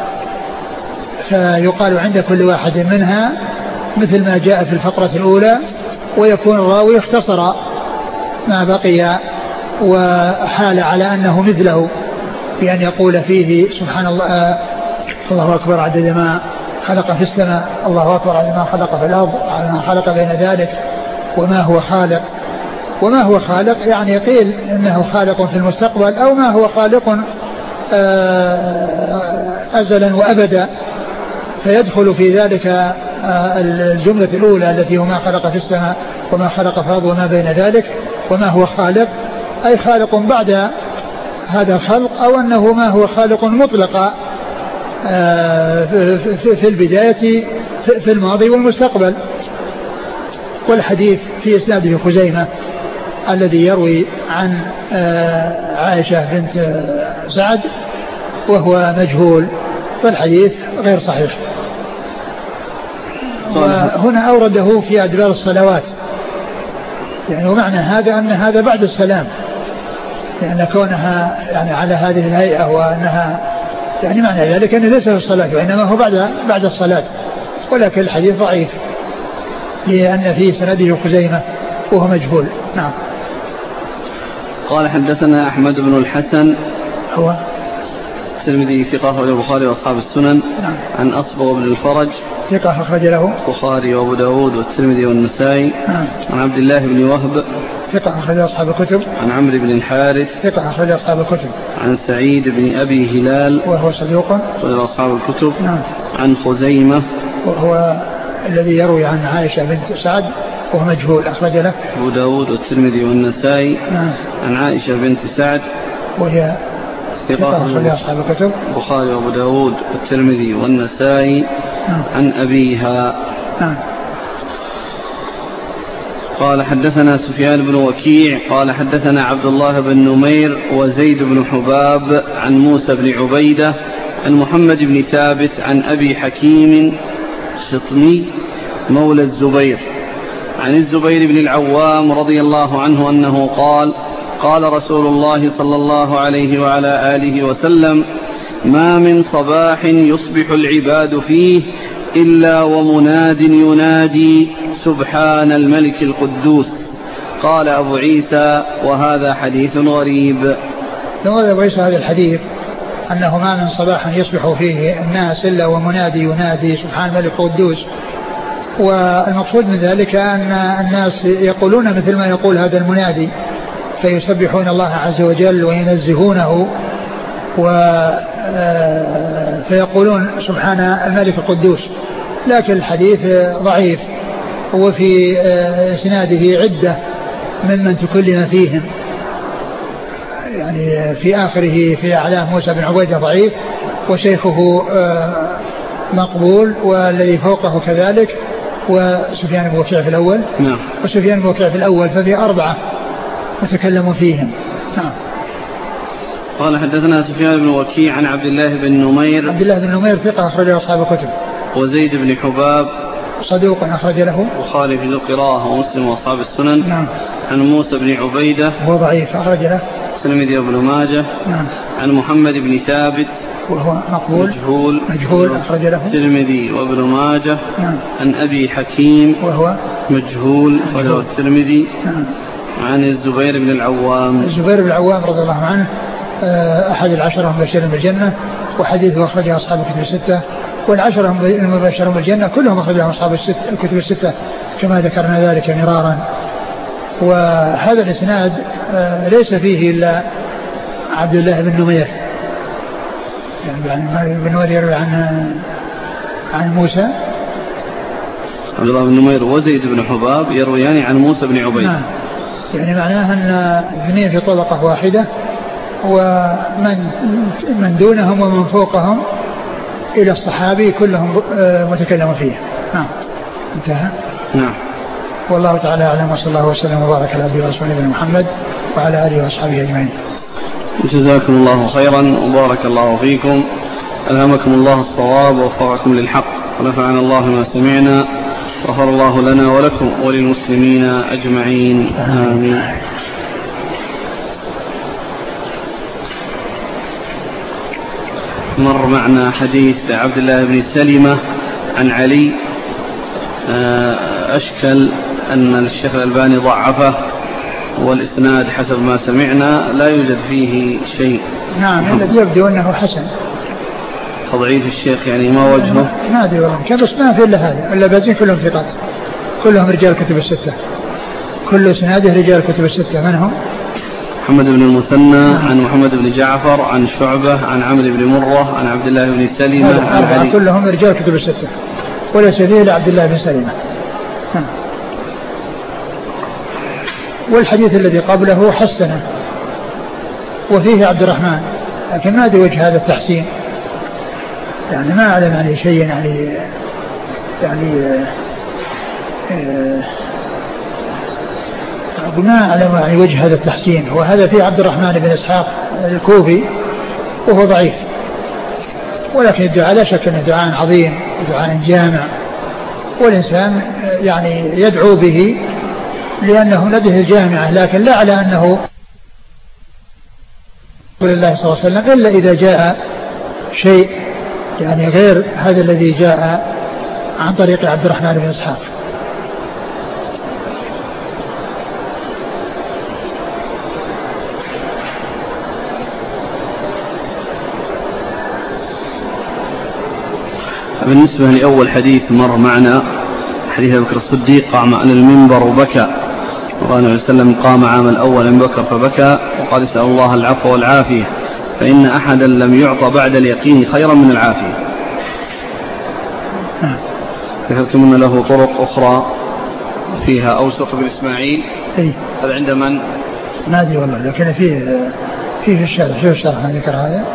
فيقال عند كل واحد منها مثل ما جاء في الفقرة الأولى، ويكون الراوي اختصر ما بقي وحال على أنه مثله، بأن يقول فيه سبحان الله آه الله أكبر عدد ما خلق في السماء، الله أكبر عدد ما خلق في الأرض، عدد ما خلق بين ذلك، وما هو خالق. وما هو خالق يعني قيل إنه خالق في المستقبل، أو ما هو خالق أزلا وأبدا، فيدخل في ذلك الجملة الأولى التي هو ما خلق في السماء وما خلق في الأرض وما بين ذلك. وما هو خالق أي خالق بعد هذا الخلق، أو أنه ما هو خالق مطلقا في البداية في الماضي والمستقبل. والحديث في إسناده خزيمة الذي يروي عن عائشة بنت سعد وهو مجهول، فالحديث غير صحيح. وهنا أورده في أدبار الصلوات، يعني ومعنى هذا أن هذا بعد السلام، لأن يعني كونها يعني على هذه الهيئة وأنها يعني معنى ذلك أنه ليس في الصلاة وإنما هو بعد بعد الصلاة، ولكن الحديث ضعيف لأن فيه سنده خزيمة وهو مجهول. نعم. قال حدثنا أحمد بن الحسن هو الترمذي ثقة أخرج البخاري وأصحاب السنن. نعم. عن أصبغ بن الفرج ثقة أخرج له البخاري وأبو داود والترمذي والنسائي. نعم. عن عبد الله بن وهب ثقة أخرج أصحاب الكتب. عن عمرو بن الحارث ثقة أخرج أصحاب الكتب. عن سعيد بن أبي هلال وهو صدوق أخرج أصحاب الكتب. نعم. عن خزيمة وهو الذي يروي عن عائشة بنت سعد وهو مجهول أخرج له أبو داود والترمذي والنسائي. نعم. عن عائشة بنت سعد وهي ثقة أخرج أصحاب الكتب البخاري وأبو داود والترمذي والنسائي. نعم. عن أبيها. نعم. قال حدثنا سفيان بن وكيع قال حدثنا عبد الله بن نمير وزيد بن حباب عن موسى بن عبيدة عن محمد بن ثابت عن أبي حكيم شطمي مولى الزبير عن الزبير بن العوام رضي الله عنه أنه قال قال رسول الله صلى الله عليه وعلى آله وسلم ما من صباح يصبح العباد فيه إلا ومناد ينادي سبحان الملك القدوس. قال أبو عيسى وهذا حديث غريب. ثم أبو عيسى هذا الحديث أنه ما من صباح يصبح فيه الناس إلا ومنادي ينادي سبحان الملك القدوس. والمقصود من ذلك أن الناس يقولون مثل ما يقول هذا المنادي فيسبحون الله عز وجل وينزهونه فيقولون سبحان الملك القدوس. لكن الحديث ضعيف وفي إسناده عدة ممن تكلم فيهم، يعني في آخره في أعلام موسى بن عبيدة ضعيف وشيخه مقبول والذي فوقه كذلك وسفيان بن وكيع في الأول نعم. وسفيان بن وكيع في الأول ففي أربعة متكلموا فيهم. نعم. قال حدثنا سفيان بن وكيع عن عبد الله بن نمير. عبد الله بن نمير ثقة أخرجه أصحاب الكتب. وزيد بن حباب صدوق أخرج له البخاري في القراءة ومسلم وأصحاب السنن. نعم. عن موسى بن عبيدة وهو ضعيف أخرج له الترمذي وابن ماجه. نعم. عن محمد بن ثابت وهو مقبول مجهول مجهول أخرج له الترمذي وابن ماجه. نعم. عن أبي حكيم وهو مجهول أخرجه الترمذي. نعم. عن الزبير بن العوام. الزبير بن العوام رضي الله عنه أحد العشرة المبشرين بالجنة وحديثه أخرجه أصحاب الكتب الستة، والعشرة المبشرون بالجنة كلهم أخرجهم أصحاب الكتب الستة كما ذكرنا ذلك مرارا. وهذا الإسناد ليس فيه إلا عبد الله بن نمير، يعني بن نمير يروي عن عن موسى. عبد الله بن نمير وزيد بن حباب يرويان عن موسى بن عبيد. نعم. يعني معناها أن اثنين في طبقة واحدة ومن من دونهم ومن فوقهم إلى الصحابي كلهم متكلم فيه. نعم. انتهى. نعم. والله تعالى أعلم وصلى الله وسلم وبارك على عبده ورسوله محمد وعلى آله وأصحابه أجمعين. جزاكم الله خيرا وبارك الله فيكم، ألهمكم الله الصواب ووفقكم للحق ونفعنا الله ما سمعنا، غفر الله لنا ولكم وللمسلمين أجمعين آمين. مر معنا حديث عبد الله بن سلمة عن علي، أشكل أن الشيخ الألباني ضعفه والإسناد حسب ما سمعنا لا يوجد فيه شيء. نعم. الذي يبدو أنه حسن. تضعيف الشيخ يعني ما وجهه؟ ما أدري والله، كان بس ما في إلا هذا، إلا بازين كلهم ثقات، كلهم رجال كتب الستة، كل إسناده رجال كتب الستة. من هم؟ محمد بن المثنى عن محمد بن جعفر عن شعبة عن عمرو بن مرة عن عبد الله بن سلمة عن علي. كلهم رجال كتب الستة وليس فيه إلا عبد الله بن سلمة. والحديث الذي قبله حسنه وفيه عبد الرحمن، لكن ما أدري وجه هذا التحسين، يعني ما أعلم عليه شيء يعني يعني ما أعلم يعني وجه هذا التحسين. وهذا فيه عبد الرحمن بن إسحاق الكوفي وهو ضعيف، ولكن الدعاء لا شك أنه دعاء عظيم ودعاء جامع، والإنسان يعني يدعو به لأنه نبه الجامعة، لكن لا على أنه رسول الله صلى الله عليه وسلم إلا إذا جاء شيء يعني غير هذا الذي جاء عن طريق عبد الرحمن بن إسحاق. بالنسبة لأول حديث مر معنا حديث بكر الصديق قام على المنبر وبكى، وقال النبي صلى الله عليه وسلم قام عام الأول أن بكر فبكى وقال اسأل الله العفو والعافية فإن أحدا لم يعطى بعد اليقين خيرا من العافية. ذكرتم أن له طرق أخرى فيها أوسط بن إسماعيل. هذا عند من؟ ما أدري والله، لكن فيه فيه في الشرح، شوف الشرح ما ذكر هذا.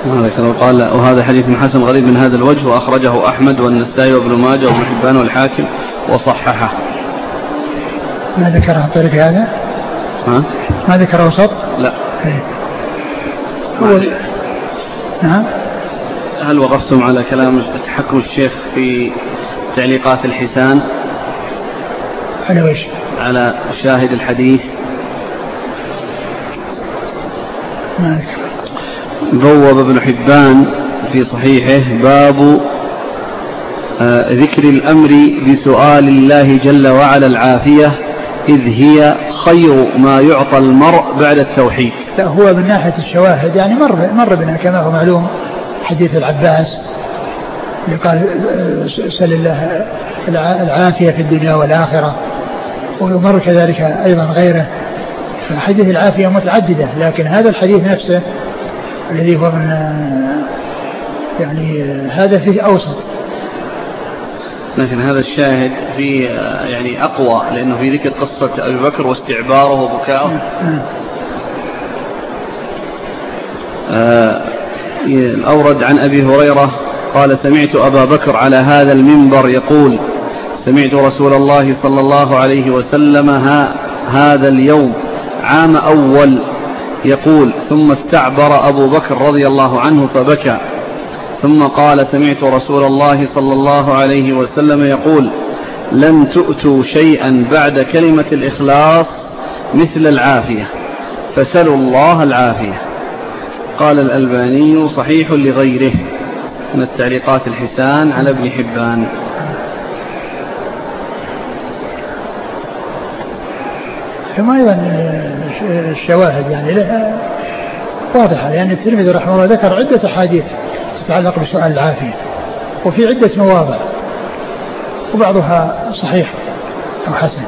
هذا قال وهذا حديث حسن غريب من هذا الوجه وأخرجه أحمد والنسائي وابن ماجه وابن حبان والحاكم وصححه. ما ذكره الطريق هذا؟ ها؟ ما ذكره وسط؟ لا. هو نعم. هل وقفتم على كلام تحكم الشيخ في تعليقات الحسان على وش؟ على شاهد الحديث؟ ما ذكر. بوب ابن حبان في صحيحه باب آه ذكر الأمر بسؤال الله جل وعلا العافية إذ هي خير ما يعطى المرء بعد التوحيد. لا هو من ناحية الشواهد يعني مر, مر بنا كما هو معلوم حديث العباس اللي قال سل الله العافية في الدنيا والآخرة، ويمر كذلك أيضا غيره. فحديث العافية متعددة، لكن هذا الحديث نفسه الذي هو من يعني هذا فيه أوسط، لكن هذا الشاهد فيه يعني أقوى لأنه في ذكر قصة أبي بكر واستعباره وبكاؤه. آه الأورد عن أبي هريرة قال سمعت أبا بكر على هذا المنبر يقول سمعت رسول الله صلى الله عليه وسلم ها هذا اليوم عام أول يقول ثم استعبر أبو بكر رضي الله عنه فبكى، ثم قال سمعت رسول الله صلى الله عليه وسلم يقول لن تؤتوا شيئا بعد كلمة الإخلاص مثل العافية فسلوا الله العافية. قال الألباني صحيح لغيره من التعليقات الحسان على ابن حبان. ثم أيضا الشواهد يعني لها واضحة، لأن الترمذي رحمه الله ذكر عدة أحاديث تتعلق بسؤال العافية وفي عدة مواضع وبعضها صحيح أو حسن.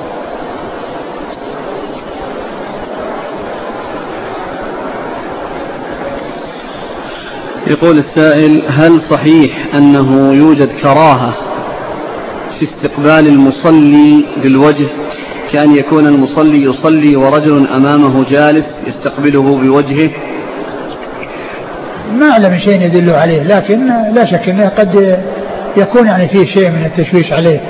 يقول السائل هل صحيح أنه يوجد كراهة في استقبال المصلي بالوجه كأن يكون المصلي يصلي ورجل أمامه جالس يستقبله بوجهه؟ ما أعلم شيء يدل عليه، لكن لا شك أنه قد يكون يعني فيه شيء من التشويش عليه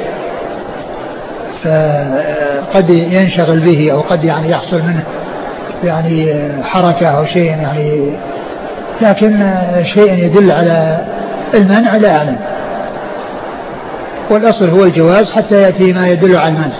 فقد ينشغل به أو قد يعني يحصل منه يعني حركة أو شيء يعني، لكن شيء يدل على المنع لا أعلم، والأصل هو الجواز حتى يأتي ما يدل على المنع.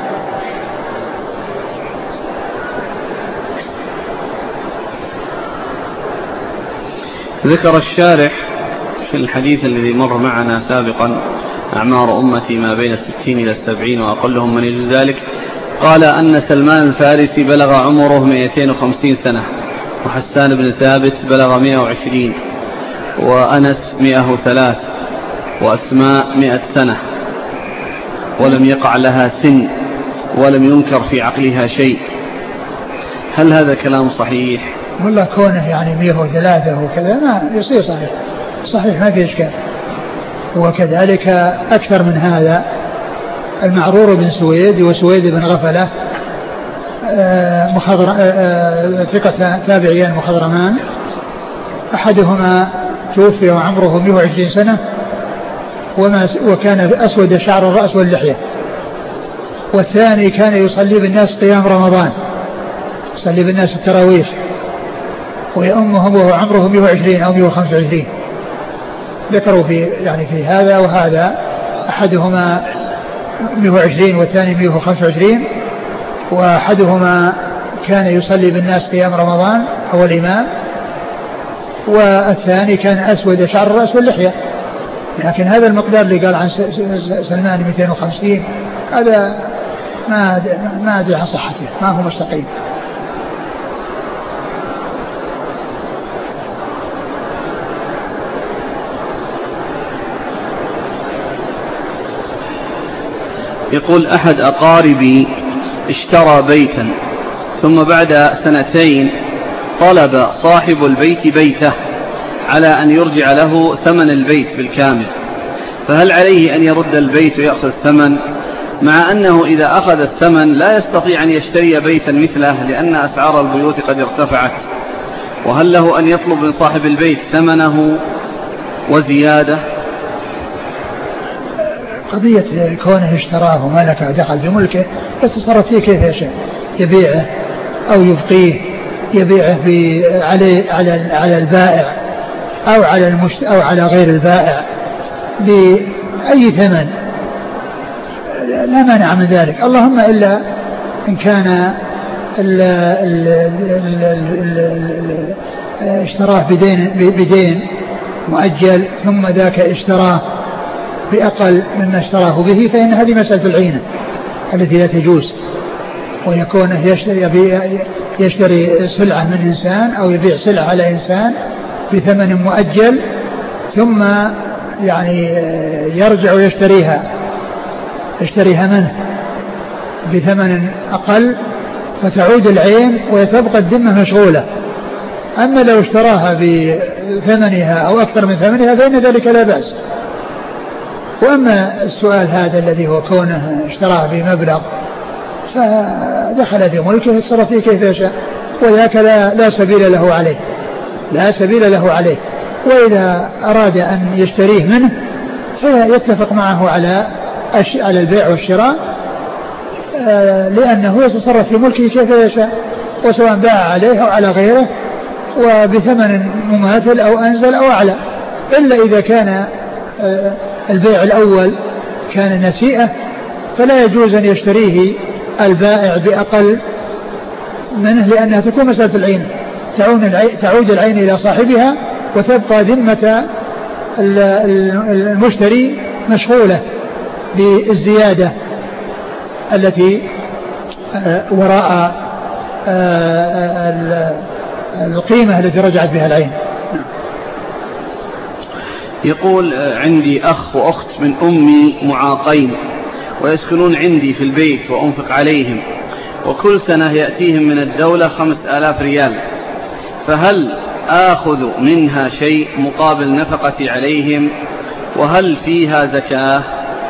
ذكر الشارح في الحديث الذي مر معنا سابقا أعمار أمتي ما بين الستين إلى السبعين وأقلهم من يجوز ذلك، قال أن سلمان الفارسي بلغ عمره مئتين وخمسين سنة، وحسان بن ثابت بلغ مئة وعشرين، وأنس مئة وثلاث، وأسماء مئة سنة، ولم يقع لها سن ولم ينكر في عقلها شيء. هل هذا كلام صحيح؟ والله كونه يعني مئة وثلاثة وكذا ما يصير صحيح، صحيح ما في إشكال. وكذلك أكثر من هذا المعرور بن سويد وسويد بن غفلة ثقة تابعيان مخضرمان، أحدهما توفي وعمره مئة وعشرين سنة وما وكان أسود شعر الرأس واللحية، والثاني كان يصلي بالناس قيام رمضان، يصلي بالناس التراويح ويأمهم وهو عمره مئة وعشرين أو مئة وخمسة وعشرين. ذكروا في يعني في هذا وهذا، أحدهما مئة وعشرين والثاني مئة وخمسة وعشرين، وأحدهما كان يصلي بالناس قيام رمضان هو الإمام، والثاني كان أسود شعر الرأس واللحية. لكن هذا المقدار اللي قال عن سلمان مئتين وخمسين هذا ما ما أدري عن صحته، ما هو مستقيم. يقول أحد أقاربي اشترى بيتا ثم بعد سنتين طلب صاحب البيت بيته على أن يرجع له ثمن البيت بالكامل، فهل عليه أن يرد البيت ويأخذ الثمن، مع أنه إذا أخذ الثمن لا يستطيع أن يشتري بيتا مثله لأن أسعار البيوت قد ارتفعت؟ وهل له أن يطلب من صاحب البيت ثمنه وزيادة؟ قضية كونه اشتراه وملكه ودخل بملكه يتصرف فيه كيف يشاء، يبيعه أو يبقيه، يبيعه على على على البائع أو على المشت أو على غير البائع بأي ثمن، لا مانع من ذلك. اللهم إلا إن كان ال ال ال ال اشتراه بدين بدين مؤجل ثم ذاك اشتراه بأقل مما اشتراه به، فإن هذه مسألة العينة التي لا تجوز، ويكون يشتري, يشتري سلعة من إنسان أو يبيع سلعة على إنسان بثمن مؤجل ثم يعني يرجع ويشتريها يشتريها منه بثمن أقل، فتعود العين وتبقى الذمة مشغولة. أما لو اشتراها بثمنها أو أكثر من ثمنها فإن ذلك لا بأس. وأما السؤال هذا الذي هو كونه اشتراه بمبلغ فدخل في ملكه يتصرف فيه كيف يشاء، وذاك لا, لا سبيل له عليه لا سبيل له عليه وإذا أراد أن يشتريه منه فيتفق معه على على البيع والشراء، لأنه يتصرف في ملكه كيف يشاء، وسواء باع عليه أو على غيره وبثمن مماثل أو أنزل أو أعلى، إلا إذا كان البيع الأول كان نسيئة فلا يجوز أن يشتريه البائع بأقل منه، لأنها تكون مسألة العين، تعود العين إلى صاحبها وتبقى ذمة المشتري مشغولة بالزيادة التي وراء القيمة التي رجعت بها العين. يقول عندي أخ وأخت من أمي معاقين ويسكنون عندي في البيت وأنفق عليهم، وكل سنة يأتيهم من الدولة خمس آلاف ريال، فهل آخذ منها شيء مقابل نفقتي عليهم، وهل فيها زكاة؟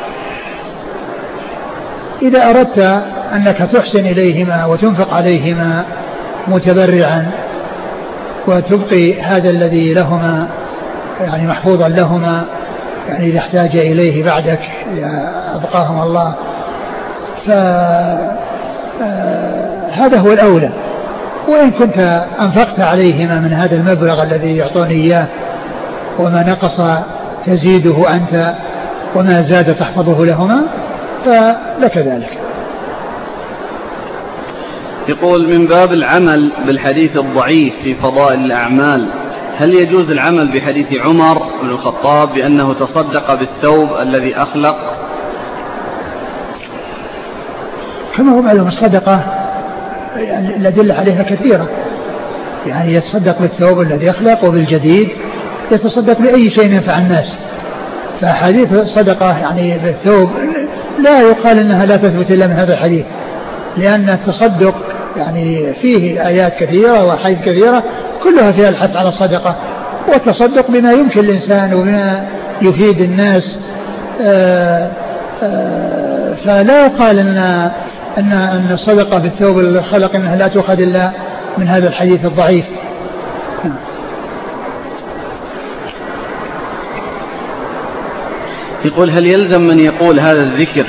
إذا أردت أنك تحسن إليهما وتنفق عليهما متبرعا وتبقي هذا الذي لهما يعني محفوظا لهما، يعني إذا احتاج إليه بعدك أبقاهم الله، فهذا هو الأولى. وإن كنت أنفقت عليهما من هذا المبلغ الذي يعطوني إياه وما نقص تزيده أنت وما زاد تحفظه لهما فلك ذلك. يقول من باب العمل بالحديث الضعيف في فضائل الأعمال، هل يجوز العمل بحديث عمر بن الخطاب بأنه تصدق بالثوب الذي أخلق؟ كما هو معلوم الصدقة يعني الأدلة عليها كثيرة، يعني يتصدق بالثوب الذي أخلق وبالجديد، يتصدق بأي شيء ينفع الناس. فحديث الصدقة يعني بالثوب لا يقال أنها لا تثبت إلا من هذا الحديث، لأن التصدق يعني فيه آيات كثيرة وحديث كثيرة كلها فيها الحث على الصدقة، والتصدق بما يمكن الإنسان وبما يفيد الناس. آآ آآ فلا يقال أن أن أن الصدقة بالثوب الخلق أنها لا تؤخذ إلا من هذا الحديث الضعيف. يقول هل يلزم من يقول هذا الذكر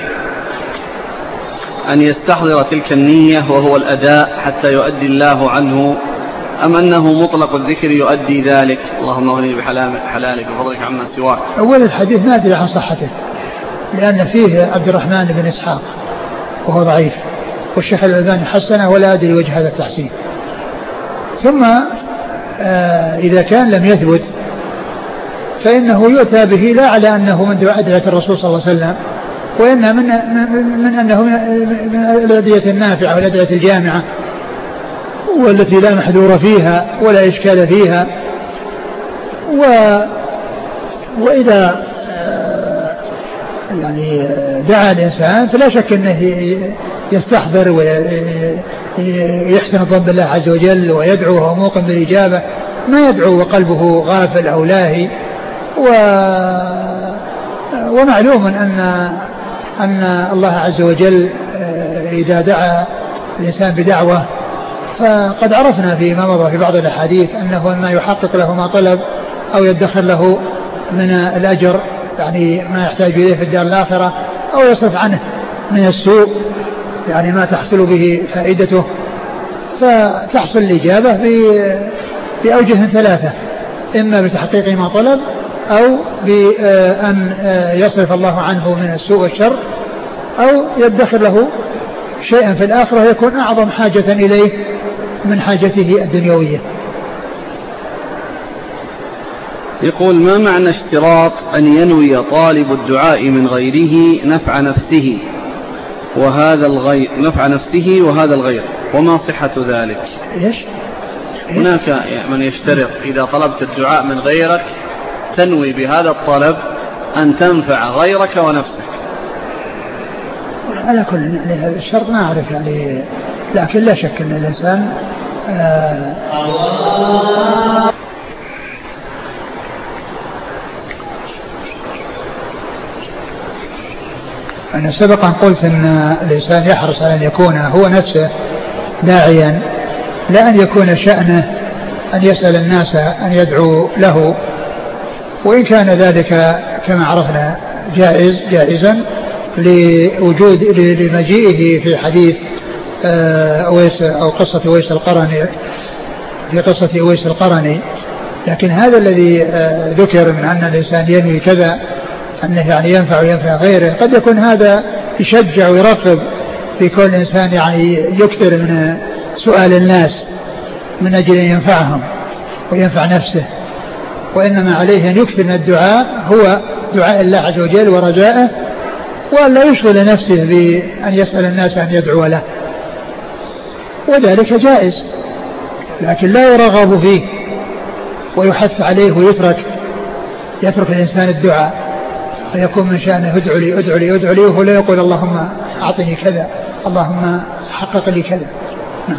أن يستحضر تلك النية وهو الأداء حتى يؤدي الله عنه، أم أنه مطلق الذكر يؤدي ذلك؟ اللهم اغنني بحلالك وفضلك عما سواك. أول الحديث ما أدري عن صحته، لأن فيه عبد الرحمن بن إسحاق وهو ضعيف، والشيخ الألباني حسنه ولا أدري وجه هذا التحسين. ثم آه إذا كان لم يثبت فإنه يؤتى به لا على أنه من أدعية الرسول صلى الله عليه وسلم، وإنما من, من أنه من الأدعية النافعة والأدعية الجامعة والتي لا محذور فيها ولا إشكال فيها. و وإذا يعني دعا الإنسان فلا شك أنه يستحضر ويحسن الظن بالله عز وجل ويدعو وهو موقن بالإجابة، ما يدعو وقلبه غافل أو لاهي. و... ومعلوم أن أن الله عز وجل إذا دعا الإنسان بدعوة فقد عرفنا فيما مضى في بعض الأحاديث أنه ما يحقق له ما طلب أو يدخر له من الأجر يعني ما يحتاج إليه في الدار الآخرة أو يصرف عنه من السوء يعني ما تحصل به فائدته. فتحصل الإجابة بأوجه ثلاثة: إما بتحقيق ما طلب أو بأن يصرف الله عنه من السوء والشر أو يدخر له شيئا في الآخرة يكون أعظم حاجة إليه من حاجته الدنيوية. يقول: ما معنى اشتراط أن ينوي طالب الدعاء من غيره نفع نفسه وهذا الغير نفع نفسه وهذا الغير وما صحة ذلك؟ إيش؟ هناك من يشترط إذا طلبت الدعاء من غيرك تنوي بهذا الطلب أن تنفع غيرك ونفسك. على كل يعني هذا الشرط ما أعرف يعني، لكن لا شك أن الإنسان آه أنا سبقا قلت أن الإنسان يحرص على أن يكون هو نفسه داعيا، لا أن يكون شأنه أن يسأل الناس أن يدعو له، وإن كان ذلك كما عرفنا جائز جائزا لوجود لمجيئه في حديث أويس أو قصة أويس القرني في قصة أويس القرني. لكن هذا الذي ذكر من أن الإنسان ينوي كذا أنه يعني ينفع وينفع غيره، قد يكون هذا يشجع ويرغب في كل إنسان يعني يكثر من سؤال الناس من أجل أن ينفعهم وينفع نفسه، وإنما عليه أن يكثر من الدعاء هو دعاء الله عز وجل ورجائه، وأن لا يشغل نفسه بأن يسأل الناس أن يدعو له، وذلك جائز لكن لا يرغب فيه ويحث عليه ويترك يترك الإنسان الدعاء فيكون من شأنه ادعو لي ادعو لي ادعو لي وهو لا يقول اللهم أعطني كذا اللهم حقق لي كذا. نعم.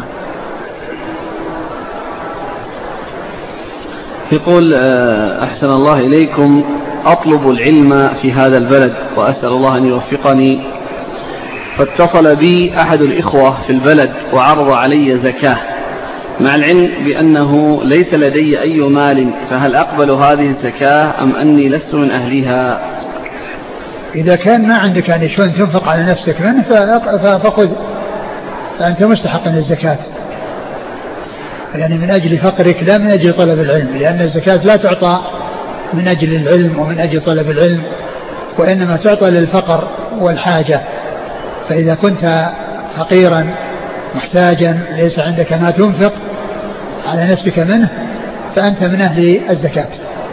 يقول: أحسن الله إليكم، أطلب العلم في هذا البلد وأسأل الله أن يوفقني، فاتصل بي أحد الإخوة في البلد وعرض علي زكاة مع العلم بأنه ليس لدي أي مال، فهل أقبل هذه الزكاة أم أني لست من أهلها؟ إذا كان ما عندك يعني شلون تنفق على نفسك منه فخذ، فأنت مستحق من الزكاة يعني من أجل فقرك لا من أجل طلب العلم، لأن الزكاة لا تعطى من أجل العلم ومن أجل طلب العلم، وإنما تعطى للفقر والحاجة. فإذا كنت فقيرا محتاجا ليس عندك ما تنفق على نفسك منه فأنت من أهل الزكاة.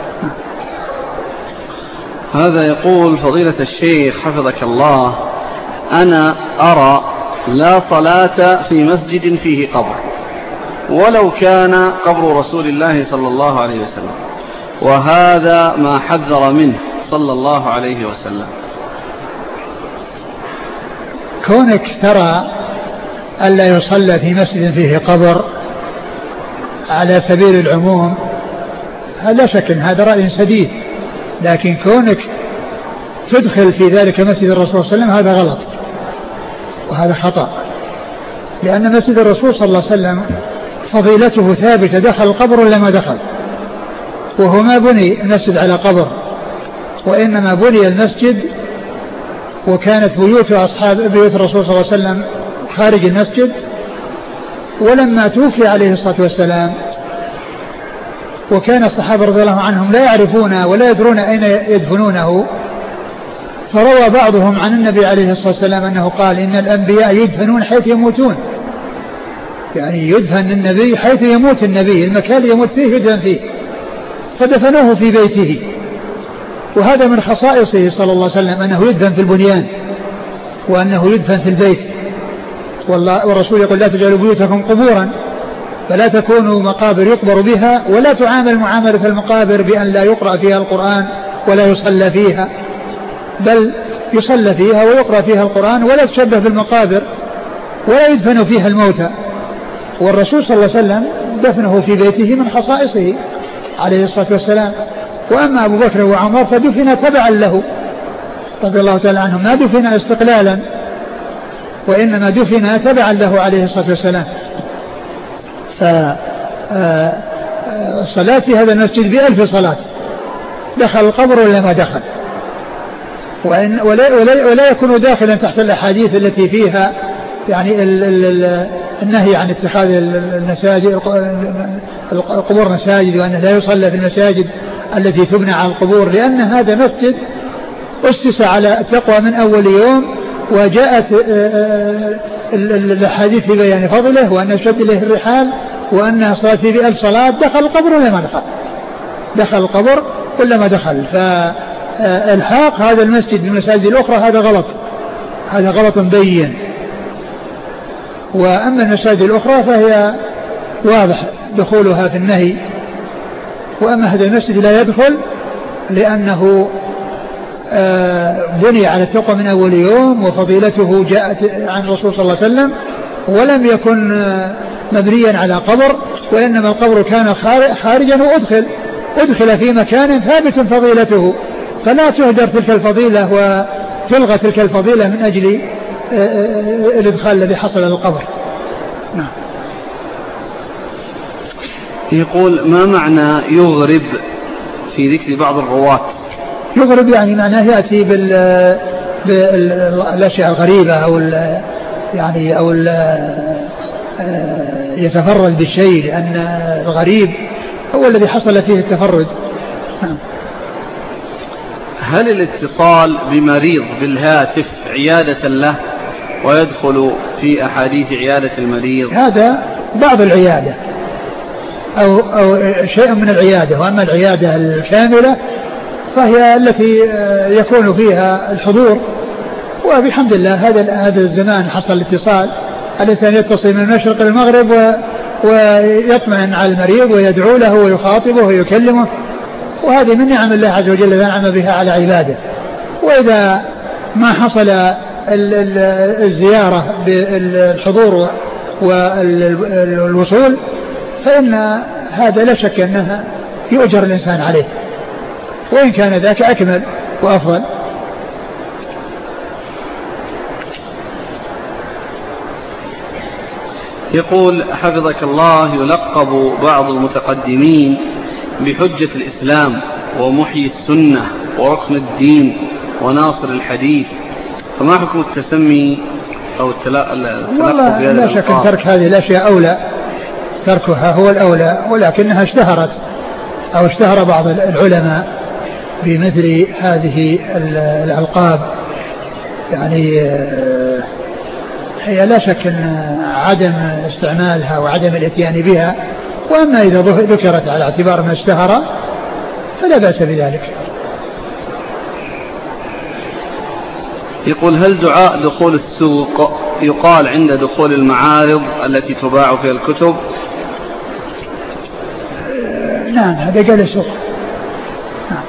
هذا يقول: فضيلة الشيخ حفظك الله، أنا أرى لا صلاة في مسجد فيه قبر ولو كان قبر رسول الله صلى الله عليه وسلم، وهذا ما حذر منه صلى الله عليه وسلم. كونك ترى ألا يصلى في مسجد فيه قبر على سبيل العموم لا شك أن هذا رأي سديد، لكن كونك تدخل في ذلك مسجد الرسول صلى الله عليه وسلم هذا غلط وهذا خطأ، لأن مسجد الرسول صلى الله عليه وسلم فضيلته ثابتة، دخل القبر ولا ما دخل، وهو ما بني المسجد على قبر، وإنما بني المسجد وكانت بيوت أصحاب بيوت الرسول صلى الله عليه وسلم خارج المسجد، ولما توفي عليه الصلاة والسلام وكان الصحابة رضي الله عنهم لا يعرفون ولا يدرون أين يدفنونه، فروى بعضهم عن النبي عليه الصلاة والسلام أنه قال إن الأنبياء يدفنون حيث يموتون، يعني يدفن النبي حيث يموت النبي، المكان يموت فيه يدفن فيه، فدفنوه في بيته، وهذا من خصائصه صلى الله عليه وسلم أنه يدفن في البنيان وأنه يدفن في البيت. والله والرسول يقول لا تجعلوا بيوتكم قبورا، فلا تكونوا مقابر يقبر بها، ولا تعامل معاملة المقابر بأن لا يقرأ فيها القرآن ولا يصلى فيها، بل يصلى فيها ويقرأ فيها القرآن، ولا تشبه بالمقابر ولا يدفن فيها الموتى. والرسول صلى الله عليه وسلم دفنه في بيته من خصائصه عليه الصلاة والسلام. وأما أبو بكر وعمر فدفن تبعا له رضي الله تعالى عنهم، ما دفن استقلالا وإنما دفن تبعا له عليه الصلاة والسلام. فالصلاة في هذا المسجد بألف صلاة، دخل القبر ولا ما دخل، وإن ولا, ولا, ولا يكون داخلا تحت الأحاديث التي فيها يعني ال ال ال النهي عن اتخاذ المساجد القبور مساجد، وأن لا يصلى في المساجد التي تبنى على القبور، لأن هذا مسجد أسس على التقوى من أول يوم، وجاءت الأحاديث في بيان فضله وأن شد إليه الرحال وأن صلاة فيه بألف صلاة. دخل القبر ولا ما دخل؟ دخل القبر ولا ما دخل؟ فالحاق هذا المسجد بالمساجد الأخرى هذا غلط، هذا غلط بين. وأما المساجد الأخرى فهي واضح دخولها في النهي، وأما هذا المسجد لا يدخل لأنه بني على التقوى من أول يوم، وفضيلته جاءت عن الرسول صلى الله عليه وسلم، ولم يكن مبنيا على قبر، وإنما القبر كان خارجا وأدخل أدخل في مكان ثابت فضيلته، فلا تهدر تلك الفضيلة وتلغى تلك الفضيلة من أجل الإدخال الذي حصل للقبر. نعم. يقول ما معنى يغرب في ذكر بعض الرواة؟ يغرب يعني معناه يأتي بالأشياء الغريبة أو يعني أو يتفرد بالشيء، لأن الغريب هو الذي حصل فيه التفرد. هل الاتصال بمريض بالهاتف عيادة له ويدخل في أحاديث عيادة المريض؟ هذا بعض العيادة أو, أو شيء من العيادة، وأما العيادة الكاملة فهي التي يكون فيها الحضور. وبحمد الله هذا هذا الزمان حصل الاتصال، الإنسان يتصل من المشرق إلى المغرب ويطمئن على المريض ويدعو له ويخاطبه ويكلمه، وهذه من نعم الله عز وجل نعم بها على عباده. وإذا ما حصل الزيارة بالحضور والوصول فإن هذا لا شك أنها يؤجر الإنسان عليه، وإن كان ذاك أكمل وأفضل. يقول حفظك الله يلقب بعض المتقدمين بحجة الإسلام ومحيي السنة وركن الدين وناصر الحديث، فما حكم التسمي أو التلقب بهذا؟ لا شك أن ترك هذه الأشياء أولى، تركها هو الأولى، ولكنها اشتهرت أو اشتهر بعض العلماء بمثل هذه الألقاب. يعني هي لا شك أن عدم استعمالها وعدم الاتيان بها، وأما إذا ذكرت على اعتبار ما اشتهر فلا بأس بذلك. يقول هل دعاء دخول السوق يقال عند دخول المعارض التي تباع فيها الكتب؟ نعم هذا قال السوق. نعم.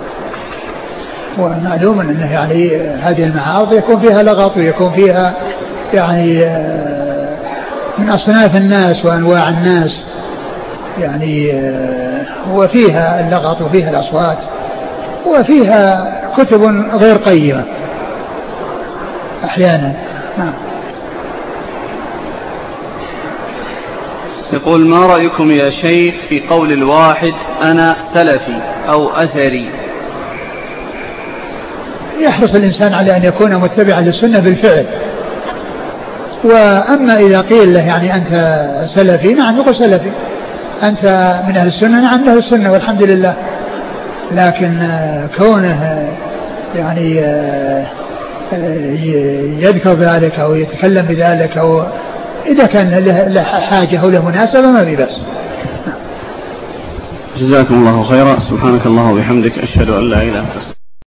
ومعلوم أنه يعني هذه المعارض يكون فيها لغط ويكون فيها يعني من أصناف الناس وأنواع الناس، يعني وفيها اللغط وفيها الأصوات وفيها كتب غير قيمة أحيانا. نعم. يقول ما رأيكم يا شيخ في قول الواحد أنا سلفي أو أثري؟ يحرص الإنسان على أن يكون متبعا للسنة بالفعل، وأما إذا قيل له يعني أنت سلفي، نعم يقول سلفي. أنت من أهل السنة، نعم من أهل السنة والحمد لله. لكن كونه يعني يذكر ذلك أو يتكلم بذلك أو إذا كان له حاجة أو له مناسبة ما في بأس. جزاكم الله خيرا. سبحانك الله وبحمدك أشهد أن لا إله إلا أنت.